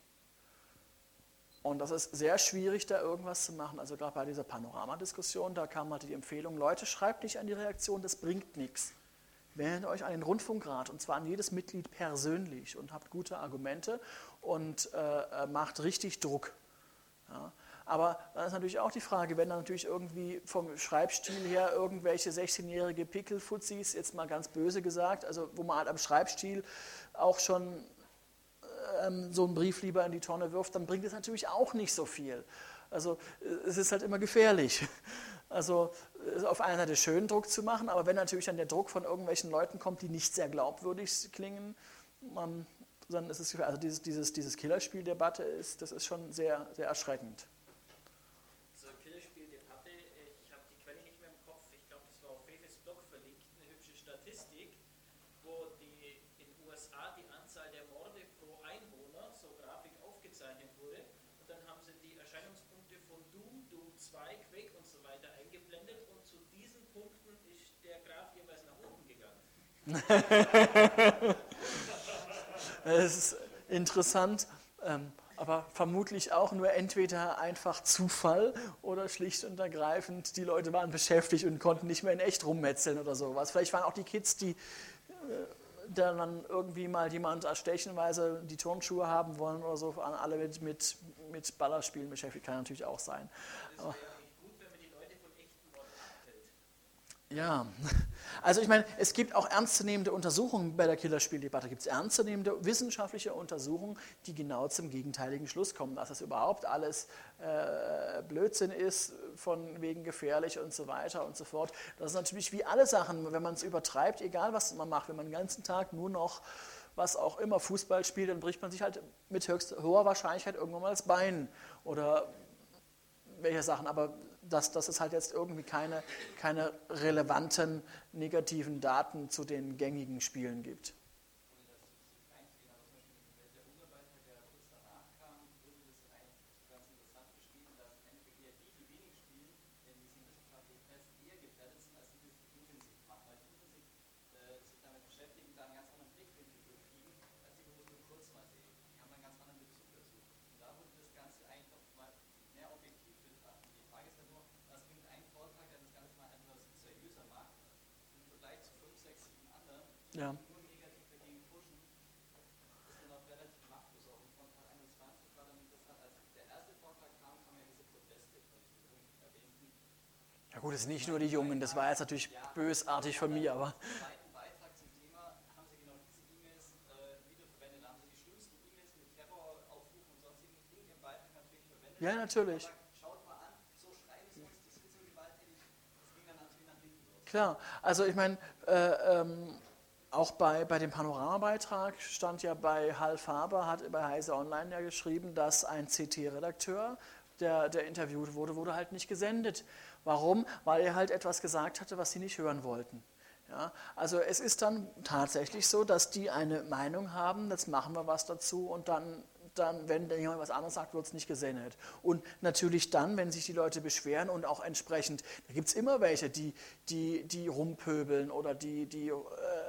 Und das ist sehr schwierig, da irgendwas zu machen. Also gerade bei dieser Panoramadiskussion, da kam halt die Empfehlung, Leute, schreibt nicht an die Reaktion, das bringt nichts. Wählt euch an den Rundfunkrat, und zwar an jedes Mitglied persönlich und habt gute Argumente und äh, macht richtig Druck. Ja. Aber dann ist natürlich auch die Frage, wenn dann natürlich irgendwie vom Schreibstil her irgendwelche sechzehnjährige Pickelfuzis, jetzt mal ganz böse gesagt, also wo man halt am Schreibstil auch schon ähm, so einen Brief lieber in die Tonne wirft, dann bringt es natürlich auch nicht so viel. Also es ist halt immer gefährlich. Also es ist auf einer Seite schön, Druck zu machen, aber wenn natürlich dann der Druck von irgendwelchen Leuten kommt, die nicht sehr glaubwürdig klingen, man, dann ist es gefährlich. Also dieses, dieses, dieses Killerspieldebatte ist, das ist schon sehr, sehr erschreckend. Das ist interessant, aber vermutlich auch nur entweder einfach Zufall oder schlicht und ergreifend, die Leute waren beschäftigt und konnten nicht mehr in echt rummetzeln oder sowas. Vielleicht waren auch die Kids, die dann irgendwie mal jemand erstechenweise die Turnschuhe haben wollen oder so, alle mit, mit, mit Ballerspielen beschäftigt, kann natürlich auch sein. Aber ja, also ich meine, es gibt auch ernstzunehmende Untersuchungen bei der Killerspieldebatte, gibt es ernstzunehmende wissenschaftliche Untersuchungen, die genau zum gegenteiligen Schluss kommen, dass das überhaupt alles äh, Blödsinn ist, von wegen gefährlich und so weiter und so fort. Das ist natürlich wie alle Sachen, wenn man es übertreibt, egal was man macht, wenn man den ganzen Tag nur noch was auch immer, Fußball spielt, dann bricht man sich halt mit höchst hoher Wahrscheinlichkeit irgendwann mal das Bein oder welche Sachen. Aber dass, dass es halt jetzt irgendwie keine, keine relevanten negativen Daten zu den gängigen Spielen gibt. Ja. Nur negativ dagegen pushen, ist dann auch relativ machtlos. Auch im Vortrag einundzwanzig war dann interessant, als der erste Vortrag kam, kamen ja diese Proteste von diesen Jungen erwähnten. Ja gut, es sind nicht nur die Jungen, das war jetzt natürlich ja, bösartig von mir, aber... Im zweiten Beitrag zum Thema haben sie genau diese E-Mails äh, wiederverwendet. Da haben sie die schlimmsten E-Mails mit Terroraufrufen und sonstigen in ihrem Beitrag natürlich verwendet. Ja, natürlich. Schaut mal an, so schreiben sie uns, die sind so gewalttätig. Das ging dann natürlich nach hinten los. Klar, also ich meine, äh, ähm, auch bei, bei dem Panoramabeitrag stand ja bei Hal Faber, hat bei Heise Online ja geschrieben, dass ein C T-Redakteur, der, der interviewt wurde, wurde halt nicht gesendet. Warum? Weil er halt etwas gesagt hatte, was sie nicht hören wollten. Ja, also es ist dann tatsächlich so, dass die eine Meinung haben, jetzt machen wir was dazu und dann, dann wenn jemand was anderes sagt, wird es nicht gesendet. Und natürlich dann, wenn sich die Leute beschweren und auch entsprechend, da gibt es immer welche, die, die, die rumpöbeln oder die, die äh,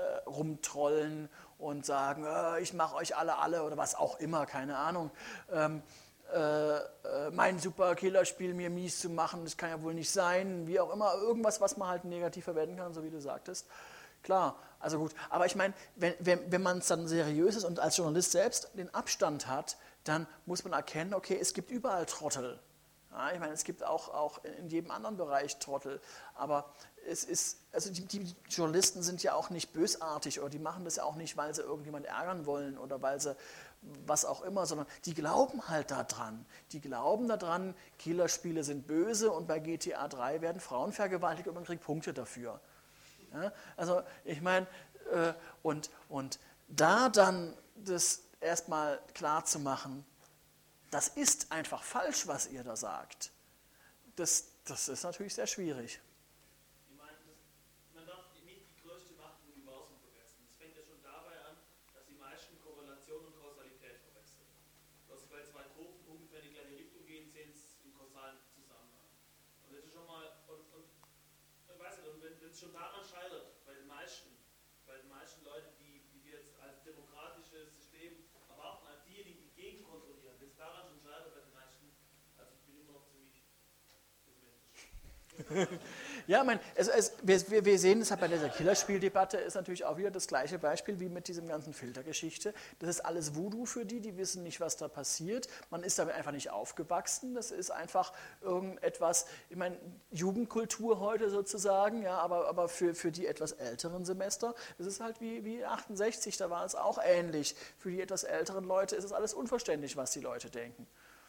rumtrollen und sagen, äh, ich mache euch alle alle oder was auch immer, keine Ahnung. Ähm, äh, äh, mein Super-Killerspiel mir mies zu machen, das kann ja wohl nicht sein, wie auch immer, irgendwas, was man halt negativ verwenden kann, so wie du sagtest. Klar, also gut, aber ich meine, wenn, wenn, wenn man es dann seriös ist und als Journalist selbst den Abstand hat, dann muss man erkennen, okay, es gibt überall Trottel. Ja, ich meine, es gibt auch, auch in jedem anderen Bereich Trottel, aber es ist, also die, die Journalisten sind ja auch nicht bösartig oder die machen das ja auch nicht, weil sie irgendjemand ärgern wollen oder weil sie was auch immer, sondern die glauben halt daran. Die glauben daran, Killerspiele sind böse und bei G T A drei werden Frauen vergewaltigt und man kriegt Punkte dafür. Ja, also ich meine, äh, und, und da dann das erstmal klar zu machen, das ist einfach falsch, was ihr da sagt, das, das ist natürlich sehr schwierig. Ich meine, das, man darf nicht die größte Macht im Universum vergessen. Es fängt ja schon dabei an, dass die meisten Korrelation und Kausalität verwechseln. Dass bei zwei Kurven ungefähr in die gleiche Richtung gehen, sehen es im kausalen Zusammenhang. Und das ist schon mal, und, und ich weiß nicht, und wenn es schon daran scheitert, bei den meisten, bei den meisten Leuten, die, die wir jetzt als demokratisches System erwarten, als diejenigen, die gegenkontrollieren, wenn es daran schon scheitert bei den meisten, also ich bin immer noch ziemlich pessimistisch. Ja, ich meine, es, es, wir, wir sehen es halt bei dieser Killerspieldebatte, ist natürlich auch wieder das gleiche Beispiel wie mit diesem ganzen Filtergeschichte. Das ist alles Voodoo für die, die wissen nicht, was da passiert. Man ist damit einfach nicht aufgewachsen. Das ist einfach irgendetwas, ich meine, Jugendkultur heute sozusagen, ja, aber, aber für, für die etwas älteren Semester, das ist halt wie, wie achtundsechzig, da war es auch ähnlich. Für die etwas älteren Leute ist es alles unverständlich, was die Leute denken.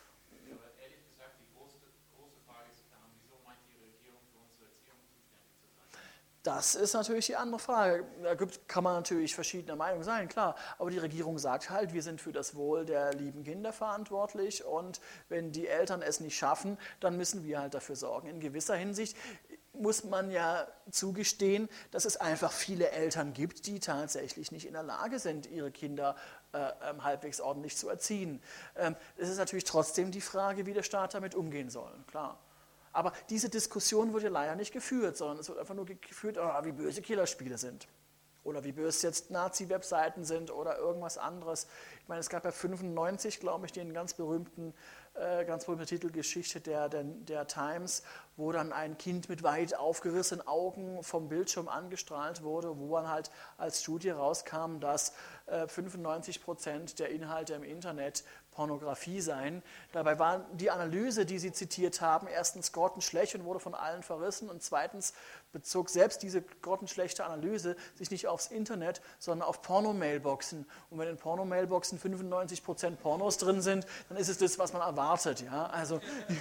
Das ist natürlich die andere Frage. Da gibt, kann man natürlich verschiedener Meinung sein, klar. Aber die Regierung sagt halt, wir sind für das Wohl der lieben Kinder verantwortlich und wenn die Eltern es nicht schaffen, dann müssen wir halt dafür sorgen. In gewisser Hinsicht muss man ja zugestehen, dass es einfach viele Eltern gibt, die tatsächlich nicht in der Lage sind, ihre Kinder äh, halbwegs ordentlich zu erziehen. Ähm, es ist natürlich trotzdem die Frage, wie der Staat damit umgehen soll, klar. Aber diese Diskussion wurde leider nicht geführt, sondern es wird einfach nur geführt, oh, wie böse Killerspiele sind. Oder wie böse jetzt Nazi-Webseiten sind oder irgendwas anderes. Ich meine, es gab ja fünfundneunzig, glaube ich, den ganz berühmten, äh, ganz berühmte Titelgeschichte der, der, der Times, wo dann ein Kind mit weit aufgerissenen Augen vom Bildschirm angestrahlt wurde, wo dann halt als Studie rauskam, dass äh, fünfundneunzig Prozent der Inhalte im Internet Pornografie seien. Dabei war die Analyse, die Sie zitiert haben, erstens grottenschlecht und wurde von allen verrissen und zweitens bezog selbst diese grottenschlechte Analyse sich nicht aufs Internet, sondern auf Porno-Mailboxen. Und wenn in Porno-Mailboxen fünfundneunzig Prozent Pornos drin sind, dann ist es das, was man erwartet. Ja? Also,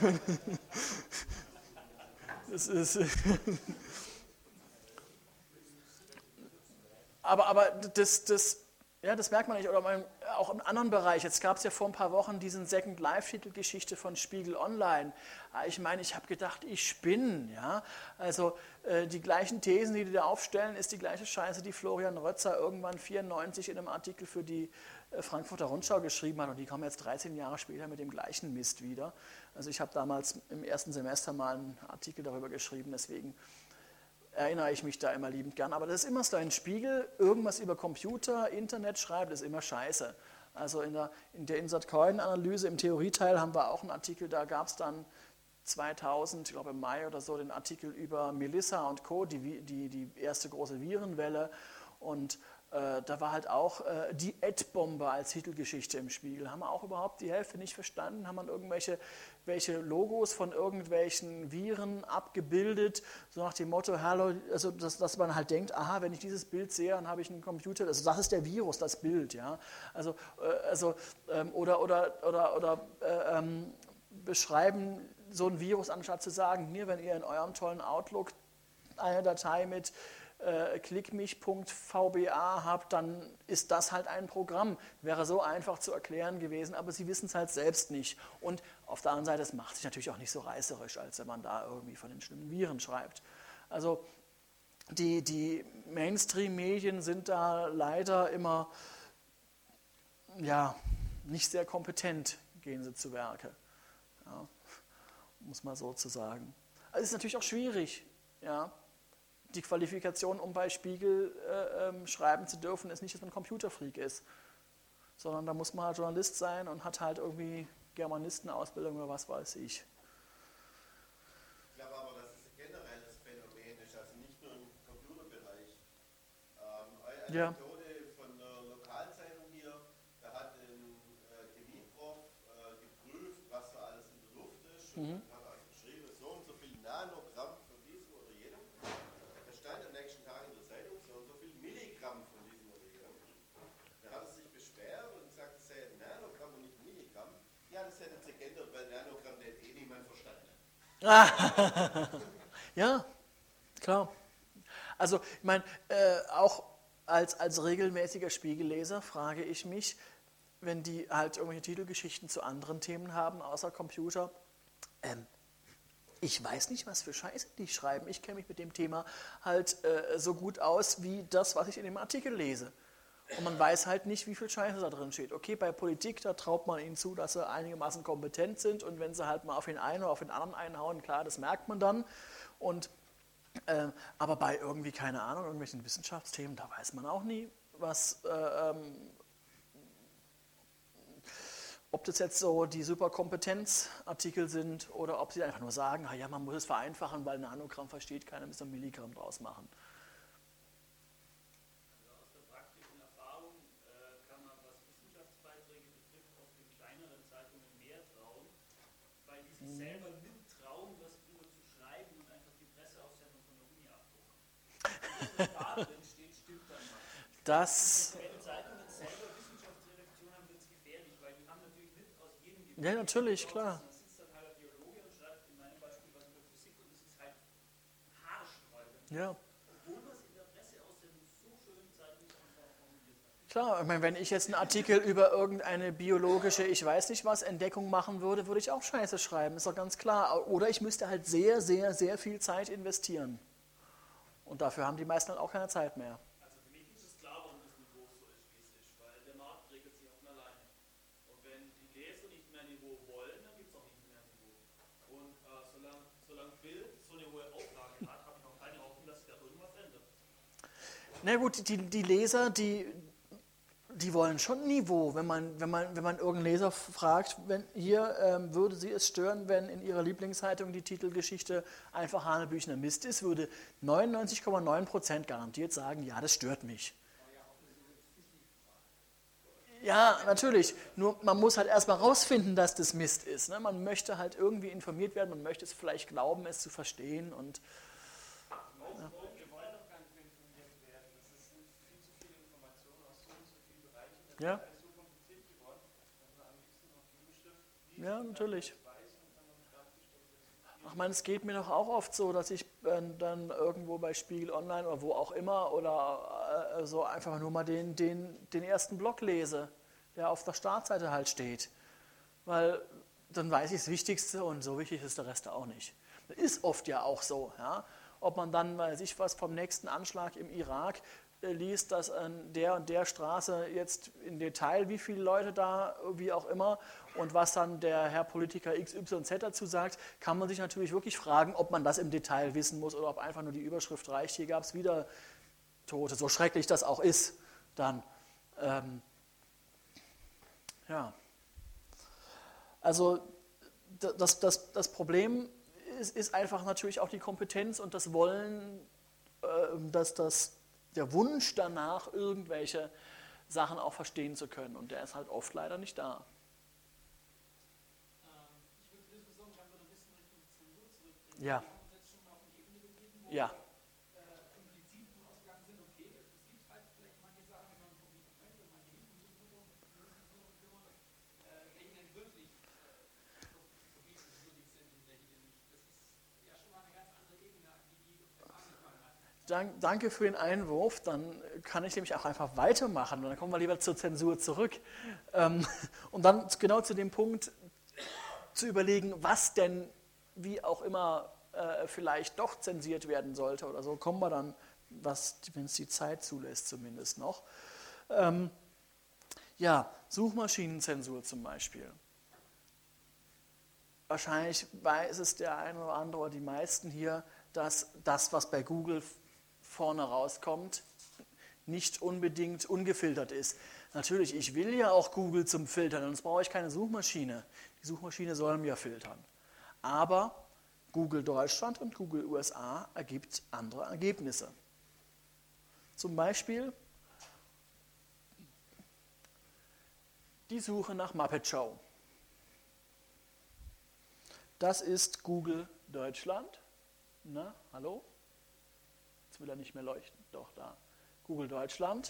das ist... aber aber das, das Ja, das merkt man nicht. Oder man, auch im anderen Bereich. Jetzt gab es ja vor ein paar Wochen diesen Second Life-Titelgeschichte von Spiegel Online. Ich meine, ich habe gedacht, ich spinne. Ja? Also äh, die gleichen Thesen, die die da aufstellen, ist die gleiche Scheiße, die Florian Rötzer irgendwann vierundneunzig in einem Artikel für die äh, Frankfurter Rundschau geschrieben hat. Und die kommen jetzt dreizehn Jahre später mit dem gleichen Mist wieder. Also ich habe damals im ersten Semester mal einen Artikel darüber geschrieben, deswegen erinnere ich mich da immer liebend gern. Aber das ist immer so ein Spiegel, irgendwas über Computer, Internet schreibt, ist immer scheiße. Also in der, in der Insert-Coin-Analyse im Theorieteil haben wir auch einen Artikel, da gab es dann zweitausend, ich glaube im Mai oder so, den Artikel über Melissa und Co., die, die, die erste große Virenwelle. Und äh, da war halt auch äh, die Ad-Bombe als Titelgeschichte im Spiegel. Haben wir auch überhaupt die Hälfte nicht verstanden, haben wir irgendwelche welche Logos von irgendwelchen Viren abgebildet, so nach dem Motto, hallo, also dass, dass man halt denkt, aha, wenn ich dieses Bild sehe, dann habe ich einen Computer, also das ist der Virus, das Bild, ja. Also, äh, also ähm, oder, oder, oder, oder äh, ähm, beschreiben so ein Virus, anstatt zu sagen, hier, wenn ihr in eurem tollen Outlook eine Datei mit äh, klickmich Punkt V B A habt, dann ist das halt ein Programm. Wäre so einfach zu erklären gewesen, aber sie wissen es halt selbst nicht. Und auf der anderen Seite, es macht sich natürlich auch nicht so reißerisch, als wenn man da irgendwie von den schlimmen Viren schreibt. Also die, die Mainstream-Medien sind da leider immer ja, nicht sehr kompetent, gehen sie zu Werke. Ja, muss man so zu sagen. Also es ist natürlich auch schwierig, ja. Die Qualifikation, um bei Spiegel äh, ähm, schreiben zu dürfen, ist nicht, dass man ein Computerfreak ist, sondern da muss man halt Journalist sein und hat halt irgendwie Germanistenausbildung oder was weiß ich. Ich glaube aber, dass es ein generelles Phänomen ist, also nicht nur im Computerbereich. Ähm, eine Ja. Anekdote von der Lokalzeitung hier, da hat ein äh, Chemieprof äh, geprüft, was da alles in der Luft ist. Mhm. Und hat also geschrieben, so und so viel Nanogramm von diesem oder jenem. Da stand am nächsten Tag in der Zeitung, so und so viel Milligramm von diesem oder jenem. Da hat er sich beschwert und gesagt, es sei ein Nanogramm und nicht Milligramm. Ja, das hätte sich geändert, weil Nanogramm der eh niemand verstanden hat. Ja, klar. Also, ich meine, äh, auch als, als regelmäßiger Spiegelleser frage ich mich, wenn die halt irgendwelche Titelgeschichten zu anderen Themen haben, außer Computer, ähm, ich weiß nicht, was für Scheiße die schreiben. Ich kenne mich mit dem Thema halt äh, so gut aus, wie das, was ich in dem Artikel lese. Und man weiß halt nicht, wie viel Scheiße da drin steht. Okay, bei Politik, da traut man ihnen zu, dass sie einigermaßen kompetent sind und wenn sie halt mal auf den einen oder auf den anderen einhauen, klar, das merkt man dann. Und, äh, aber bei irgendwie, keine Ahnung, irgendwelchen Wissenschaftsthemen, da weiß man auch nie, was, äh, ähm, ob das jetzt so die Superkompetenzartikel sind oder ob sie einfach nur sagen, ja, man muss es vereinfachen, weil Nanogramm versteht keiner, müssen wir Milligramm draus machen. Aus der praktischen Erfahrung äh, kann man, was Wissenschaftsbeiträge betrifft, auf den kleineren Zeitungen mehr trauen, weil die sich selber nicht trauen, was drüber zu schreiben und einfach die Presseaussendung von der Uni abdrucken. Was da drin steht, stimmt dann mal. Das, Wenn die Zeitungen selber Wissenschaftsredaktion haben, wird es gefährlich, weil die haben natürlich nicht aus jedem Gebiet. ja, natürlich, klar. Da sitzt dann halt ein Biologe und schreibt in meinem Beispiel was über Physik und das ist halt haarsträubend. Ja. Obwohl man es in der Presseaussendung so schön zeitlich einfach formuliert hat. Klar, ich meine, wenn ich jetzt einen Artikel über irgendeine biologische, ich weiß nicht was, Entdeckung machen würde, würde ich auch Scheiße schreiben, ist doch ganz klar. Oder ich müsste halt sehr, sehr, sehr viel Zeit investieren. Und dafür haben die meisten halt auch keine Zeit mehr. Also für mich ist es klar, warum das Niveau so ist, wie es ist, weil der Markt regelt sich auch von alleine. Und wenn die Leser nicht mehr Niveau wollen, dann gibt es auch nicht mehr Niveau. Und äh, solange, solange Bild so eine hohe Auflage hat, habe ich auch keine Hoffnung, dass sich da irgendwas ändert. Na gut, die, die Leser, die, die wollen schon Niveau. Wenn man, wenn man, wenn man irgendeinen Leser fragt, wenn, hier ähm, würde sie es stören, wenn in ihrer Lieblingszeitung die Titelgeschichte einfach Hanebüchener Mist ist, würde neunundneunzig Komma neun Prozent garantiert sagen, ja, das stört mich. Ja, natürlich. Nur man muss halt erstmal rausfinden, dass das Mist ist. Ne? Man möchte halt irgendwie informiert werden, man möchte es vielleicht glauben, es zu verstehen. Und Wir wollen doch gar nicht mehr informiert werden. Das ist viel zu viel Information aus so und so vielen Bereichen. Das ja, ist alles so kompliziert geworden, dass man am liebsten noch die Überschrift liest, ja, natürlich. weiß und dann noch einen Schreibtisch draufsetzt. Ach, Ich meine, es geht mir doch auch oft so, dass ich äh, dann irgendwo bei Spiegel Online oder wo auch immer oder äh, so einfach nur mal den, den, den ersten Blog lese, der auf der Startseite halt steht. Weil dann weiß ich das Wichtigste und so wichtig ist der Rest auch nicht. Das ist oft ja auch so. Ja? Ob man dann, weiß ich was, vom nächsten Anschlag im Irak äh, liest, dass an der und der Straße jetzt im Detail, wie viele Leute da, wie auch immer, und was dann der Herr Politiker X Y Z dazu sagt, kann man sich natürlich wirklich fragen, ob man das im Detail wissen muss oder ob einfach nur die Überschrift reicht. Hier gab es wieder Tote, so schrecklich das auch ist. Dann, ähm, ja. Also das, das, das Problem ist, ist einfach natürlich auch die Kompetenz und das Wollen, äh, dass das, der Wunsch danach, irgendwelche Sachen auch verstehen zu können. Und der ist halt oft leider nicht da. Ich würde die Diskussion gerne wieder ein bisschen Richtung Zensur zurückbringen. Ja. Wir haben uns jetzt schon mal auf eine Ebene begeben, wo Ja. wir äh, implizit davon ausgegangen sind, okay, es gibt halt vielleicht manche Sachen, die man verbieten könnte, manche nicht, und müssen wir uns darum kümmern, äh, welche denn wirklich äh, verbietenswürdig sind und welche denn nicht. Das ist ja schon mal eine ganz andere Ebene, die die angefangen hat. Dank, danke für den Einwurf, dann kann ich nämlich auch einfach weitermachen und dann kommen wir lieber zur Zensur zurück. Ähm, und dann genau zu dem Punkt zu überlegen, was denn, wie auch immer, äh, vielleicht doch zensiert werden sollte oder so, kommen wir dann, wenn es die Zeit zulässt zumindest noch. Ähm, ja, Suchmaschinenzensur zum Beispiel. Wahrscheinlich weiß es der eine oder andere oder die meisten hier, dass das, was bei Google vorne rauskommt, nicht unbedingt ungefiltert ist. Natürlich, ich will ja auch Google zum Filtern, sonst brauche ich keine Suchmaschine. Die Suchmaschine soll mir filtern. Aber Google Deutschland und Google U S A ergibt andere Ergebnisse. Zum Beispiel die Suche nach Muppet Show. Das ist Google Deutschland. Na, hallo? Jetzt will er nicht mehr leuchten. Doch, da. Google Deutschland.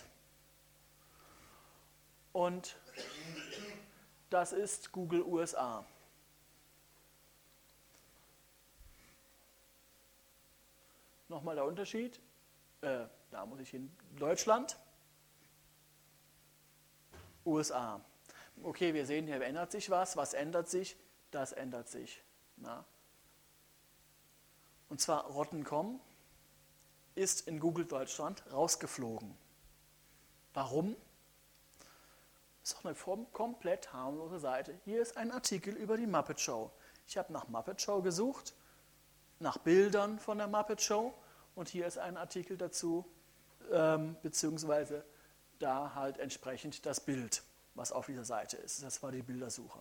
Und das ist Google U S A. Nochmal der Unterschied. Äh, da muss ich hin. Deutschland. U S A. Okay, wir sehen, hier ändert sich was. Was ändert sich? Das ändert sich. Na? Und zwar Rotten Punkt com ist in Google Deutschland rausgeflogen. Warum? Das ist doch eine komplett harmlose Seite. Hier ist ein Artikel über die Muppet Show. Ich habe nach Muppet Show gesucht, nach Bildern von der Muppet Show und hier ist ein Artikel dazu, ähm, beziehungsweise da halt entsprechend das Bild, was auf dieser Seite ist. Das war die Bildersuche.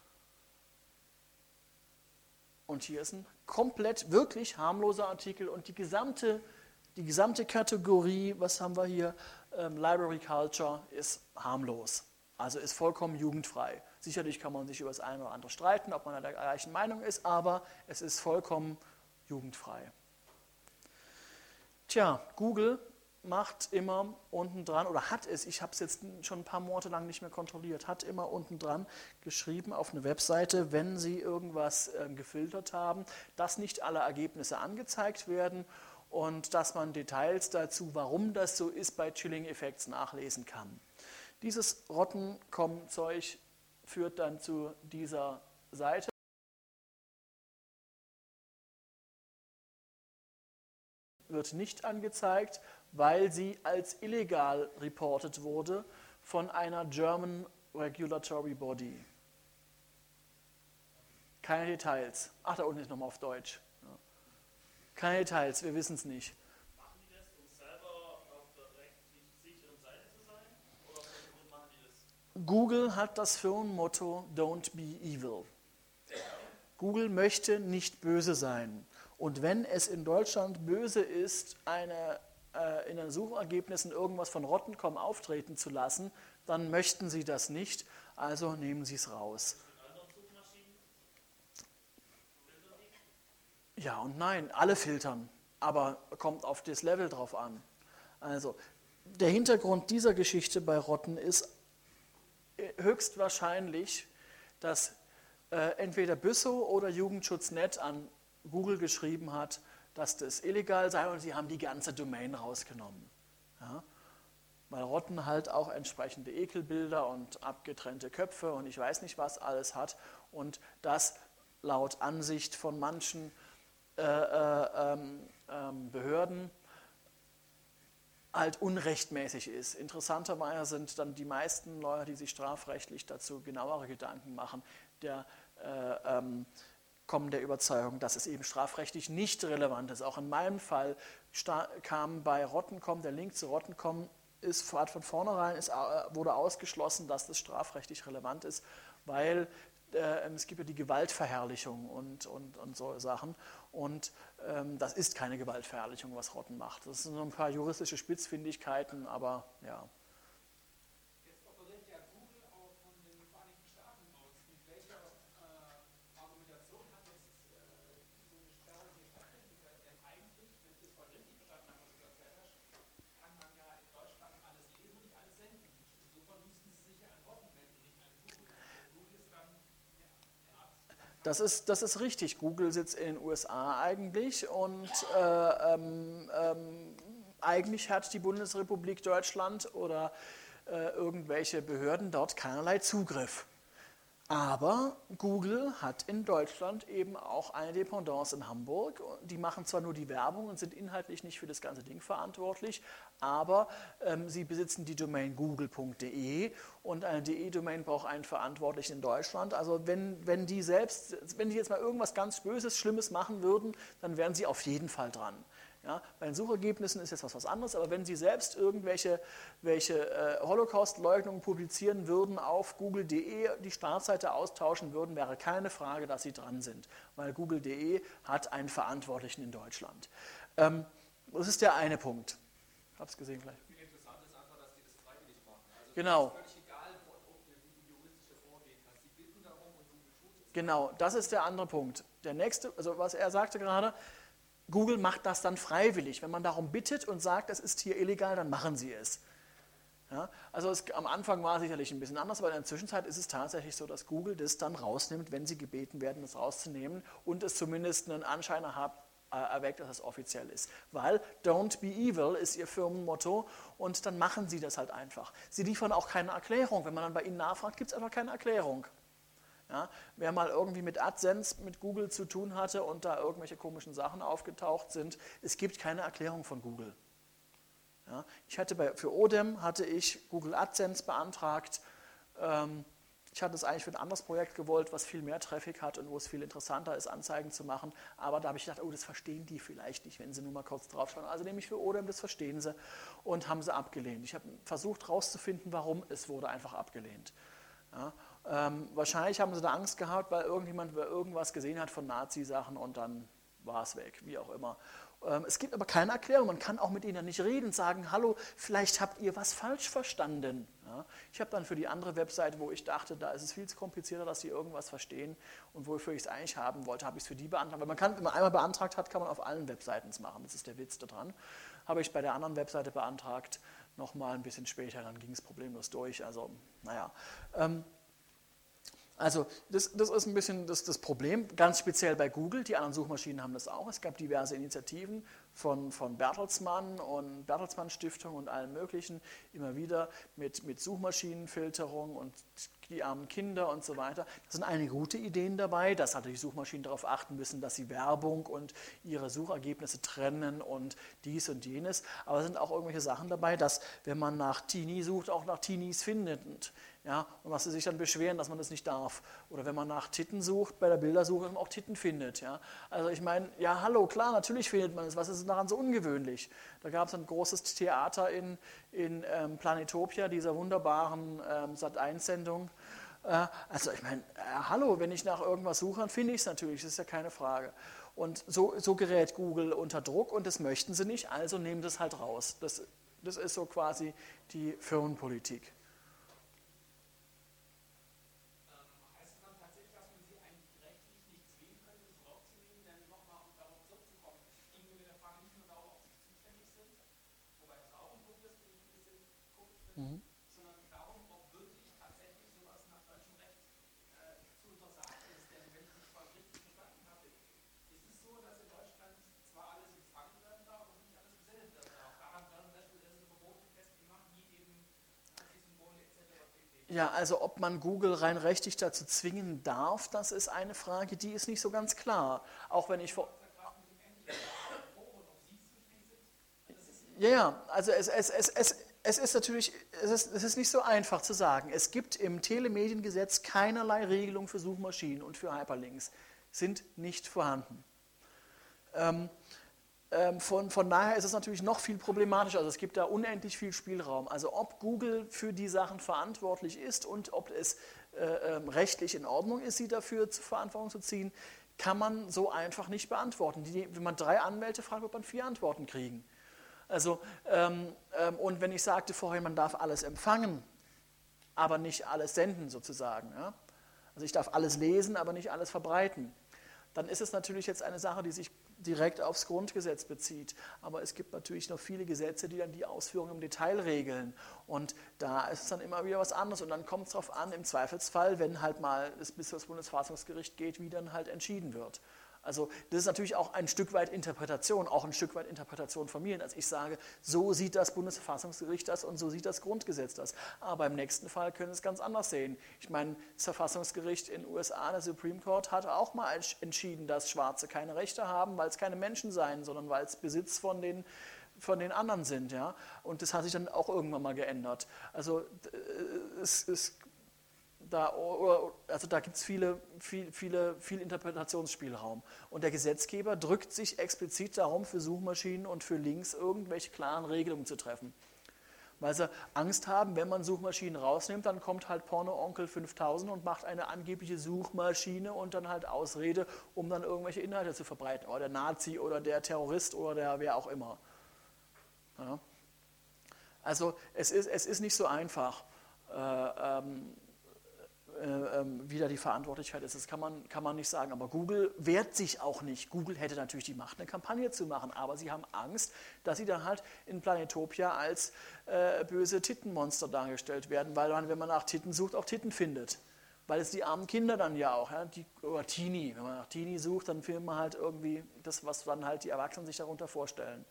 Und hier ist ein komplett, wirklich harmloser Artikel und die gesamte, die gesamte Kategorie, was haben wir hier, ähm, Library Culture, ist harmlos. Also ist vollkommen jugendfrei. Sicherlich kann man sich über das eine oder andere streiten, ob man der gleichen Meinung ist, aber es ist vollkommen jugendfrei. Tja, Google macht immer unten dran, oder hat es, ich habe es jetzt schon ein paar Monate lang nicht mehr kontrolliert, hat immer unten dran geschrieben auf eine Webseite, wenn sie irgendwas äh, gefiltert haben, dass nicht alle Ergebnisse angezeigt werden und dass man Details dazu, warum das so ist, bei Chilling Effects nachlesen kann. Dieses Rotten Punkt com-Zeug führt dann zu dieser Seite. Wird nicht angezeigt, weil sie als illegal reported wurde von einer German Regulatory Body. Keine Details. Ach, da unten ist nochmal auf Deutsch. Ja. Keine Details, wir wissen es nicht. Machen die das, um selber auf der rechtlich sicheren Seite zu sein? Oder wie machen die das? Google hat das Firmenmotto Don't be evil. Google möchte nicht böse sein. Und wenn es in Deutschland böse ist, eine, äh, in den Suchergebnissen irgendwas von Rotten Punkt com auftreten zu lassen, dann möchten sie das nicht, also nehmen sie es raus. Mit anderen Suchmaschinen? Filtern die? Ja und nein, alle filtern, aber kommt auf das Level drauf an. Also, der Hintergrund dieser Geschichte bei Rotten ist höchstwahrscheinlich, dass äh, entweder Büssow oder Jugendschutz Punkt net an Google geschrieben hat, dass das illegal sei und sie haben die ganze Domain rausgenommen. Ja? Weil Rotten halt auch entsprechende Ekelbilder und abgetrennte Köpfe und ich weiß nicht was alles hat und das laut Ansicht von manchen äh, äh, ähm, Behörden halt unrechtmäßig ist. Interessanterweise sind dann die meisten Leute, die sich strafrechtlich dazu genauere Gedanken machen, der äh, ähm, kommen der Überzeugung, dass es eben strafrechtlich nicht relevant ist. Auch in meinem Fall kam bei Rotten.com, der Link zu Rotten.com ist hat von vornherein ist, wurde ausgeschlossen, dass das strafrechtlich relevant ist, weil äh, es gibt ja die Gewaltverherrlichung und, und, und so Sachen und ähm, das ist keine Gewaltverherrlichung, was Rotten macht. Das sind so ein paar juristische Spitzfindigkeiten, aber ja. Jetzt operiert ja Google auch von den Vereinigten Staaten aus. Mit welcher äh, Argumentation hat jetzt äh, so eine Sperre hier stattfinden? Denn eigentlich, wenn ich das voll richtig verstanden habe, was du erzählt hast, kann man ja in Deutschland alles lesen und nicht alles senden. Insofern müssten sie sich ja an Rotten wenden, nicht an Google. Also Google ist dann ja, eine Art. Das ist, das ist richtig. Google sitzt in den U S A eigentlich und äh, ähm, ähm, eigentlich hat die Bundesrepublik Deutschland oder äh, irgendwelche Behörden dort keinerlei Zugriff. Aber Google hat in Deutschland eben auch eine Dependance in Hamburg. Die machen zwar nur die Werbung und sind inhaltlich nicht für das ganze Ding verantwortlich, aber ähm, sie besitzen die Domain google punkt de und eine de-Domain braucht einen Verantwortlichen in Deutschland. Also wenn, wenn die selbst, wenn die jetzt mal irgendwas ganz Böses, Schlimmes machen würden, dann wären sie auf jeden Fall dran. Ja, bei den Suchergebnissen ist jetzt was, was anderes, aber wenn Sie selbst irgendwelche welche, äh, Holocaust-Leugnungen publizieren würden auf google punkt de, die Startseite austauschen würden, wäre keine Frage, dass Sie dran sind, weil google punkt de hat einen Verantwortlichen in Deutschland. Ähm, das ist der eine Punkt. Ich habe es gesehen gleich. Viel interessant ist einfach, dass die das freiwillig machen. Also genau. Es ist völlig egal, ob ihr juristische Vorgehen hast. Sie bitten darum und Google tut es. Genau, das ist der andere Punkt. Der nächste, also was er sagte gerade, Google macht das dann freiwillig. Wenn man darum bittet und sagt, es ist hier illegal, dann machen sie es. Ja, also es, am Anfang war es sicherlich ein bisschen anders, aber in der Zwischenzeit ist es tatsächlich so, dass Google das dann rausnimmt, wenn sie gebeten werden, das rauszunehmen und es zumindest einen Anschein erhab, äh, erweckt, dass es offiziell ist. Weil Don't be evil ist ihr Firmenmotto und dann machen sie das halt einfach. Sie liefern auch keine Erklärung. Wenn man dann bei ihnen nachfragt, gibt es einfach keine Erklärung. Ja, wer mal irgendwie mit AdSense, mit Google zu tun hatte und da irgendwelche komischen Sachen aufgetaucht sind, es gibt keine Erklärung von Google. Ja, ich hatte bei, für Odem hatte ich Google AdSense beantragt. Ähm, ich hatte es eigentlich für ein anderes Projekt gewollt, was viel mehr Traffic hat und wo es viel interessanter ist, Anzeigen zu machen. Aber da habe ich gedacht, oh, das verstehen die vielleicht nicht, wenn sie nur mal kurz draufschauen. Also nehme ich für Odem, das verstehen sie und haben sie abgelehnt. Ich habe versucht herauszufinden, warum, es wurde einfach abgelehnt. Ja, ähm, wahrscheinlich haben sie da Angst gehabt, weil irgendjemand irgendwas gesehen hat von Nazi-Sachen und dann war es weg, wie auch immer. Ähm, es gibt aber keine Erklärung, man kann auch mit ihnen nicht reden, sagen, hallo, vielleicht habt ihr was falsch verstanden. Ja, ich habe dann für die andere Webseite, wo ich dachte, da ist es viel zu komplizierter, dass sie irgendwas verstehen und wofür ich es eigentlich haben wollte, habe ich es für die beantragt. Weil man kann, wenn man einmal beantragt hat, kann man auf allen Webseiten es machen, das ist der Witz daran. Habe ich bei der anderen Webseite beantragt, nochmal ein bisschen später, dann ging es problemlos durch. Also, naja. Ähm, also, das, das ist ein bisschen das, das Problem, ganz speziell bei Google. Die anderen Suchmaschinen haben das auch. Es gab diverse Initiativen von, von Bertelsmann und Bertelsmann Stiftung und allen möglichen, immer wieder mit, mit Suchmaschinenfilterung und die armen Kinder und so weiter. Da sind einige gute Ideen dabei, dass natürlich Suchmaschinen darauf achten müssen, dass sie Werbung und ihre Suchergebnisse trennen und dies und jenes. Aber es sind auch irgendwelche Sachen dabei, dass, wenn man nach Teenie sucht, auch nach Teenies findet. Und, ja, und was sie sich dann beschweren, dass man das nicht darf. Oder wenn man nach Titten sucht, bei der Bildersuche, dass man auch Titten findet. Ja. Also ich meine, ja hallo, klar, natürlich findet man es. Was ist daran so ungewöhnlich? Da gab es ein großes Theater in, in ähm, Planetopia, dieser wunderbaren ähm, Sat eins Sendung. Äh, also ich meine, äh, hallo, wenn ich nach irgendwas suche, dann finde ich es natürlich, das ist ja keine Frage. Und so, so gerät Google unter Druck und das möchten sie nicht, also nehmen das halt raus. Das, das ist so quasi die Firmenpolitik. Heißt es dann tatsächlich, dass man sie eigentlich rechtlich nicht zwingen könnte, das rauszunehmen? Denn nochmal, um darauf zurückzukommen, es ging mir mit der Frage nicht nur darum, ob sie zuständig sind, wobei das auch ein Punkt ist, den ich ein bisschen komisch finde, sondern darum, ob wirklich tatsächlich sowas nach deutschem Recht äh, zu untersagen ist. Denn wenn ich mich mal richtig verstanden habe, ist es so, Ja, also ob man Google rein rechtlich dazu zwingen darf, das ist eine Frage, die ist nicht so ganz klar. Auch wenn ich vor... Ja, ja, also es, es, es, es, es ist natürlich, es ist, es ist nicht so einfach zu sagen. Es gibt im Telemediengesetz keinerlei Regelung für Suchmaschinen und für Hyperlinks. Sind nicht vorhanden. Ähm, ähm, von, von daher ist es natürlich noch viel problematischer. Also es gibt da unendlich viel Spielraum. Also ob Google für die Sachen verantwortlich ist und ob es äh, ähm, rechtlich in Ordnung ist, sie dafür zur Verantwortung zu ziehen, kann man so einfach nicht beantworten. Die, wenn man drei Anwälte fragt, wird man vier Antworten kriegen. Also, ähm, ähm, und wenn ich sagte vorher, man darf alles empfangen, aber nicht alles senden sozusagen, ja? Also ich darf alles lesen, aber nicht alles verbreiten, dann ist es natürlich jetzt eine Sache, die sich direkt aufs Grundgesetz bezieht. Aber es gibt natürlich noch viele Gesetze, die dann die Ausführung im Detail regeln. Und da ist es dann immer wieder was anderes. Und dann kommt es darauf an, im Zweifelsfall, wenn halt mal es bis das Bundesverfassungsgericht geht, wie dann halt entschieden wird. Also das ist natürlich auch ein Stück weit Interpretation, auch ein Stück weit Interpretation von mir, als ich sage, so sieht das Bundesverfassungsgericht das und so sieht das Grundgesetz das. Aber im nächsten Fall können es ganz anders sehen. Ich meine, das Verfassungsgericht in den U S A, der Supreme Court, hat auch mal entschieden, dass Schwarze keine Rechte haben, weil es keine Menschen seien, sondern weil es Besitz von den von den anderen sind. Ja? Und das hat sich dann auch irgendwann mal geändert. Also es ist... Da, also da gibt es viele, viel, viele, viel Interpretationsspielraum. Und der Gesetzgeber drückt sich explizit darum, für Suchmaschinen und für Links irgendwelche klaren Regelungen zu treffen. Weil sie Angst haben, wenn man Suchmaschinen rausnimmt, dann kommt halt Porno-Onkel fünftausend und macht eine angebliche Suchmaschine und dann halt Ausrede, um dann irgendwelche Inhalte zu verbreiten. Oder der Nazi oder der Terrorist oder der wer auch immer. Ja. Also es ist, es ist nicht so einfach. Äh, ähm, wieder die Verantwortlichkeit ist. Das kann man, kann man nicht sagen. Aber Google wehrt sich auch nicht. Google hätte natürlich die Macht, eine Kampagne zu machen, aber sie haben Angst, dass sie dann halt in Planetopia als äh, böse Tittenmonster dargestellt werden, weil man, wenn man nach Titten sucht, auch Titten findet. Weil es die armen Kinder dann ja auch, ja, die, oder Teenie, wenn man nach Teenie sucht, dann findet man halt irgendwie das, was dann halt die Erwachsenen sich darunter vorstellen.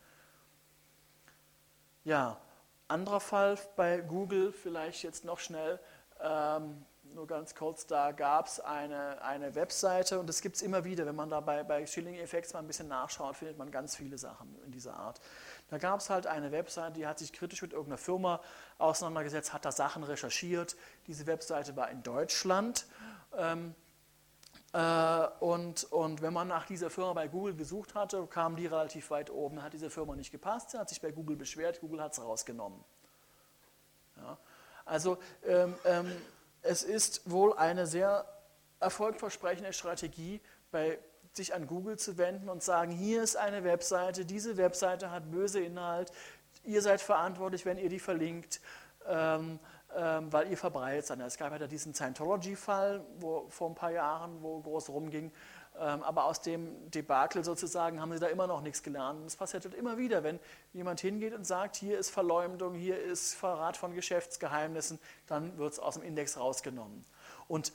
Ja, anderer Fall bei Google, vielleicht jetzt noch schnell, ähm, nur ganz kurz, da gab es eine, eine Webseite und das gibt es immer wieder, wenn man da bei, bei Chilling Effects mal ein bisschen nachschaut, findet man ganz viele Sachen in dieser Art. Da gab es halt eine Webseite, die hat sich kritisch mit irgendeiner Firma auseinandergesetzt, hat da Sachen recherchiert. Diese Webseite war in Deutschland ähm, äh, und, und wenn man nach dieser Firma bei Google gesucht hatte, kam die relativ weit oben, hat diese Firma nicht gepasst, sie hat sich bei Google beschwert, Google hat es rausgenommen. Ja, also ähm, ähm, es ist wohl eine sehr erfolgversprechende Strategie, bei, sich an Google zu wenden und sagen, hier ist eine Webseite, diese Webseite hat böse Inhalt, ihr seid verantwortlich, wenn ihr die verlinkt, ähm, ähm, weil ihr verbreitet seid. Es gab ja diesen Scientology-Fall wo, vor ein paar Jahren, wo groß rumging, ähm, aber aus dem Debakel sozusagen haben sie da immer noch nichts gelernt. Das passiert halt immer wieder, wenn jemand hingeht und sagt, hier ist Verleumdung, hier ist Verrat von Geschäftsgeheimnissen, dann wird es aus dem Index rausgenommen. Und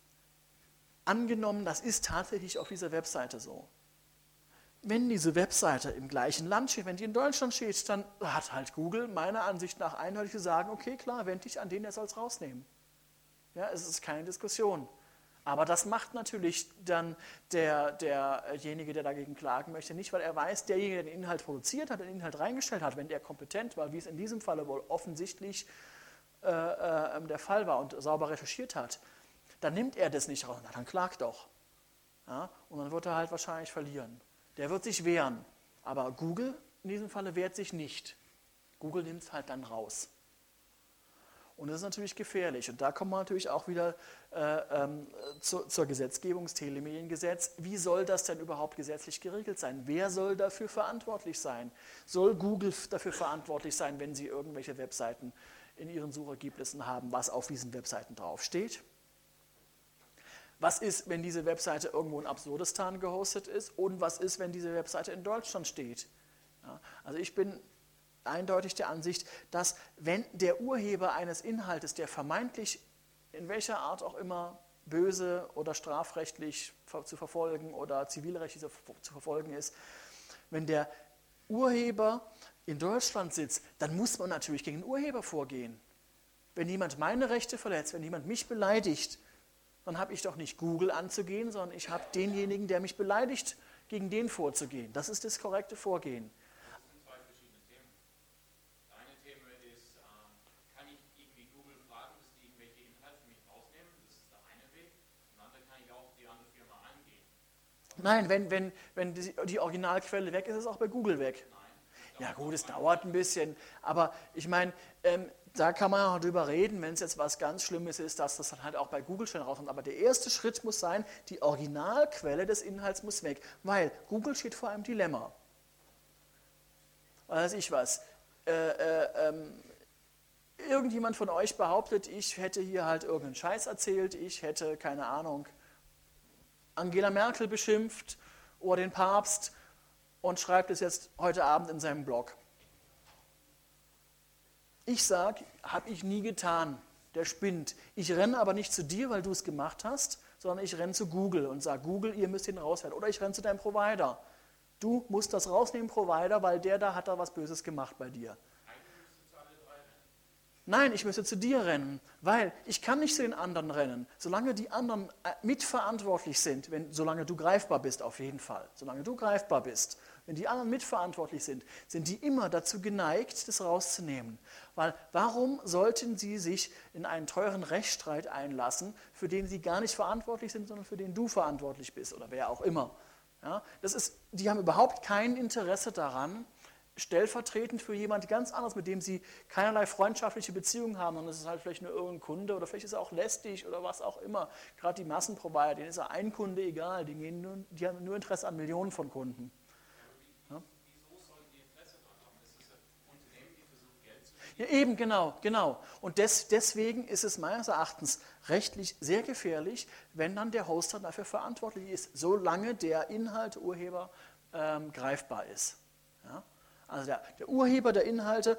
angenommen, das ist tatsächlich auf dieser Webseite so. Wenn diese Webseite im gleichen Land steht, wenn die in Deutschland steht, dann hat halt Google meiner Ansicht nach eindeutig zu sagen, okay, klar, wende dich an den, der soll es rausnehmen. Ja, es ist keine Diskussion. Aber das macht natürlich dann der, derjenige, der dagegen klagen möchte, nicht, weil er weiß, derjenige, der den Inhalt produziert hat, den Inhalt reingestellt hat, wenn der kompetent war, wie es in diesem Falle wohl offensichtlich äh, äh, der Fall war und sauber recherchiert hat, dann nimmt er das nicht raus. Na, dann klagt doch. Ja, und dann wird er halt wahrscheinlich verlieren. Der wird sich wehren. Aber Google in diesem Falle wehrt sich nicht. Google nimmt es halt dann raus. Und das ist natürlich gefährlich. Und da kommen wir natürlich auch wieder äh, ähm, zu, zur Gesetzgebung, das Telemediengesetz. Wie soll das denn überhaupt gesetzlich geregelt sein? Wer soll dafür verantwortlich sein? Soll Google dafür verantwortlich sein, wenn sie irgendwelche Webseiten in ihren Suchergebnissen haben, was auf diesen Webseiten draufsteht? Was ist, wenn diese Webseite irgendwo in Absurdistan gehostet ist? Und was ist, wenn diese Webseite in Deutschland steht? Ja, also ich bin eindeutig der Ansicht, dass wenn der Urheber eines Inhaltes, der vermeintlich in welcher Art auch immer böse oder strafrechtlich zu verfolgen oder zivilrechtlich zu verfolgen ist, wenn der Urheber in Deutschland sitzt, dann muss man natürlich gegen den Urheber vorgehen. wenn jemand meine Rechte verletzt, wenn jemand mich beleidigt, dann habe ich doch nicht Google anzugehen, sondern ich habe denjenigen, der mich beleidigt, gegen den vorzugehen. Das ist das korrekte Vorgehen. Das sind zwei verschiedene Themen. Das eine Thema ist, ähm, kann ich irgendwie Google fragen, dass die irgendwelche Inhalte für mich rausnehmen? Das ist der eine Weg. Und dann kann ich auch die andere Firma angehen. Nein, wenn, wenn, wenn die, die Originalquelle weg ist, ist es auch bei Google weg. Ja gut, es dauert ein bisschen, aber ich meine, ähm, da kann man auch drüber reden, wenn es jetzt was ganz Schlimmes ist, dass das dann halt auch bei Google schon rauskommt. Aber der erste Schritt muss sein, die Originalquelle des Inhalts muss weg, weil Google steht vor einem Dilemma. Was weiß ich was. Äh, äh, ähm, irgendjemand von euch behauptet, ich hätte hier halt irgendeinen Scheiß erzählt, ich hätte, keine Ahnung, Angela Merkel beschimpft oder den Papst und schreibt es jetzt heute Abend in seinem Blog. Ich sage, habe ich nie getan, der spinnt. Ich renne aber nicht zu dir, weil du es gemacht hast, sondern ich renne zu Google und sage, Google, ihr müsst ihn rauswerfen. Oder ich renne zu deinem Provider. Du musst das rausnehmen, Provider, weil der da hat da was Böses gemacht bei dir. Nein, ich müsste zu dir rennen, weil ich kann nicht zu den anderen rennen. Solange die anderen mitverantwortlich sind, wenn, solange du greifbar bist, auf jeden Fall, solange du greifbar bist, wenn die anderen mitverantwortlich sind, sind die immer dazu geneigt, das rauszunehmen. Weil warum sollten sie sich in einen teuren Rechtsstreit einlassen, für den sie gar nicht verantwortlich sind, sondern für den du verantwortlich bist oder wer auch immer. Ja, das ist, die haben überhaupt kein Interesse daran, stellvertretend für jemand ganz anderes, mit dem sie keinerlei freundschaftliche Beziehungen haben, und es ist halt vielleicht nur irgendein Kunde oder vielleicht ist er auch lästig oder was auch immer. Gerade die Massenprovider, denen ist ja ein Kunde egal, die, gehen nur, die haben nur Interesse an Millionen von Kunden. Ja? Wieso sollen die Interesse daran haben? Das ist ein Unternehmen, die versucht, Geld zu verdienen. Ja, eben, genau, genau. Und des, deswegen ist es meines Erachtens rechtlich sehr gefährlich, wenn dann der Hoster dafür verantwortlich ist, solange der Inhalt, Urheber ähm, greifbar ist. Ja? Also der, der Urheber der Inhalte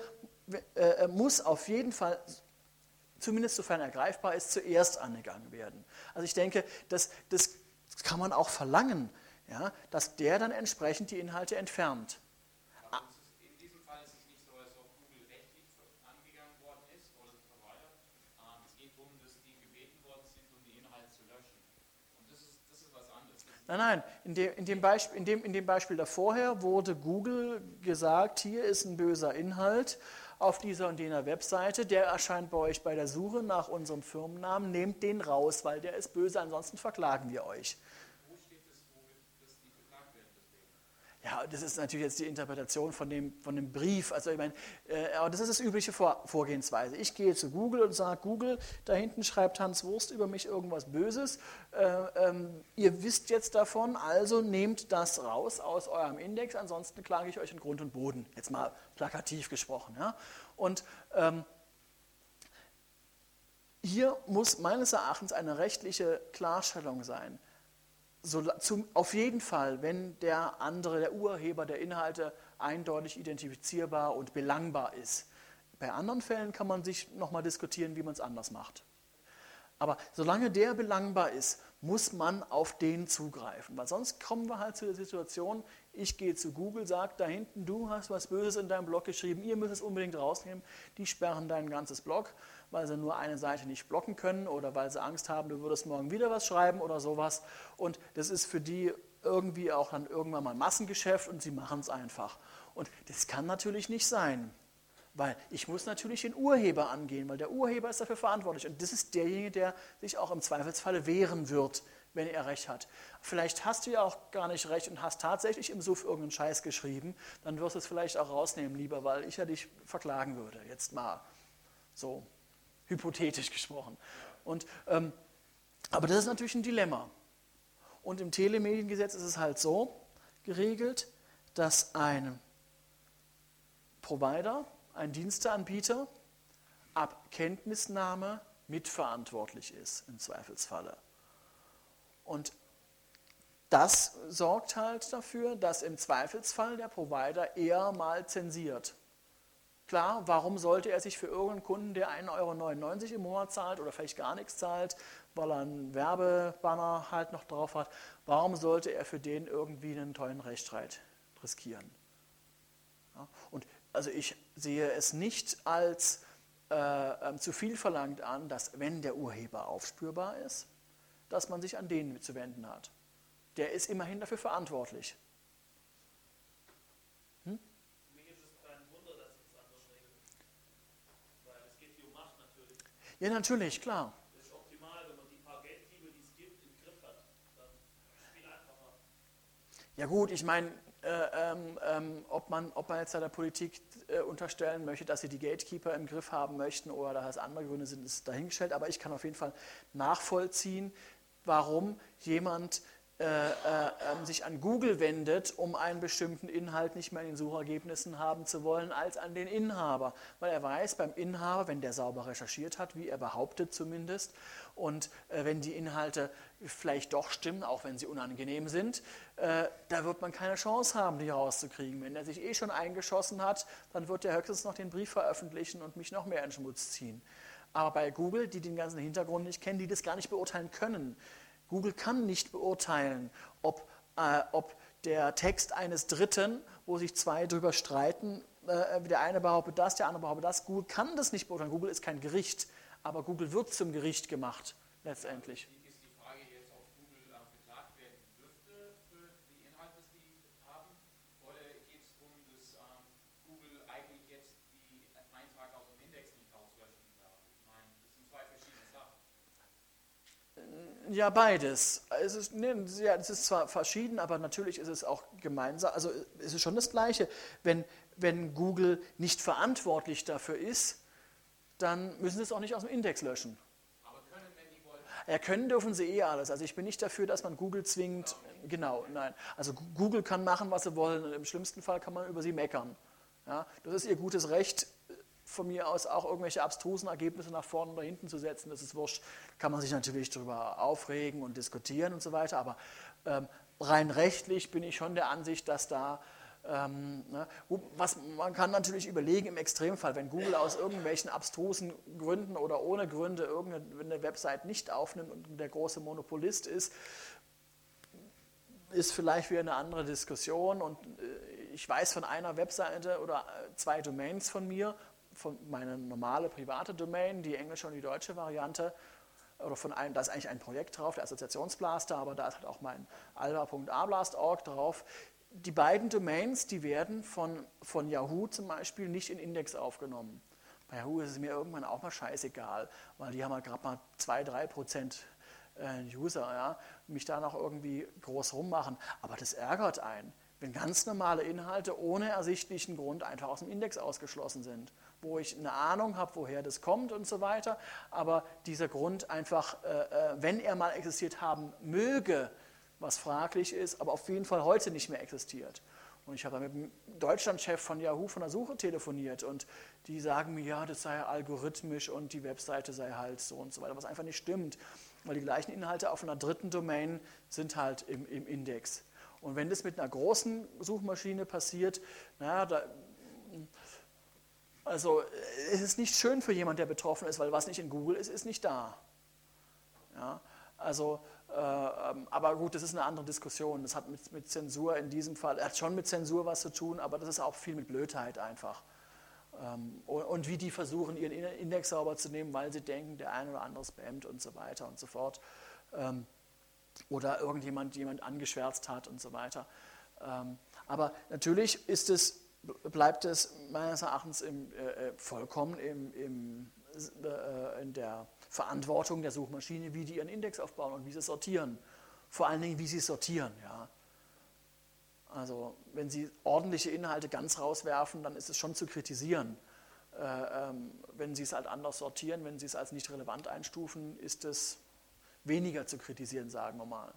äh, muss auf jeden Fall, zumindest sofern er greifbar ist, zuerst angegangen werden. Also ich denke, das, das kann man auch verlangen, ja, dass der dann entsprechend die Inhalte entfernt. Aber es ist, in diesem Fall ist es nicht so, als ob Google rechtlich angegangen worden ist oder der Provider. Ähm, es geht darum, dass die gebeten worden sind, um die Inhalte zu löschen. Und das ist, das ist was anderes. Das ist Nein, nein, in dem, in, dem Beispiel, in, dem, in dem Beispiel davorher wurde Google gesagt, hier ist ein böser Inhalt auf dieser und jener Webseite, der erscheint bei euch bei der Suche nach unserem Firmennamen, nehmt den raus, weil der ist böse, ansonsten verklagen wir euch. Wo steht es, wo, dass die verklagt werden deswegen? Ja, das ist natürlich jetzt die Interpretation von dem, von dem Brief. Also ich meine, äh, aber das ist das übliche Vor Vorgehensweise. Ich gehe zu Google und sage, Google, da hinten schreibt Hans Wurst über mich irgendwas Böses. Äh, ähm, ihr wisst jetzt davon, also nehmt das raus aus eurem Index, ansonsten klage ich euch in Grund und Boden. Jetzt mal plakativ gesprochen. Ja? Und ähm, hier muss meines Erachtens eine rechtliche Klarstellung sein. So, zum, auf jeden Fall, wenn der andere, der Urheber der Inhalte eindeutig identifizierbar und belangbar ist. Bei anderen Fällen kann man sich nochmal diskutieren, wie man es anders macht. Aber solange der belangbar ist, muss man auf den zugreifen. Weil sonst kommen wir halt zu der Situation, ich gehe zu Google, sage da hinten, du hast was Böses in deinem Blog geschrieben, ihr müsst es unbedingt rausnehmen, die sperren dein ganzes Blog, weil sie nur eine Seite nicht blocken können oder weil sie Angst haben, du würdest morgen wieder was schreiben oder sowas. Und das ist für die irgendwie auch dann irgendwann mal ein Massengeschäft und sie machen es einfach. Und das kann natürlich nicht sein. Weil ich muss natürlich den Urheber angehen, weil der Urheber ist dafür verantwortlich. Und das ist derjenige, der sich auch im Zweifelsfalle wehren wird, wenn er Recht hat. Vielleicht hast du ja auch gar nicht Recht und hast tatsächlich im Suff irgendeinen Scheiß geschrieben, dann wirst du es vielleicht auch rausnehmen lieber, weil ich ja dich verklagen würde. Jetzt mal so hypothetisch gesprochen. Und, ähm, aber das ist natürlich ein Dilemma. Und im Telemediengesetz ist es halt so geregelt, dass ein Provider, ein Diensteanbieter ab Kenntnisnahme mitverantwortlich ist, im Zweifelsfalle. Und das sorgt halt dafür, dass im Zweifelsfall der Provider eher mal zensiert. Klar, warum sollte er sich für irgendeinen Kunden, der einen Euro neunundneunzig im Monat zahlt oder vielleicht gar nichts zahlt, weil er einen Werbebanner halt noch drauf hat, warum sollte er für den irgendwie einen tollen Rechtsstreit riskieren? Ja, und also ich sehe es nicht als äh, zu viel verlangt an, dass wenn der Urheber aufspürbar ist, dass man sich an den zu wenden hat. Der ist immerhin dafür verantwortlich. Hm? Für mich ist es kein Wunder, dass sie es anders regeln. Weil es geht hier um Macht natürlich. Ja, natürlich, klar. Es ist optimal, wenn man die paar Gatekeeper, die es gibt, im Griff hat. Dann ist es viel einfacher. Ja gut, ich meine, äh, ähm, ähm, ob, man, ob man jetzt der Politik äh, unterstellen möchte, dass sie die Gatekeeper im Griff haben möchten oder dass es andere Gründe sind, ist dahingestellt. Aber ich kann auf jeden Fall nachvollziehen, warum jemand äh, äh, äh, sich an Google wendet, um einen bestimmten Inhalt nicht mehr in den Suchergebnissen haben zu wollen, als an den Inhaber. Weil er weiß, beim Inhaber, wenn der sauber recherchiert hat, wie er behauptet zumindest, und äh, wenn die Inhalte vielleicht doch stimmen, auch wenn sie unangenehm sind, äh, da wird man keine Chance haben, die rauszukriegen. Wenn er sich eh schon eingeschossen hat, dann wird er höchstens noch den Brief veröffentlichen und mich noch mehr in den Schmutz ziehen. Aber bei Google, die den ganzen Hintergrund nicht kennen, die das gar nicht beurteilen können. Google kann nicht beurteilen, ob, äh, ob der Text eines Dritten, wo sich zwei drüber streiten, äh, der eine behauptet das, der andere behauptet das. Google kann das nicht beurteilen. Google ist kein Gericht, aber Google wird zum Gericht gemacht, letztendlich. Ist die Frage jetzt, ob Google äh, beklagt werden dürfte für die Inhalte, die sie haben? Oder geht es darum, dass ähm, Google eigentlich jetzt die Eintrag aus dem Index nicht auslöschen darf? Ich meine, das sind zwei verschiedene Sachen. Ja, beides. Es ist, nee, ja, es ist zwar verschieden, aber natürlich ist es auch gemeinsam. Also es ist schon das Gleiche. Wenn, wenn Google nicht verantwortlich dafür ist, dann müssen sie es auch nicht aus dem Index löschen. Aber können, wenn die wollen. Ja, können dürfen sie eh alles. Also ich bin nicht dafür, dass man Google zwingt. Genau, nein. Also Google kann machen, was sie wollen, und im schlimmsten Fall kann man über sie meckern. Ja, das ist ihr gutes Recht, von mir aus auch irgendwelche abstrusen Ergebnisse nach vorne oder hinten zu setzen. Das ist wurscht. Kann man sich natürlich darüber aufregen und diskutieren und so weiter. Aber ähm, rein rechtlich bin ich schon der Ansicht, dass da Ähm, ne, was, man kann natürlich überlegen im Extremfall, wenn Google aus irgendwelchen abstrusen Gründen oder ohne Gründe irgendeine Website nicht aufnimmt und der große Monopolist ist, ist vielleicht wieder eine andere Diskussion. Und äh, ich weiß von einer Webseite oder zwei Domains von mir, von meine normale private Domain, die englische und die deutsche Variante, oder von einem, da ist eigentlich ein Projekt drauf, der Assoziationsblaster, aber da ist halt auch mein alba punkt a blast punkt org drauf. Die beiden Domains, die werden von, von Yahoo zum Beispiel nicht in Index aufgenommen. Bei Yahoo ist es mir irgendwann auch mal scheißegal, weil die haben halt gerade mal zwei, drei Prozent User, ja, mich da noch irgendwie groß rummachen. Aber das ärgert einen, wenn ganz normale Inhalte ohne ersichtlichen Grund einfach aus dem Index ausgeschlossen sind, wo ich eine Ahnung habe, woher das kommt und so weiter, aber dieser Grund einfach, äh, wenn er mal existiert haben möge, was fraglich ist, aber auf jeden Fall heute nicht mehr existiert. Und ich habe mit dem Deutschlandchef von Yahoo von der Suche telefoniert und die sagen mir, ja, das sei algorithmisch und die Webseite sei halt so und so weiter, was einfach nicht stimmt, weil die gleichen Inhalte auf einer dritten Domain sind halt im, im Index. Und wenn das mit einer großen Suchmaschine passiert, naja, da, also es ist nicht schön für jemanden, der betroffen ist, weil was nicht in Google ist, ist nicht da. Ja, also Äh, aber gut, das ist eine andere Diskussion. Das hat mit, mit Zensur in diesem Fall, hat schon mit Zensur was zu tun, aber das ist auch viel mit Blödheit einfach. Ähm, und, und wie die versuchen, ihren Index sauber zu nehmen, weil sie denken, der eine oder andere spammt und so weiter und so fort. Ähm, oder irgendjemand jemand angeschwärzt hat und so weiter. Ähm, aber natürlich ist es, bleibt es meines Erachtens im, äh, vollkommen im, im, äh, in der Verantwortung der Suchmaschine, wie die ihren Index aufbauen und wie sie sortieren. Vor allen Dingen, wie sie sortieren. Ja. Also wenn sie ordentliche Inhalte ganz rauswerfen, dann ist es schon zu kritisieren. Äh, ähm, wenn sie es halt anders sortieren, wenn sie es als nicht relevant einstufen, ist es weniger zu kritisieren, sagen wir mal.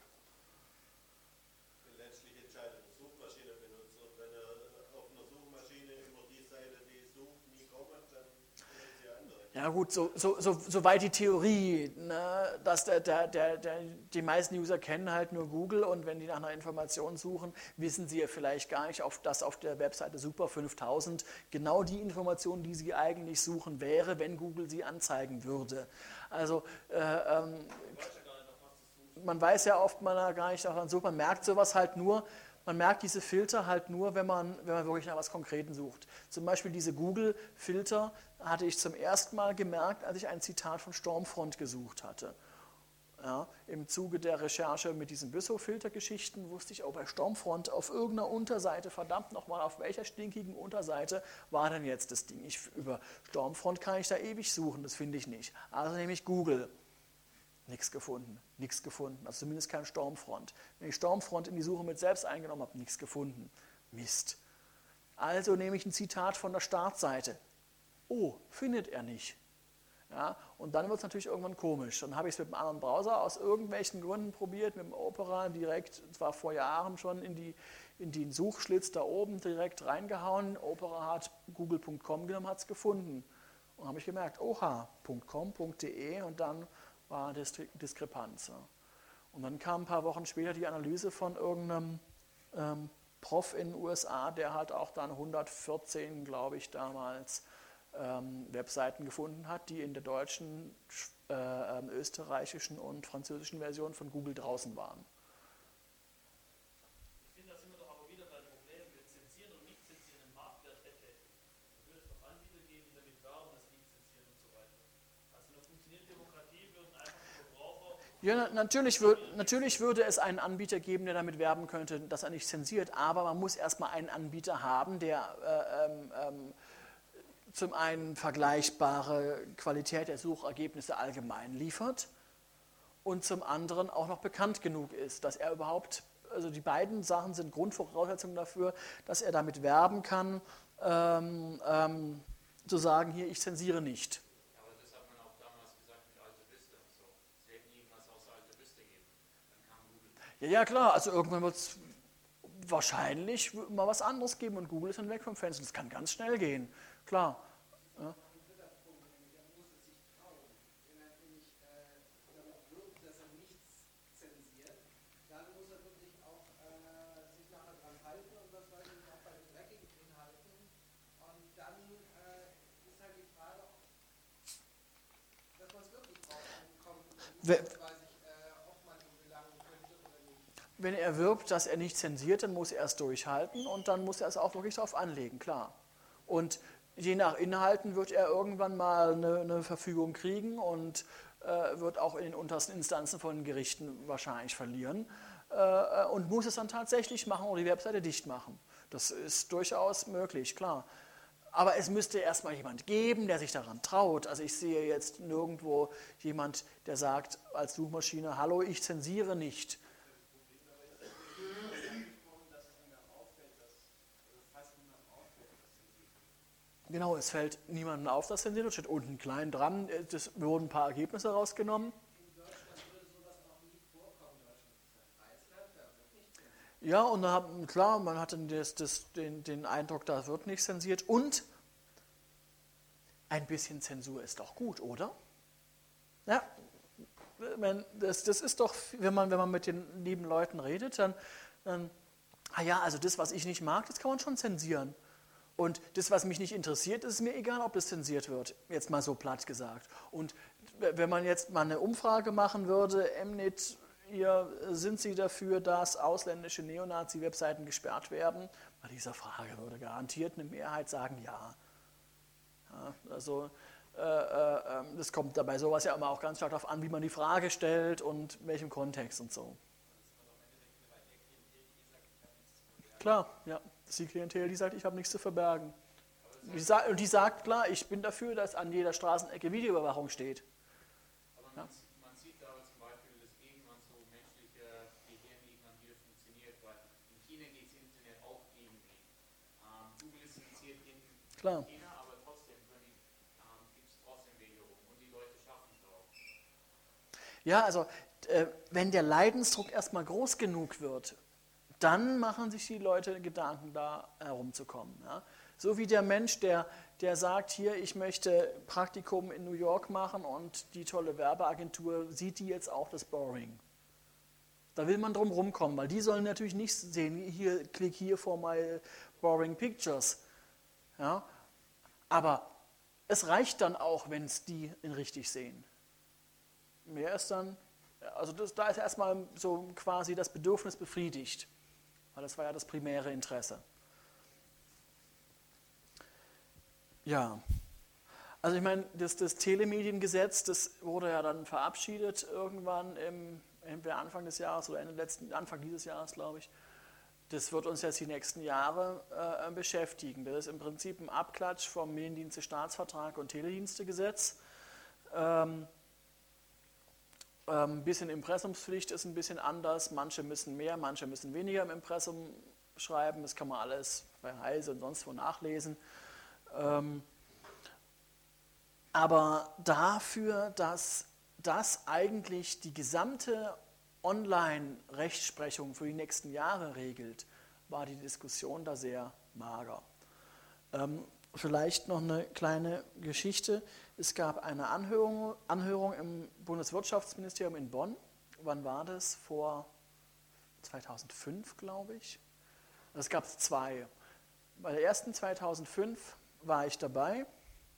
Letztlich entscheidet der Suchmaschinenbenutzer. Wenn er auf einer Suchmaschine immer die Seite, die sucht, nie kommt, dann findet sie andere. Ja gut, so, so, so, so weit die Theorie, ne, dass der, der, der, der, die meisten User kennen halt nur Google und wenn die nach einer Information suchen, wissen sie ja vielleicht gar nicht, auf, dass auf der Webseite Super fünftausend genau die Information, die sie eigentlich suchen, wäre, wenn Google sie anzeigen würde. Also äh, ähm, man weiß ja oft man gar nicht, man merkt sowas halt nur, man merkt diese Filter halt nur, wenn man, wenn man wirklich nach was Konkreten sucht. Zum Beispiel diese Google-Filter hatte ich zum ersten Mal gemerkt, als ich ein Zitat von Stormfront gesucht hatte. Ja, im Zuge der Recherche mit diesen Büssow-Filter-Geschichten wusste ich, oh, bei Stormfront auf irgendeiner Unterseite, verdammt nochmal, auf welcher stinkigen Unterseite war denn jetzt das Ding? Ich, über Stormfront kann ich da ewig suchen, das finde ich nicht. Also nehme ich Google. Nichts gefunden, nichts gefunden, also zumindest kein Stormfront. Wenn ich Stormfront in die Suche mit selbst eingenommen habe, nichts gefunden. Mist. Also nehme ich ein Zitat von der Startseite. Oh, findet er nicht. Ja, und dann wird es natürlich irgendwann komisch. Dann habe ich es mit einem anderen Browser aus irgendwelchen Gründen probiert, mit dem Opera direkt, zwar vor Jahren schon, in, die, in den Suchschlitz da oben direkt reingehauen. Opera hat google punkt com genommen, hat es gefunden. Und habe ich gemerkt, oha, .com, .de und dann war eine Diskrepanz. Und dann kam ein paar Wochen später die Analyse von irgendeinem ähm, Prof in den U S A, der halt auch dann hundertvierzehn, glaube ich, damals ähm, Webseiten gefunden hat, die in der deutschen, äh, äh, österreichischen und französischen Version von Google draußen waren. Ich finde, da sind wir doch aber wieder bei dem Problem, wenn zensieren und nicht zensieren einen Marktwert hätte, dann würde es doch Anbieter geben, die damit werben, dass sie nicht zensieren und so weiter. Also eine funktionierende Demokratie würden einfach die Verbraucher... Ja, natürlich, würd, natürlich würde es einen Anbieter geben, der damit werben könnte, dass er nicht zensiert, aber man muss erstmal einen Anbieter haben, der äh, ähm, ähm, zum einen vergleichbare Qualität der Suchergebnisse allgemein liefert und zum anderen auch noch bekannt genug ist, dass er überhaupt, also die beiden Sachen sind Grundvoraussetzungen dafür, dass er damit werben kann, ähm, ähm, zu sagen, hier, ich zensiere nicht. Aber das hat man auch damals gesagt mit Alte Wüste und so. Es wird nie was außer Alte Wüste geben. Dann kam Google. Ja, ja, klar, also irgendwann wird es wahrscheinlich mal was anderes geben und Google ist dann weg vom Fenster. Das kann ganz schnell gehen, klar. Ja. Ein dritter Punkt, nämlich er muss es sich trauen. Wenn er nämlich äh, damit wirbt, dass er nichts zensiert, dann muss er wirklich auch äh, sich nachher dran halten und das weiß ich auch bei den Tracking-Inhalten. Und dann äh, ist halt die Frage, dass man es wirklich drauf ankommt, Wer- weiß ich, äh, ob man ihn belangen könnte oder nicht. Wenn er wirbt, dass er nicht zensiert, dann muss er es durchhalten und dann muss er es auch wirklich darauf anlegen, klar. Und je nach Inhalten wird er irgendwann mal eine, eine Verfügung kriegen und äh, wird auch in den untersten Instanzen von den Gerichten wahrscheinlich verlieren äh, und muss es dann tatsächlich machen oder die Webseite dicht machen. Das ist durchaus möglich, klar. Aber es müsste erstmal jemand geben, der sich daran traut. Also ich sehe jetzt nirgendwo jemand, der sagt als Suchmaschine, hallo, ich zensiere nicht. Genau, es fällt niemandem auf, dass zensiert wird, steht unten klein dran, es wurden ein paar Ergebnisse rausgenommen. Ja, und dann hat, klar, man hat dann das, das, den, den Eindruck, da wird nicht zensiert und ein bisschen Zensur ist doch gut, oder? Ja, wenn, das, das ist doch, wenn man, wenn man mit den lieben Leuten redet, dann, dann, ah ja, also das, was ich nicht mag, das kann man schon zensieren. Und das, was mich nicht interessiert, ist mir egal, ob das zensiert wird, jetzt mal so platt gesagt. Und wenn man jetzt mal eine Umfrage machen würde, Mnet, ihr, sind Sie dafür, dass ausländische Neonazi-Webseiten gesperrt werden? Bei dieser Frage würde garantiert eine Mehrheit sagen, ja. Ja, also äh, äh, das kommt dabei sowas ja immer auch ganz stark darauf an, wie man die Frage stellt und in welchem Kontext und so. Klar, ja. Das ist die Klientel, die sagt, ich habe nichts zu verbergen. Die sagt, und die sagt, klar, ich bin dafür, dass an jeder Straßenecke Videoüberwachung steht. Aber Ja. man, man sieht da zum Beispiel das Gegenwand so menschliche Gehirnigern, wie das funktioniert, weil in China geht das Internet auch irgendwie. Ähm, Google ist initiiert in Klar. China, aber trotzdem ähm, gibt es trotzdem Wege rum und die Leute schaffen es auch. Ja, also äh, wenn der Leidensdruck erstmal groß genug wird, dann machen sich die Leute Gedanken, da herumzukommen. Ja? So wie der Mensch, der, der sagt, hier, ich möchte Praktikum in New York machen und die tolle Werbeagentur sieht die jetzt auch das Boring. Da will man drum rumkommen, weil die sollen natürlich nicht sehen, hier, klick hier for my boring pictures. Ja? Aber es reicht dann auch, wenn es die in richtig sehen. Mehr ist dann, also das, da ist erstmal so quasi das Bedürfnis befriedigt. weil das war ja das primäre Interesse. Ja, also ich meine, das, das Telemediengesetz, das wurde ja dann verabschiedet irgendwann im, entweder Anfang des Jahres oder Ende letzten, Anfang dieses Jahres, glaube ich. Das wird uns jetzt die nächsten Jahre äh, beschäftigen. Das ist im Prinzip ein Abklatsch vom Mediendienste-Staatsvertrag und Teledienstegesetz. Ähm, ähm, ein bisschen Impressumspflicht ist ein bisschen anders. Manche müssen mehr, manche müssen weniger im Impressum schreiben. Das kann man alles bei Heise und sonst wo nachlesen. Ähm, aber dafür, dass das eigentlich die gesamte Online-Rechtsprechung für die nächsten Jahre regelt, war die Diskussion da sehr mager. Ähm, vielleicht noch eine kleine Geschichte. Es gab eine Anhörung, Anhörung im Bundeswirtschaftsministerium in Bonn. Wann war das? Vor zweitausendfünf, glaube ich. Es gab zwei. Bei der ersten zweitausendfünf war ich dabei.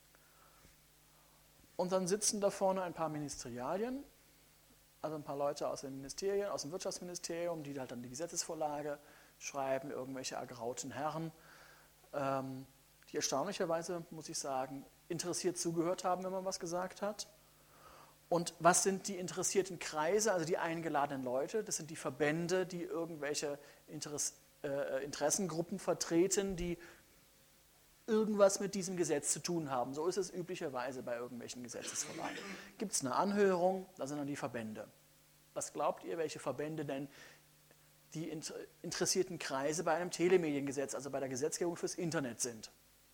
Und dann sitzen da vorne ein paar Ministerialien, also ein paar Leute aus den Ministerien, aus dem Wirtschaftsministerium, die halt dann die Gesetzesvorlage schreiben, irgendwelche ergrauten Herren, ähm, die erstaunlicherweise, muss ich sagen, interessiert zugehört haben, wenn man was gesagt hat. Und was sind die interessierten Kreise, also die eingeladenen Leute? Das sind die Verbände, die irgendwelche Interess- äh, Interessengruppen vertreten, die irgendwas mit diesem Gesetz zu tun haben. So ist es üblicherweise bei irgendwelchen Gesetzesvorlagen. Gibt es eine Anhörung, da sind dann die Verbände. Was glaubt ihr, welche Verbände denn die interessierten Kreise bei einem Telemediengesetz, also bei der Gesetzgebung fürs Internet sind?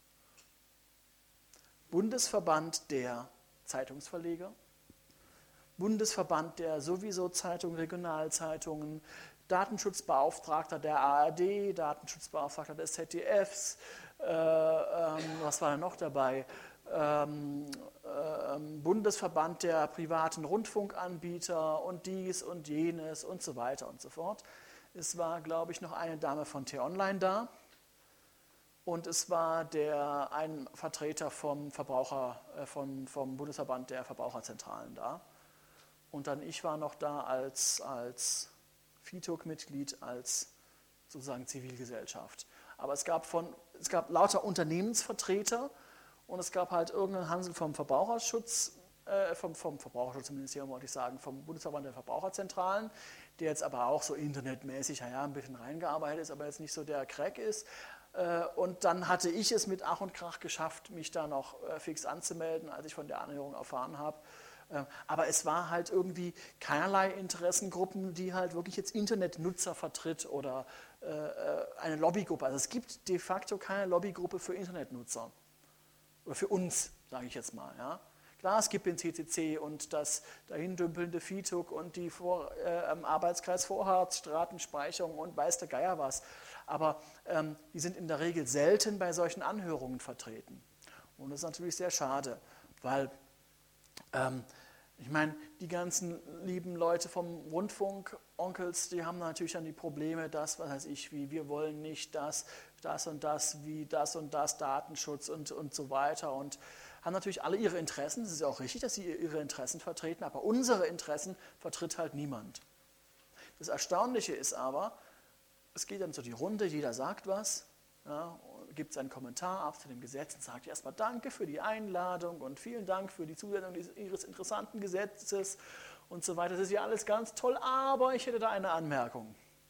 Bundesverband der Zeitungsverleger, Bundesverband der sowieso Zeitungen, Regionalzeitungen, Datenschutzbeauftragter der A R D, Datenschutzbeauftragter des Z D Fs, äh, ähm, was war da noch dabei? Ähm, äh, Bundesverband der privaten Rundfunkanbieter und dies und jenes und so weiter und so fort. Es war, glaube ich, noch eine Dame von T-Online da und es war der, ein Vertreter vom, Verbraucher, äh, vom, vom Bundesverband der Verbraucherzentralen da. Und dann ich war noch da als, als F I T O K-Mitglied, als sozusagen Zivilgesellschaft. Aber es gab, von, es gab lauter Unternehmensvertreter und es gab halt irgendeinen Hansel vom Verbraucherschutz, äh, vom, vom Verbraucherschutzministerium, wollte ich sagen, vom Bundesverband der Verbraucherzentralen, der jetzt aber auch so internetmäßig, ja, ein bisschen reingearbeitet ist, aber jetzt nicht so der Crack ist. Äh, und dann hatte ich es mit Ach und Krach geschafft, mich da noch äh, fix anzumelden, als ich von der Anhörung erfahren habe. Aber es war halt irgendwie keinerlei Interessengruppen, die halt wirklich jetzt Internetnutzer vertritt oder äh, eine Lobbygruppe. Also es gibt de facto keine Lobbygruppe für Internetnutzer. Oder für uns, sage ich jetzt mal. Ja. Klar, es gibt den C C C und das dahindümpelnde F I T O K und die Vor, äh, Arbeitskreis Vorharz, Stratenspeicherung und weiß der Geier was. Aber ähm, die sind in der Regel selten bei solchen Anhörungen vertreten. Und das ist natürlich sehr schade, weil Ähm, ich meine, die ganzen lieben Leute vom Rundfunk, Onkels, die haben natürlich dann die Probleme, dass, was weiß ich, wie wir wollen nicht das, das und das, wie das und das, Datenschutz und, und so weiter und haben natürlich alle ihre Interessen. Es ist ja auch richtig, dass sie ihre Interessen vertreten, aber unsere Interessen vertritt halt niemand. Das Erstaunliche ist aber, es geht dann so die Runde, jeder sagt was, ja, gibt seinen Kommentar ab zu dem Gesetz und sagt erstmal Danke für die Einladung und vielen Dank für die Zusendung Ihres interessanten Gesetzes und so weiter. Das ist ja alles ganz toll, aber ich hätte da eine Anmerkung.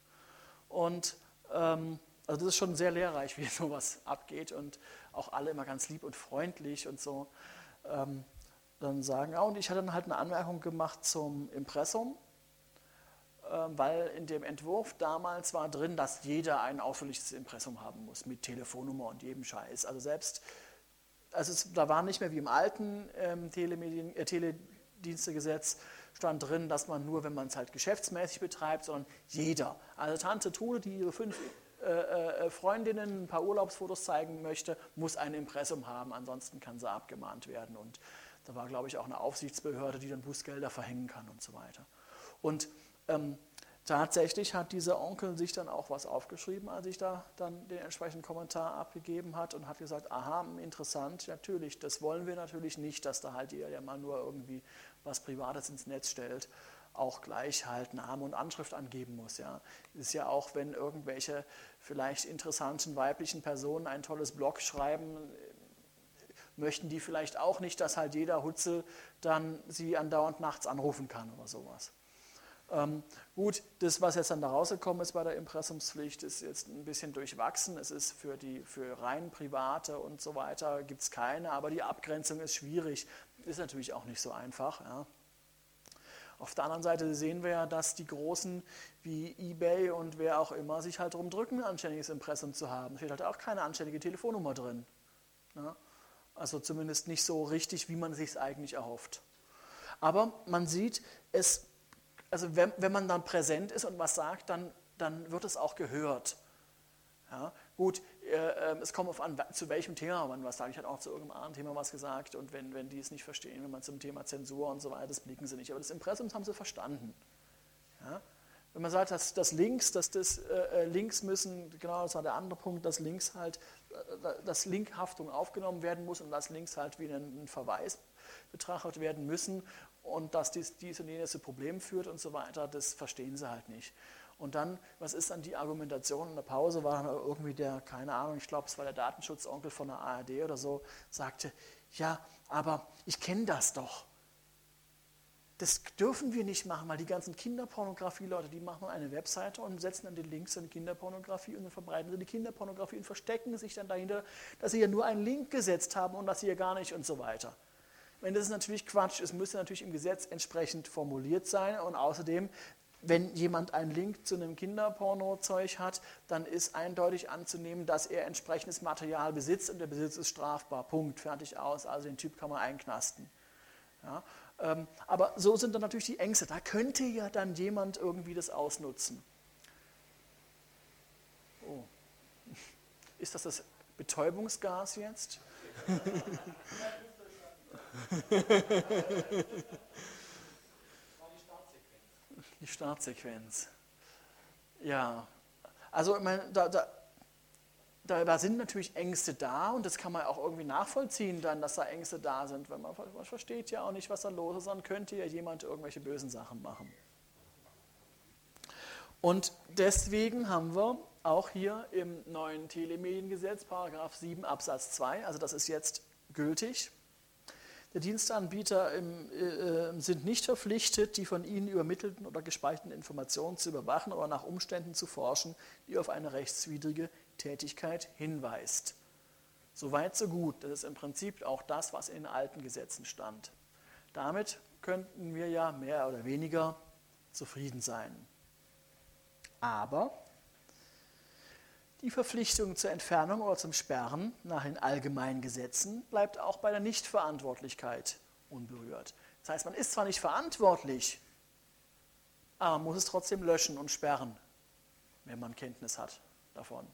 Und ähm, also das ist schon sehr lehrreich, wie sowas abgeht und auch alle immer ganz lieb und freundlich und so ähm, dann sagen, ja, und ich hatte dann halt eine Anmerkung gemacht zum Impressum, weil in dem Entwurf damals war drin, dass jeder ein ausführliches Impressum haben muss, mit Telefonnummer und jedem Scheiß. Also selbst, also es, da war nicht mehr wie im alten ähm, Telemedien, äh, Teledienstegesetz stand drin, dass man nur, wenn man es halt geschäftsmäßig betreibt, sondern jeder. Also Tante Trude, die ihre fünf äh, äh, Freundinnen ein paar Urlaubsfotos zeigen möchte, muss ein Impressum haben, ansonsten kann sie abgemahnt werden. Und da war, glaube ich, auch eine Aufsichtsbehörde, die dann Bußgelder verhängen kann und so weiter. Und Ähm, tatsächlich hat dieser Onkel sich dann auch was aufgeschrieben, als ich da dann den entsprechenden Kommentar abgegeben hat und hat gesagt, aha, interessant, natürlich, das wollen wir natürlich nicht, dass da halt jeder, der mal nur irgendwie was Privates ins Netz stellt. auch gleich halt Name und Anschrift angeben muss. Ja. Es ist ja auch, wenn irgendwelche vielleicht interessanten weiblichen Personen ein tolles Blog schreiben, möchten die vielleicht auch nicht, dass halt jeder Hutzel dann sie andauernd nachts anrufen kann oder sowas. Ähm, gut, das, was jetzt dann da rausgekommen ist bei der Impressumspflicht, ist jetzt ein bisschen durchwachsen. Es ist für die für rein private und so weiter gibt es keine, aber die Abgrenzung ist schwierig. Ist natürlich auch nicht so einfach. Ja. Auf der anderen Seite sehen wir ja, dass die Großen wie eBay und wer auch immer sich halt darum drücken, ein anständiges Impressum zu haben. Es steht halt auch keine anständige Telefonnummer drin. Ja. Also zumindest nicht so richtig, wie man es sich eigentlich erhofft. Aber man sieht, es Also wenn, wenn man dann präsent ist und was sagt, dann, dann wird es auch gehört. Ja, gut, äh, es kommt auf an, zu welchem Thema man was sagt. Ich hatte auch zu irgendeinem anderen Thema was gesagt und wenn, wenn die es nicht verstehen, wenn man zum Thema Zensur und so weiter, das blicken sie nicht. Aber das Impressum haben sie verstanden. Ja? Wenn man sagt, dass, dass Links, dass das äh, Links müssen, genau, das war der andere Punkt, dass Links halt, äh, dass Linkhaftung aufgenommen werden muss und dass Links halt wie ein, ein Verweis betrachtet werden müssen und dass dies, dies und jenes zu Problemen führt und so weiter, das verstehen sie halt nicht. Und dann, was ist dann die Argumentation? In der Pause war dann irgendwie der, keine Ahnung, ich glaube, es war der Datenschutzonkel von der A R D oder so, sagte, ja, aber ich kenne das doch. Das dürfen wir nicht machen, weil die ganzen Kinderpornografie-Leute, die machen eine Webseite und setzen dann die Links in Kinderpornografie und dann verbreiten sie die Kinderpornografie und verstecken sich dann dahinter, dass sie ja nur einen Link gesetzt haben und dass sie ja gar nicht und so weiter. Wenn das ist natürlich Quatsch, es müsste natürlich im Gesetz entsprechend formuliert sein und außerdem, wenn jemand einen Link zu einem Kinderporno-Zeug hat, dann ist eindeutig anzunehmen, dass er entsprechendes Material besitzt und der Besitz ist strafbar. Punkt, fertig aus, also den Typ kann man einknasten. Ja, ähm, aber so sind dann natürlich die Ängste. Da könnte ja dann jemand irgendwie das ausnutzen. Oh. Ist das das Betäubungsgas jetzt? Die Startsequenz. Ja, also ich meine, da, da, da, da sind natürlich Ängste da und das kann man auch irgendwie nachvollziehen dann, dass da Ängste da sind, weil man, man versteht ja auch nicht, was da los ist, sondern könnte ja jemand irgendwelche bösen Sachen machen. Und deswegen haben wir auch hier im neuen Telemediengesetz, Paragraph sieben Absatz zwei, also das ist jetzt gültig. Die Dienstanbieter im, äh, sind nicht verpflichtet, die von ihnen übermittelten oder gespeicherten Informationen zu überwachen oder nach Umständen zu forschen, die auf eine rechtswidrige Tätigkeit hinweist. Soweit, so gut. Das ist im Prinzip auch das, was in den alten Gesetzen stand. Damit könnten wir ja mehr oder weniger zufrieden sein. Aber die Verpflichtung zur Entfernung oder zum Sperren nach den allgemeinen Gesetzen bleibt auch bei der Nichtverantwortlichkeit unberührt. Das heißt, man ist zwar nicht verantwortlich, aber man muss es trotzdem löschen und sperren, wenn man Kenntnis hat davon.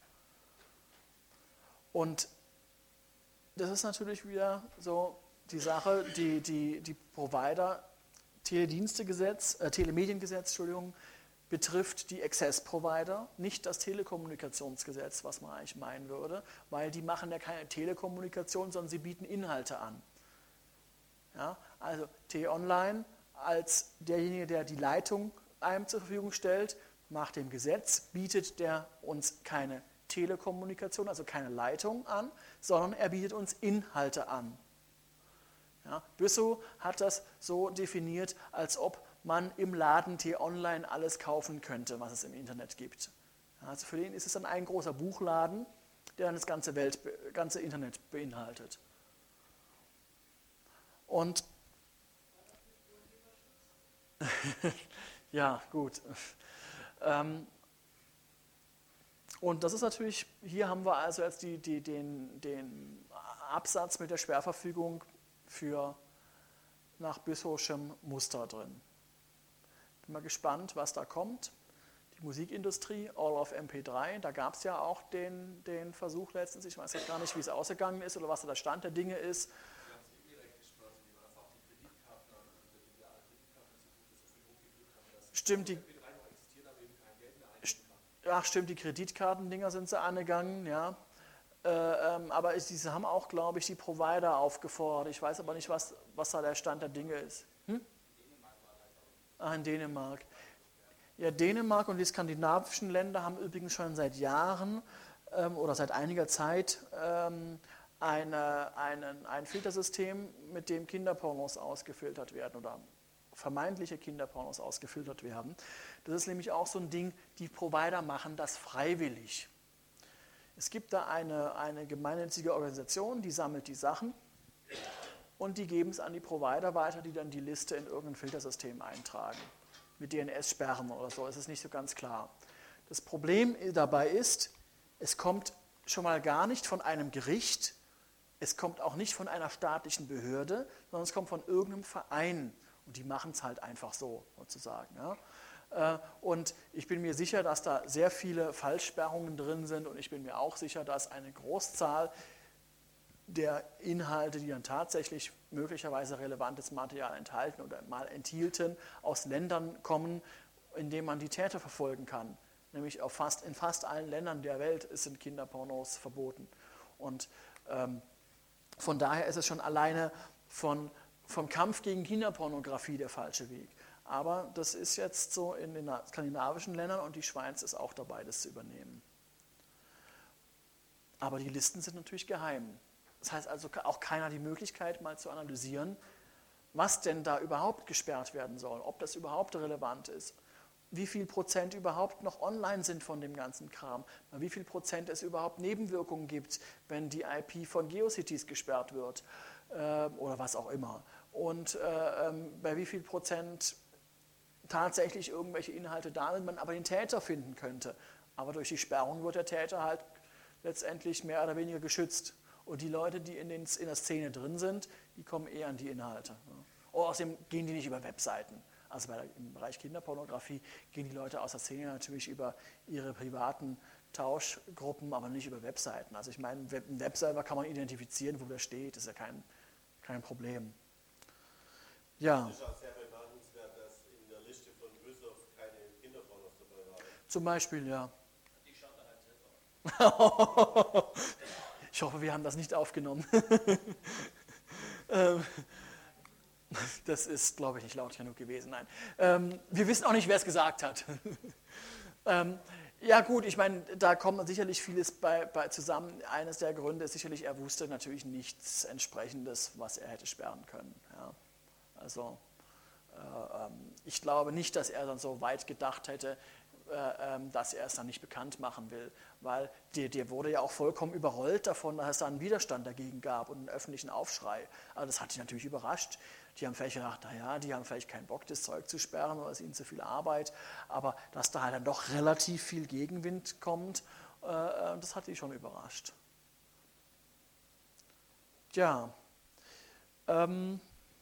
Und das ist natürlich wieder so die Sache, die, die, die Provider, Teledienstegesetz, äh, Telemediengesetz, Entschuldigung, betrifft die Access-Provider, nicht das Telekommunikationsgesetz, was man eigentlich meinen würde, weil die machen ja keine Telekommunikation, sondern sie bieten Inhalte an. Ja, also T-Online als derjenige, der die Leitung einem zur Verfügung stellt, nach dem Gesetz bietet der uns keine Telekommunikation, also keine Leitung an, sondern er bietet uns Inhalte an. Ja, Büssow hat das so definiert, als ob man im Laden T-Online alles kaufen könnte, was es im Internet gibt. Also für den ist es dann ein großer Buchladen, der dann das ganze, Welt, ganze Internet beinhaltet. Und ja, gut. Ähm, und das ist natürlich, hier haben wir also jetzt die, die, den, den Absatz mit der Sperrverfügung für nach Büssowschem Muster drin. Bin mal gespannt, was da kommt. Die Musikindustrie, All of M P drei, da gab es ja auch den, den Versuch letztens, ich weiß jetzt gar nicht, wie es ausgegangen ist oder was da der Stand der Dinge ist. Stimmt, die, ach stimmt, die Kreditkartendinger sind sie angegangen, ja. Äh, ähm, aber sie haben auch, glaube ich, die Provider aufgefordert. Ich weiß aber nicht, was, was da der Stand der Dinge ist. Hm? Ah, in Dänemark. Ja, Dänemark und die skandinavischen Länder haben übrigens schon seit Jahren ähm, oder seit einiger Zeit ähm, eine, einen, ein Filtersystem, mit dem Kinderpornos ausgefiltert werden oder vermeintliche Kinderpornos ausgefiltert werden. Das ist nämlich auch so ein Ding, die Provider machen das freiwillig. Es gibt da eine, eine gemeinnützige Organisation, die sammelt die Sachen und die geben es an die Provider weiter, die dann die Liste in irgendein Filtersystem eintragen. Mit D N S-Sperren oder so, ist es nicht so ganz klar. Das Problem dabei ist, es kommt schon mal gar nicht von einem Gericht, es kommt auch nicht von einer staatlichen Behörde, sondern es kommt von irgendeinem Verein. Und die machen es halt einfach so, sozusagen. Ja. Und ich bin mir sicher, dass da sehr viele Falschsperrungen drin sind und ich bin mir auch sicher, dass eine Großzahl der Inhalte, die dann tatsächlich möglicherweise relevantes Material enthalten oder mal enthielten, aus Ländern kommen, in denen man die Täter verfolgen kann. Nämlich auf fast, in fast allen Ländern der Welt sind Kinderpornos verboten. Und ähm, von daher ist es schon alleine von, vom Kampf gegen Kinderpornografie der falsche Weg. Aber das ist jetzt so in den skandinavischen Ländern und die Schweiz ist auch dabei, das zu übernehmen. Aber die Listen sind natürlich geheim. Das heißt also auch keiner die Möglichkeit, mal zu analysieren, was denn da überhaupt gesperrt werden soll, ob das überhaupt relevant ist, wie viel Prozent überhaupt noch online sind von dem ganzen Kram, wie viel Prozent es überhaupt Nebenwirkungen gibt, wenn die I P von GeoCities gesperrt wird äh, oder was auch immer. Und äh, ähm, bei wie viel Prozent tatsächlich irgendwelche Inhalte da sind, man aber den Täter finden könnte. Aber durch die Sperrung wird der Täter halt letztendlich mehr oder weniger geschützt. Und die Leute, die in, den, in der Szene drin sind, die kommen eher an die Inhalte. Und außerdem gehen die nicht über Webseiten. Also bei der, im Bereich Kinderpornografie gehen die Leute aus der Szene natürlich über ihre privaten Tauschgruppen, aber nicht über Webseiten. Also ich meine, einen Webserver kann man identifizieren, wo der steht, das ist ja kein, kein Problem. Ja. Es ist auch sehr bemerkenswert, dass in der Liste von Grüßhoff keine Kinderpornos dabei waren. Zum Beispiel, ja. Die schaut er halt selber. Ich hoffe, wir haben das nicht aufgenommen. ähm, das ist, glaube ich, nicht laut genug gewesen. Nein. Ähm, wir wissen auch nicht, wer es gesagt hat. ähm, ja gut, ich meine, da kommt sicherlich vieles bei, bei zusammen. Eines der Gründe ist sicherlich, er wusste natürlich nichts Entsprechendes, was er hätte sperren können. Ja. Also äh, ähm, ich glaube nicht, dass er dann so weit gedacht hätte, dass er es dann nicht bekannt machen will, weil der, der wurde ja auch vollkommen überrollt davon, dass es da einen Widerstand dagegen gab und einen öffentlichen Aufschrei. Also das hat die natürlich überrascht. Die haben vielleicht gedacht, naja, die haben vielleicht keinen Bock, das Zeug zu sperren oder es ist ihnen zu viel Arbeit, aber dass da halt dann doch relativ viel Gegenwind kommt, äh, das hat die schon überrascht. Ja, ähm,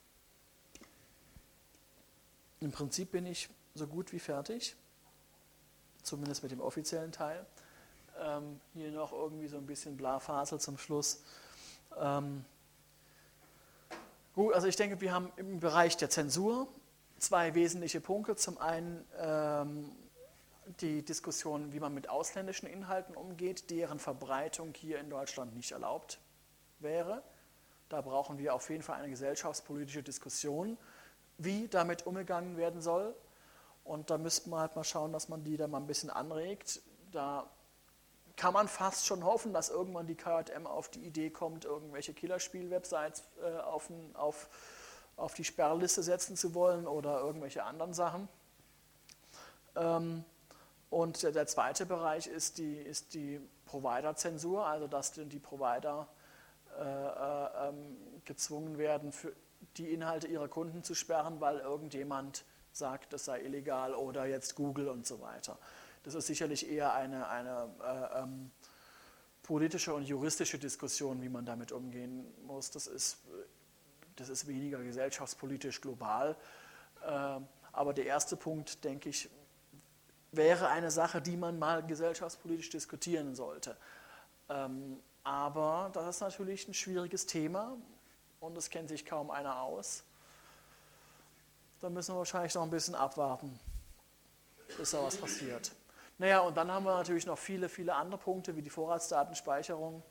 im Prinzip bin ich so gut wie fertig. Zumindest mit dem offiziellen Teil. Ähm, hier noch irgendwie so ein bisschen Blafasel zum Schluss. Ähm, gut, also ich denke, wir haben im Bereich der Zensur zwei wesentliche Punkte. Zum einen ähm, die Diskussion, wie man mit ausländischen Inhalten umgeht, deren Verbreitung hier in Deutschland nicht erlaubt wäre. Da brauchen wir auf jeden Fall eine gesellschaftspolitische Diskussion, wie damit umgegangen werden soll. Und da müsste man halt mal schauen, dass man die da mal ein bisschen anregt. Da kann man fast schon hoffen, dass irgendwann die K J M auf die Idee kommt, irgendwelche Killerspiel-Websites äh, auf, auf, auf die Sperrliste setzen zu wollen oder irgendwelche anderen Sachen. Ähm, und der, der zweite Bereich ist die, ist die Provider-Zensur, also dass die Provider äh, äh, ähm, gezwungen werden, für die Inhalte ihrer Kunden zu sperren, weil irgendjemand sagt, das sei illegal oder jetzt Google und so weiter. Das ist sicherlich eher eine, eine äh, ähm, politische und juristische Diskussion, wie man damit umgehen muss. Das ist, das ist weniger gesellschaftspolitisch global. Äh, aber der erste Punkt, denke ich, wäre eine Sache, die man mal gesellschaftspolitisch diskutieren sollte. Ähm, aber das ist natürlich ein schwieriges Thema und es kennt sich kaum einer aus. Da müssen wir wahrscheinlich noch ein bisschen abwarten, bis da was passiert. Naja, und dann haben wir natürlich noch viele, viele andere Punkte, wie die Vorratsdatenspeicherung,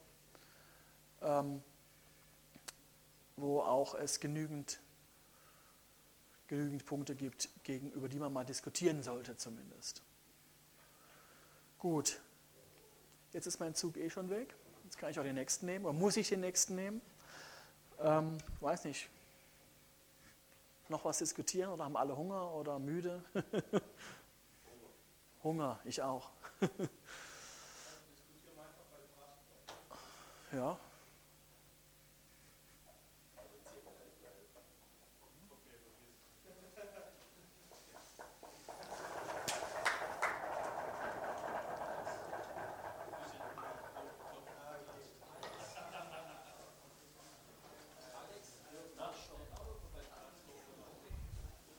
ähm, wo auch es genügend genügend Punkte gibt, gegen, über die man mal diskutieren sollte zumindest. Gut, jetzt ist mein Zug eh schon weg. Jetzt kann ich auch den nächsten nehmen, oder muss ich den nächsten nehmen? Ähm, weiß nicht. Noch was diskutieren oder haben alle Hunger oder müde? Hunger, ich auch. Ja.